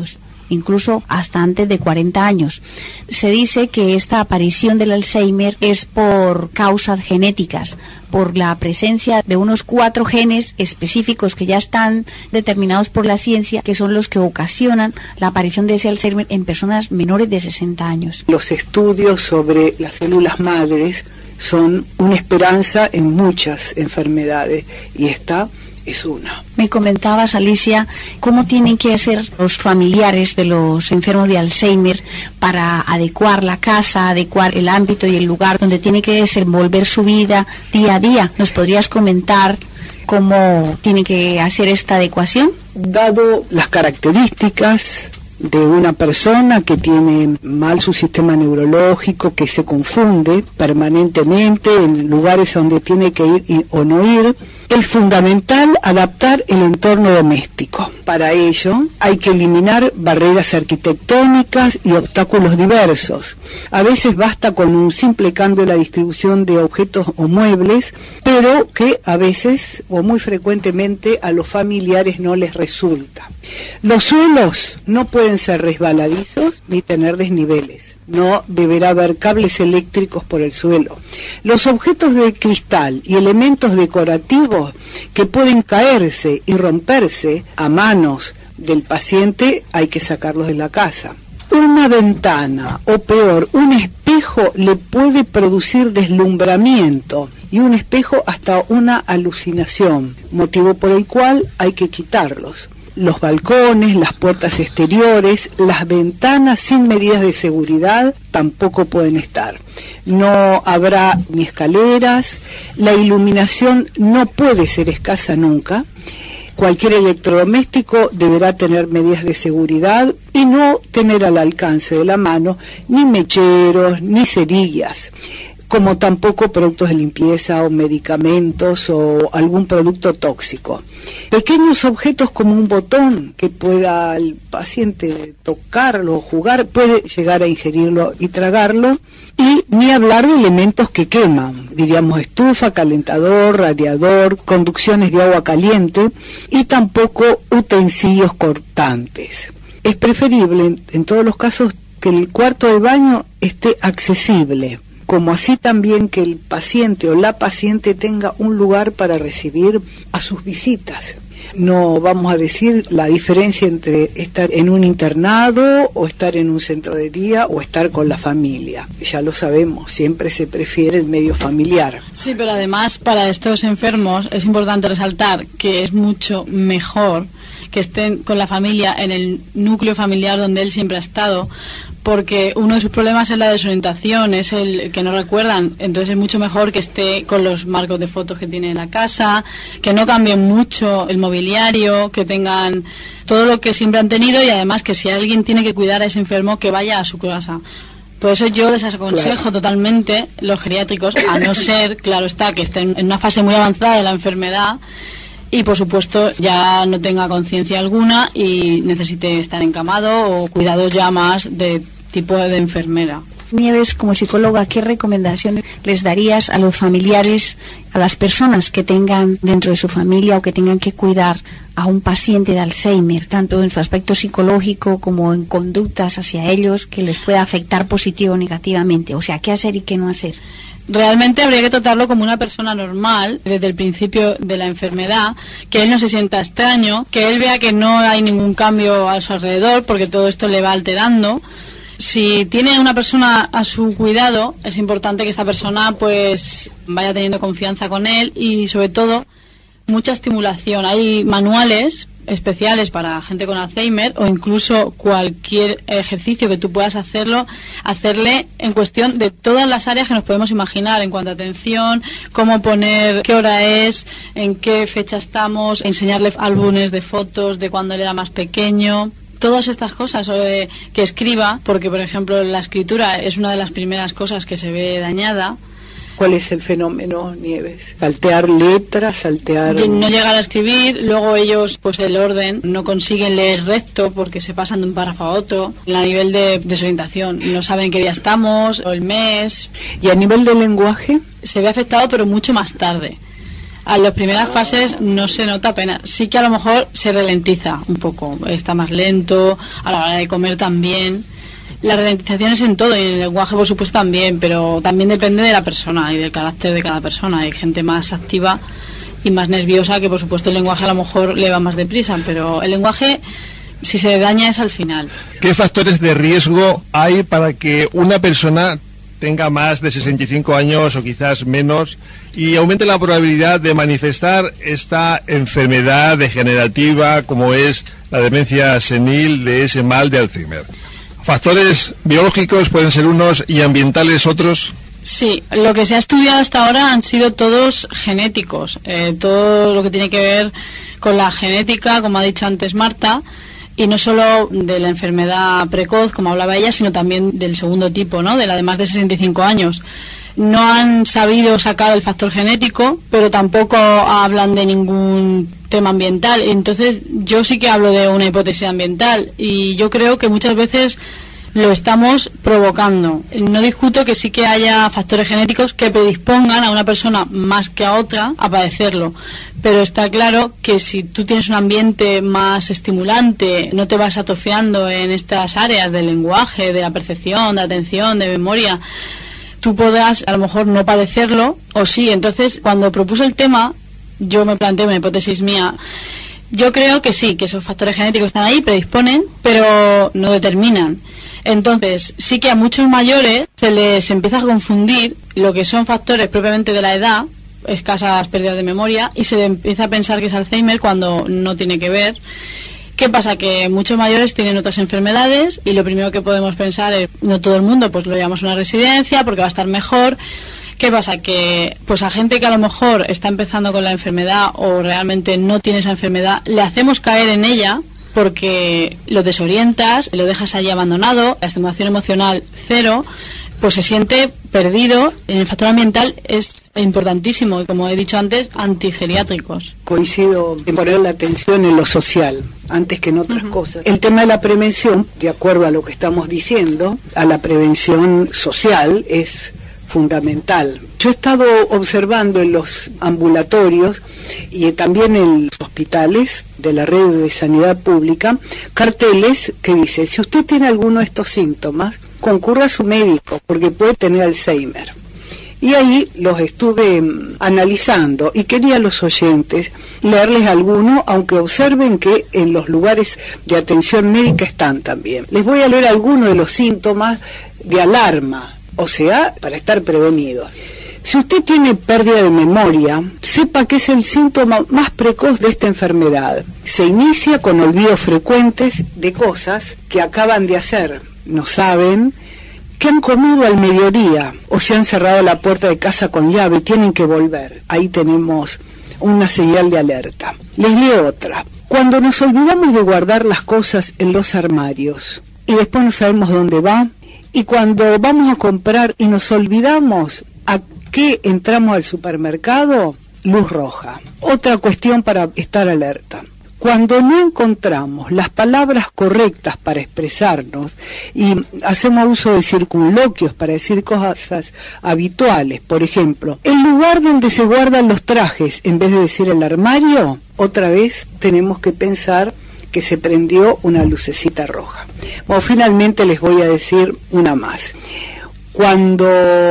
incluso hasta antes de 40 años. Se dice que esta aparición del Alzheimer es por causas genéticas, por la presencia de unos 4 genes específicos que ya están determinados por la ciencia, que son los que ocasionan la aparición de ese Alzheimer en personas menores de 60 años. Los estudios sobre las células madres son una esperanza en muchas enfermedades y esta es una. Me comentabas, Alicia, cómo tienen que hacer los familiares de los enfermos de Alzheimer para adecuar la casa, adecuar el ámbito y el lugar donde tiene que desenvolver su vida día a día. ¿Nos podrías comentar cómo tiene que hacer esta adecuación? Dado las características de una persona que tiene mal su sistema neurológico, que se confunde permanentemente en lugares donde tiene que ir o no ir, es fundamental adaptar el entorno doméstico. Para ello hay que eliminar barreras arquitectónicas y obstáculos diversos. A veces basta con un simple cambio en la distribución de objetos o muebles, pero que a veces o muy frecuentemente a los familiares no les resulta. Los suelos no pueden ser resbaladizos ni tener desniveles. No deberá haber cables eléctricos por el suelo. Los objetos de cristal y elementos decorativos que pueden caerse y romperse a manos del paciente hay que sacarlos de la casa. Una ventana o peor, un espejo le puede producir deslumbramiento y un espejo hasta una alucinación, motivo por el cual hay que quitarlos. Los balcones, las puertas exteriores, las ventanas sin medidas de seguridad tampoco pueden estar. No habrá ni escaleras, la iluminación no puede ser escasa nunca. Cualquier electrodoméstico deberá tener medidas de seguridad y no tener al alcance de la mano ni mecheros ni cerillas, como tampoco productos de limpieza o medicamentos o algún producto tóxico. Pequeños objetos como un botón que pueda el paciente tocarlo o jugar, puede llegar a ingerirlo y tragarlo, y ni hablar de elementos que queman, diríamos estufa, calentador, radiador, conducciones de agua caliente y tampoco utensilios cortantes. Es preferible en todos los casos que el cuarto de baño esté accesible, como así también que el paciente o la paciente tenga un lugar para recibir a sus visitas. No vamos a decir la diferencia entre estar en un internado o estar en un centro de día o estar con la familia. Ya lo sabemos, siempre se prefiere el medio familiar. Sí, pero además para estos enfermos es importante resaltar que es mucho mejor que estén con la familia en el núcleo familiar donde él siempre ha estado, porque uno de sus problemas es la desorientación, es el que no recuerdan, entonces es mucho mejor que esté con los marcos de fotos que tiene en la casa, que no cambien mucho el mobiliario, que tengan todo lo que siempre han tenido, y además que si alguien tiene que cuidar a ese enfermo, que vaya a su casa. Por eso yo desaconsejo totalmente los geriátricos, a no ser, claro está, que estén en una fase muy avanzada de la enfermedad y por supuesto ya no tenga conciencia alguna y necesite estar encamado o cuidados ya más de tipo de enfermera. Nieves, como psicóloga, ¿qué recomendaciones les darías a los familiares, a las personas que tengan dentro de su familia o que tengan que cuidar a un paciente de Alzheimer, tanto en su aspecto psicológico como en conductas hacia ellos que les pueda afectar positivo o negativamente? O sea, ¿qué hacer y qué no hacer? Realmente habría que tratarlo como una persona normal desde el principio de la enfermedad, que él no se sienta extraño, que él vea que no hay ningún cambio a su alrededor porque todo esto le va alterando. Si tiene una persona a su cuidado, es importante que esta persona pues vaya teniendo confianza con él y sobre todo mucha estimulación. Hay manuales especiales para gente con Alzheimer o incluso cualquier ejercicio que tú puedas hacerle en cuestión de todas las áreas que nos podemos imaginar en cuanto a atención, cómo poner, qué hora es, en qué fecha estamos, enseñarle álbumes de fotos de cuando él era más pequeño. Todas estas cosas, que escriba, porque por ejemplo la escritura es una de las primeras cosas que se ve dañada. ¿Cuál es el fenómeno, Nieves? Saltear letras, saltear... No llegar a escribir, luego ellos, pues el orden, no consiguen leer recto porque se pasan de un párrafo a otro, a nivel de desorientación, no saben qué día estamos o el mes. ¿Y a nivel de lenguaje? Se ve afectado pero mucho más tarde. A las primeras fases no se nota apenas. Sí que a lo mejor se ralentiza un poco, está más lento, a la hora de comer también. La ralentización es en todo, y en el lenguaje por supuesto también, pero también depende de la persona y del carácter de cada persona. Hay gente más activa y más nerviosa que por supuesto el lenguaje a lo mejor le va más deprisa, pero el lenguaje, si se daña, es al final. ¿Qué factores de riesgo hay para que una persona tenga más de 65 años o quizás menos y aumente la probabilidad de manifestar esta enfermedad degenerativa como es la demencia senil, de ese mal de Alzheimer? ¿Factores biológicos pueden ser unos y ambientales otros? Sí, lo que se ha estudiado hasta ahora han sido todos genéticos, todo lo que tiene que ver con la genética, como ha dicho antes Marta, y no solo de la enfermedad precoz, como hablaba ella, sino también del segundo tipo, ¿no?, de la de más de 65 años. No han sabido sacar el factor genético, pero tampoco hablan de ningún tema ambiental. Entonces, yo sí que hablo de una hipótesis ambiental, y yo creo que muchas veces lo estamos provocando. No discuto que sí que haya factores genéticos que predispongan a una persona más que a otra a padecerlo, pero está claro que si tú tienes un ambiente más estimulante, no te vas atrofiando en estas áreas del lenguaje, de la percepción, de atención, de memoria, tú podrás a lo mejor no padecerlo, o sí. Entonces, cuando propuse el tema, yo me planteé una hipótesis mía. Yo creo que sí, que esos factores genéticos están ahí, predisponen, pero no determinan. Entonces, sí que a muchos mayores se les empieza a confundir lo que son factores propiamente de la edad, escasas pérdidas de memoria, y se le empieza a pensar que es Alzheimer cuando no tiene que ver. ¿Qué pasa? Que muchos mayores tienen otras enfermedades y lo primero que podemos pensar es, no todo el mundo, pues lo llevamos a una residencia porque va a estar mejor. ¿Qué pasa? Que pues a gente que a lo mejor está empezando con la enfermedad o realmente no tiene esa enfermedad, le hacemos caer en ella porque lo desorientas, lo dejas allí abandonado, la estimulación emocional cero, pues se siente perdido. El factor ambiental es importantísimo y, como he dicho antes, antigeriátricos. Coincido en poner la atención en lo social antes que en otras cosas. El tema de la prevención, de acuerdo a lo que estamos diciendo, a la prevención social es fundamental. Yo he estado observando en los ambulatorios y también en los hospitales de la red de sanidad pública carteles que dicen: si usted tiene alguno de estos síntomas, concurra a su médico porque puede tener Alzheimer. Y ahí los estuve analizando y quería a los oyentes leerles alguno, aunque observen que en los lugares de atención médica están también. Les voy a leer algunos de los síntomas de alarma, o sea, para estar prevenidos. Si usted tiene pérdida de memoria, sepa que es el síntoma más precoz de esta enfermedad. Se inicia con olvidos frecuentes de cosas que acaban de hacer. No saben que han comido al mediodía o se han cerrado la puerta de casa con llave y tienen que volver. Ahí tenemos una señal de alerta. Les leo otra. Cuando nos olvidamos de guardar las cosas en los armarios y después no sabemos dónde va, y cuando vamos a comprar y nos olvidamos a qué entramos al supermercado, luz roja. Otra cuestión para estar alerta. Cuando no encontramos las palabras correctas para expresarnos y hacemos uso de circunloquios para decir cosas habituales, por ejemplo, el lugar donde se guardan los trajes en vez de decir el armario, otra vez tenemos que pensar que se prendió una lucecita roja. Bueno, finalmente les voy a decir una más. Cuando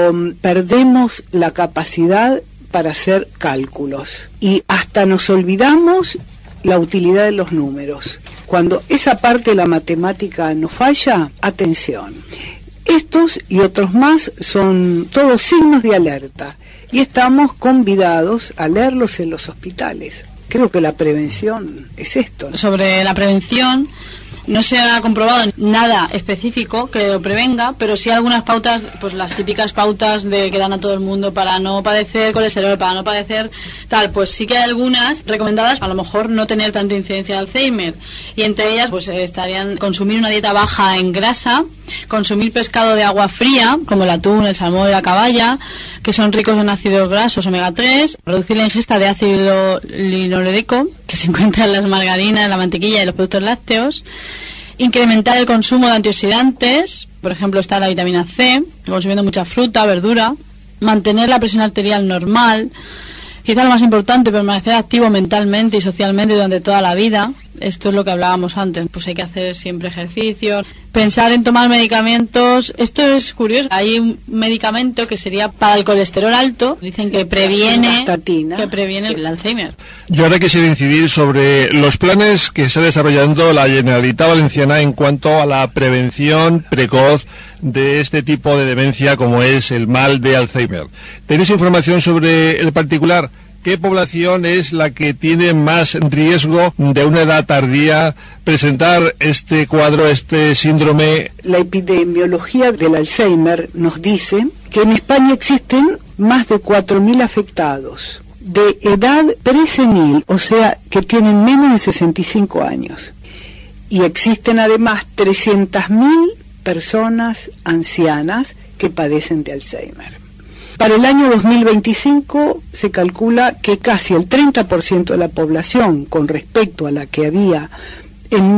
perdemos la capacidad para hacer cálculos y hasta nos olvidamos la utilidad de los números, cuando esa parte de la matemática nos falla, atención. Estos y otros más son todos signos de alerta y estamos convidados a leerlos en los hospitales. Creo que la prevención es esto, ¿no? Sobre la prevención, no se ha comprobado nada específico que lo prevenga, pero sí algunas pautas, pues las típicas pautas de que dan a todo el mundo para no padecer colesterol, para no padecer tal, pues sí que hay algunas recomendadas, a lo mejor no tener tanta incidencia de Alzheimer, y entre ellas pues estarían consumir una dieta baja en grasa, consumir pescado de agua fría, como el atún, el salmón y la caballa, que son ricos en ácidos grasos omega 3, reducir la ingesta de ácido linoleico, que se encuentra en las margarinas, la mantequilla y los productos lácteos, incrementar el consumo de antioxidantes, por ejemplo está la vitamina C, consumiendo mucha fruta, verdura, mantener la presión arterial normal, Quizá lo más importante, permanecer activo mentalmente y socialmente durante toda la vida. Esto es lo que hablábamos antes, pues hay que hacer siempre ejercicio, pensar en tomar medicamentos. Esto es curioso, hay un medicamento que sería para el colesterol alto, dicen que previene el Alzheimer. Yo ahora quisiera incidir sobre los planes que está desarrollando la Generalitat Valenciana en cuanto a la prevención precoz de este tipo de demencia como es el mal de Alzheimer. ¿Tenéis información sobre el particular? ¿Qué población es la que tiene más riesgo de una edad tardía presentar este cuadro, este síndrome? La epidemiología del Alzheimer nos dice que en España existen más de 4.000 afectados de edad pre-senil, o sea, que tienen menos de 65 años. Y existen además 300.000 personas ancianas que padecen de Alzheimer. Para el año 2025 se calcula que casi el 30% de la población con respecto a la que había en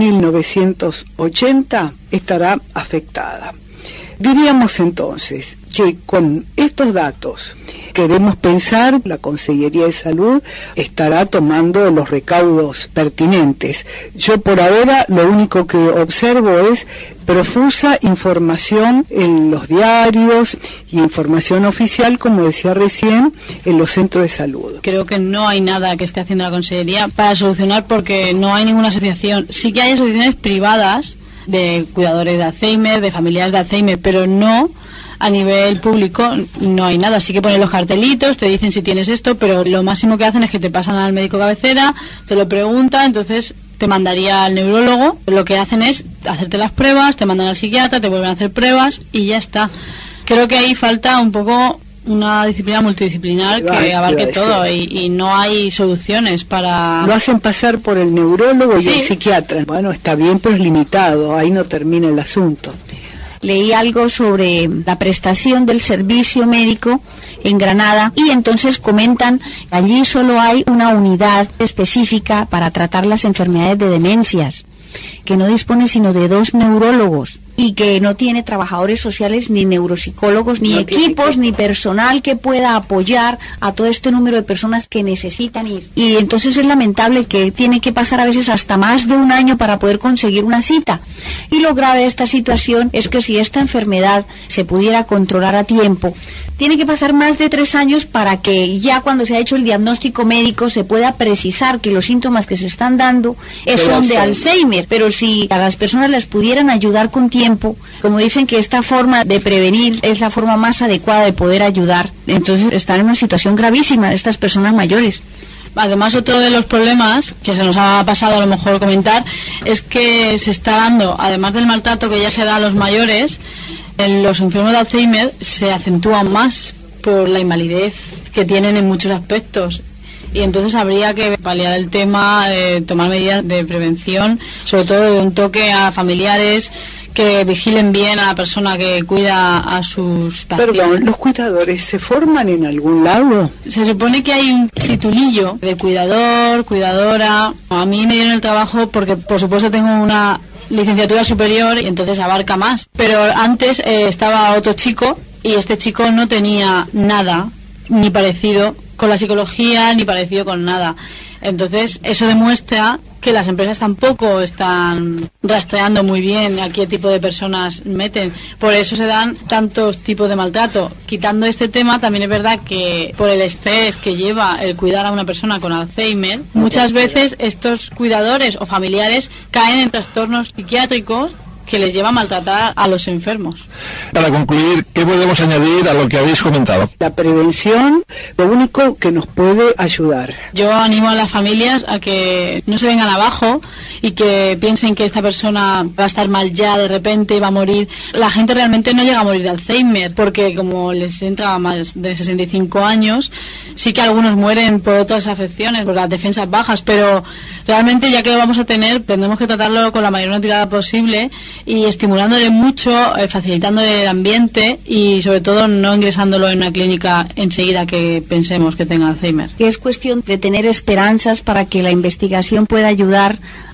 1980 estará afectada. Diríamos entonces que con estos datos queremos pensar, la Consellería de Salud estará tomando los recaudos pertinentes. Yo por ahora lo único que observo es profusa información en los diarios y información oficial, como decía recién, en los centros de salud. Creo que no hay nada que esté haciendo la Consellería para solucionar, porque no hay ninguna asociación. Sí que hay asociaciones privadas de cuidadores de Alzheimer, de familiares de Alzheimer, pero no a nivel público. No hay nada. Sí que ponen los cartelitos, te dicen si tienes esto, pero lo máximo que hacen es que te pasan al médico cabecera, te lo pregunta, entonces te mandaría al neurólogo. Lo que hacen es hacerte las pruebas, te mandan al psiquiatra, te vuelven a hacer pruebas y ya está. Creo que ahí falta un poco una disciplina multidisciplinar que abarque todo y no hay soluciones para... Lo hacen pasar por el neurólogo y el psiquiatra. Bueno, está bien, pero es limitado, ahí no termina el asunto. Leí algo sobre la prestación del servicio médico en Granada y entonces comentan que allí solo hay una unidad específica para tratar las enfermedades de demencias, que no dispone sino de 2 neurólogos y que no tiene trabajadores sociales, ni neuropsicólogos, ni equipos, ni personal que pueda apoyar a todo este número de personas que necesitan ir. Y entonces es lamentable que tiene que pasar a veces hasta más de un año para poder conseguir una cita. Y lo grave de esta situación es que si esta enfermedad se pudiera controlar a tiempo, tiene que pasar más de 3 años para que ya cuando se ha hecho el diagnóstico médico se pueda precisar que los síntomas que se están dando son de Alzheimer. Pero si a las personas les pudieran ayudar con tiempo, como dicen que esta forma de prevenir es la forma más adecuada de poder ayudar, entonces están en una situación gravísima estas personas mayores. Además, otro de los problemas que se nos ha pasado a lo mejor comentar es que se está dando, además del maltrato que ya se da a los mayores, en los enfermos de Alzheimer se acentúa más por la invalidez que tienen en muchos aspectos. Y entonces habría que paliar el tema, tomar medidas de prevención, sobre todo de un toque a familiares que vigilen bien a la persona que cuida a sus pacientes. Perdón, ¿los cuidadores se forman en algún lado? Se supone que hay un titulillo de cuidador, cuidadora. A mí me dieron el trabajo porque, por supuesto, tengo una licenciatura superior y entonces abarca más. Pero antes estaba otro chico y este chico no tenía nada, ni parecido con la psicología, ni parecido con nada. Entonces, eso demuestra que las empresas tampoco están rastreando muy bien a qué tipo de personas meten. Por eso se dan tantos tipos de maltrato. Quitando este tema, también es verdad que por el estrés que lleva el cuidar a una persona con Alzheimer, muchas veces estos cuidadores o familiares caen en trastornos psiquiátricos que les lleva a maltratar a los enfermos. Para concluir, ¿qué podemos añadir a lo que habéis comentado? La prevención, lo único que nos puede ayudar. Yo animo a las familias a que no se vengan abajo y que piensen que esta persona va a estar mal ya de repente y va a morir. La gente realmente no llega a morir de Alzheimer, porque como les entra a más de 65 años, sí que algunos mueren por otras afecciones, por las defensas bajas, pero realmente ya que lo vamos a tener, tendremos que tratarlo con la mayor retirada posible y estimulándole mucho, facilitándole el ambiente y sobre todo no ingresándolo en una clínica enseguida que pensemos que tenga Alzheimer. Es cuestión de tener esperanzas para que la investigación pueda ayudar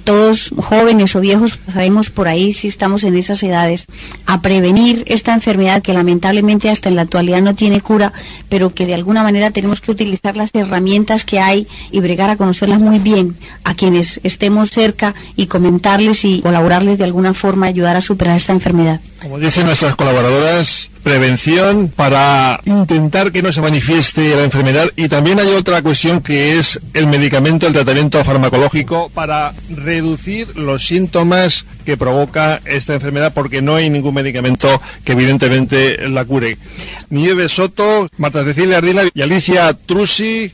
todos jóvenes o viejos pasaremos por ahí si estamos en esas edades, a prevenir esta enfermedad que lamentablemente hasta en la actualidad no tiene cura, pero que de alguna manera tenemos que utilizar las herramientas que hay y bregar a conocerlas muy bien a quienes estemos cerca y comentarles y colaborarles de alguna forma, ayudar a superar esta enfermedad. Como dicen nuestras colaboradoras, prevención para intentar que no se manifieste la enfermedad, y también hay otra cuestión que es el medicamento, el tratamiento farmacológico para reducir los síntomas que provoca esta enfermedad, porque no hay ningún medicamento que evidentemente la cure. Nieves Soto, Marta Cecilia Ardila y Alicia Trusi.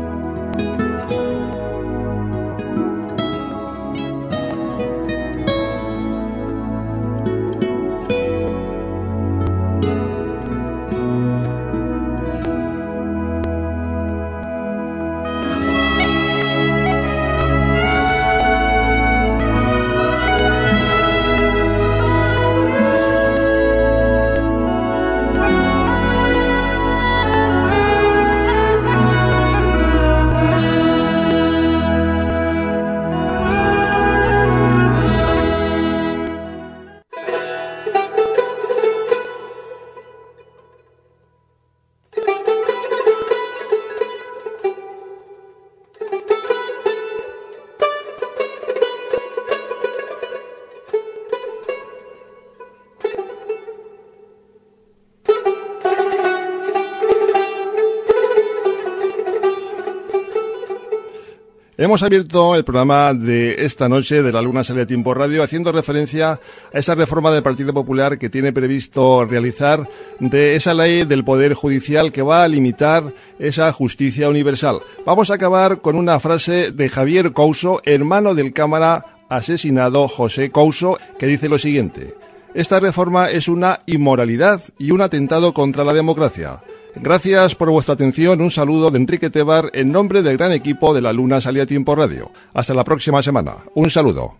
Hemos abierto el programa de esta noche de La Luna Sale a Tiempo Radio haciendo referencia a esa reforma del Partido Popular que tiene previsto realizar de esa ley del Poder Judicial que va a limitar esa justicia universal. Vamos a acabar con una frase de Javier Couso, hermano del cámara asesinado José Couso, que dice lo siguiente: esta reforma es una inmoralidad y un atentado contra la democracia. Gracias por vuestra atención. Un saludo de Enrique Tebar en nombre del gran equipo de La Luna Sale a Tiempo Radio. Hasta la próxima semana. Un saludo.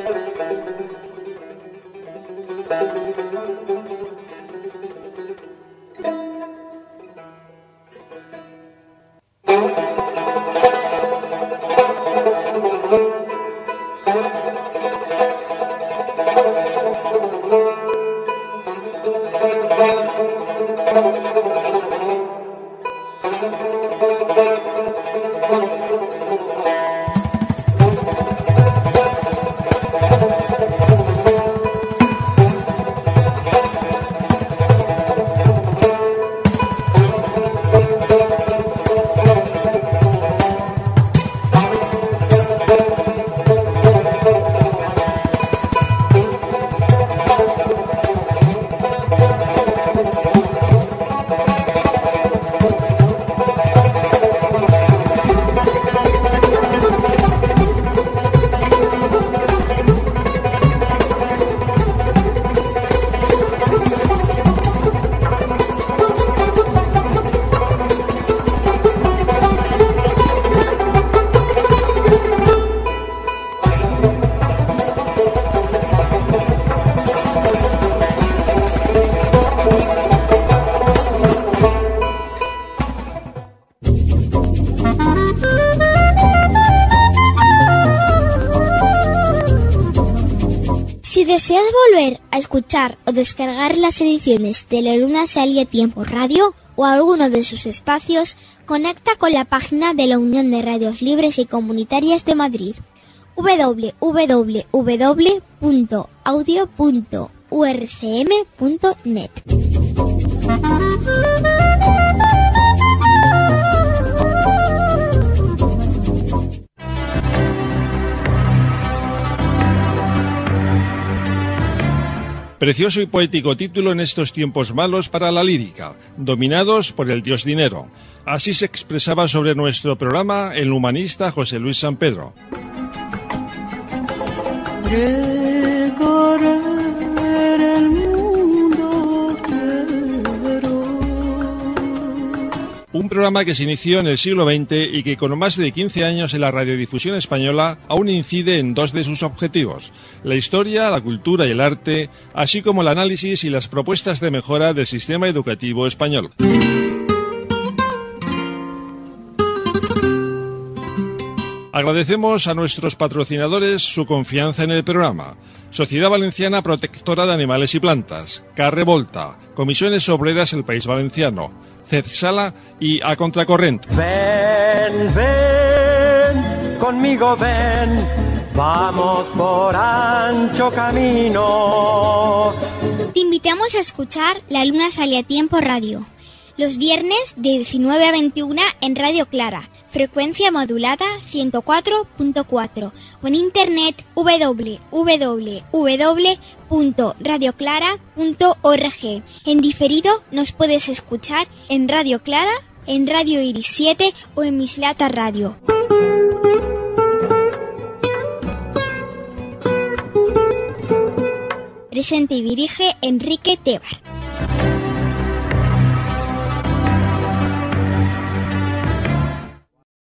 Si deseas volver a escuchar o descargar las ediciones de La Luna Sale a Tiempo Radio o alguno de sus espacios, conecta con la página de la Unión de Radios Libres y Comunitarias de Madrid, www.audio.urcm.net. Precioso y poético título en estos tiempos malos para la lírica, dominados por el dios dinero. Así se expresaba sobre nuestro programa el humanista José Luis San Pedro. Recorrer el mundo quiero. Un programa que se inició en el siglo XX y que con más de 15 años en la radiodifusión española aún incide en dos de sus objetivos: la historia, la cultura y el arte, así como el análisis y las propuestas de mejora del sistema educativo español. Agradecemos a nuestros patrocinadores su confianza en el programa. Sociedad Valenciana Protectora de Animales y Plantas, Carrevolta, Comisiones Obreras El País Valenciano, CEDSALA y A Contracorrent. Ven, ven, conmigo ven, vamos por ancho camino. Te invitamos a escuchar La Luna Sale a Tiempo Radio, los viernes de 19 a 21 en Radio Clara, frecuencia modulada 104.4 o en internet www.radioclara.org. En diferido nos puedes escuchar en Radio Clara, en Radio Iris 7 o en Mislata Radio. Presenta y dirige Enrique Tebar.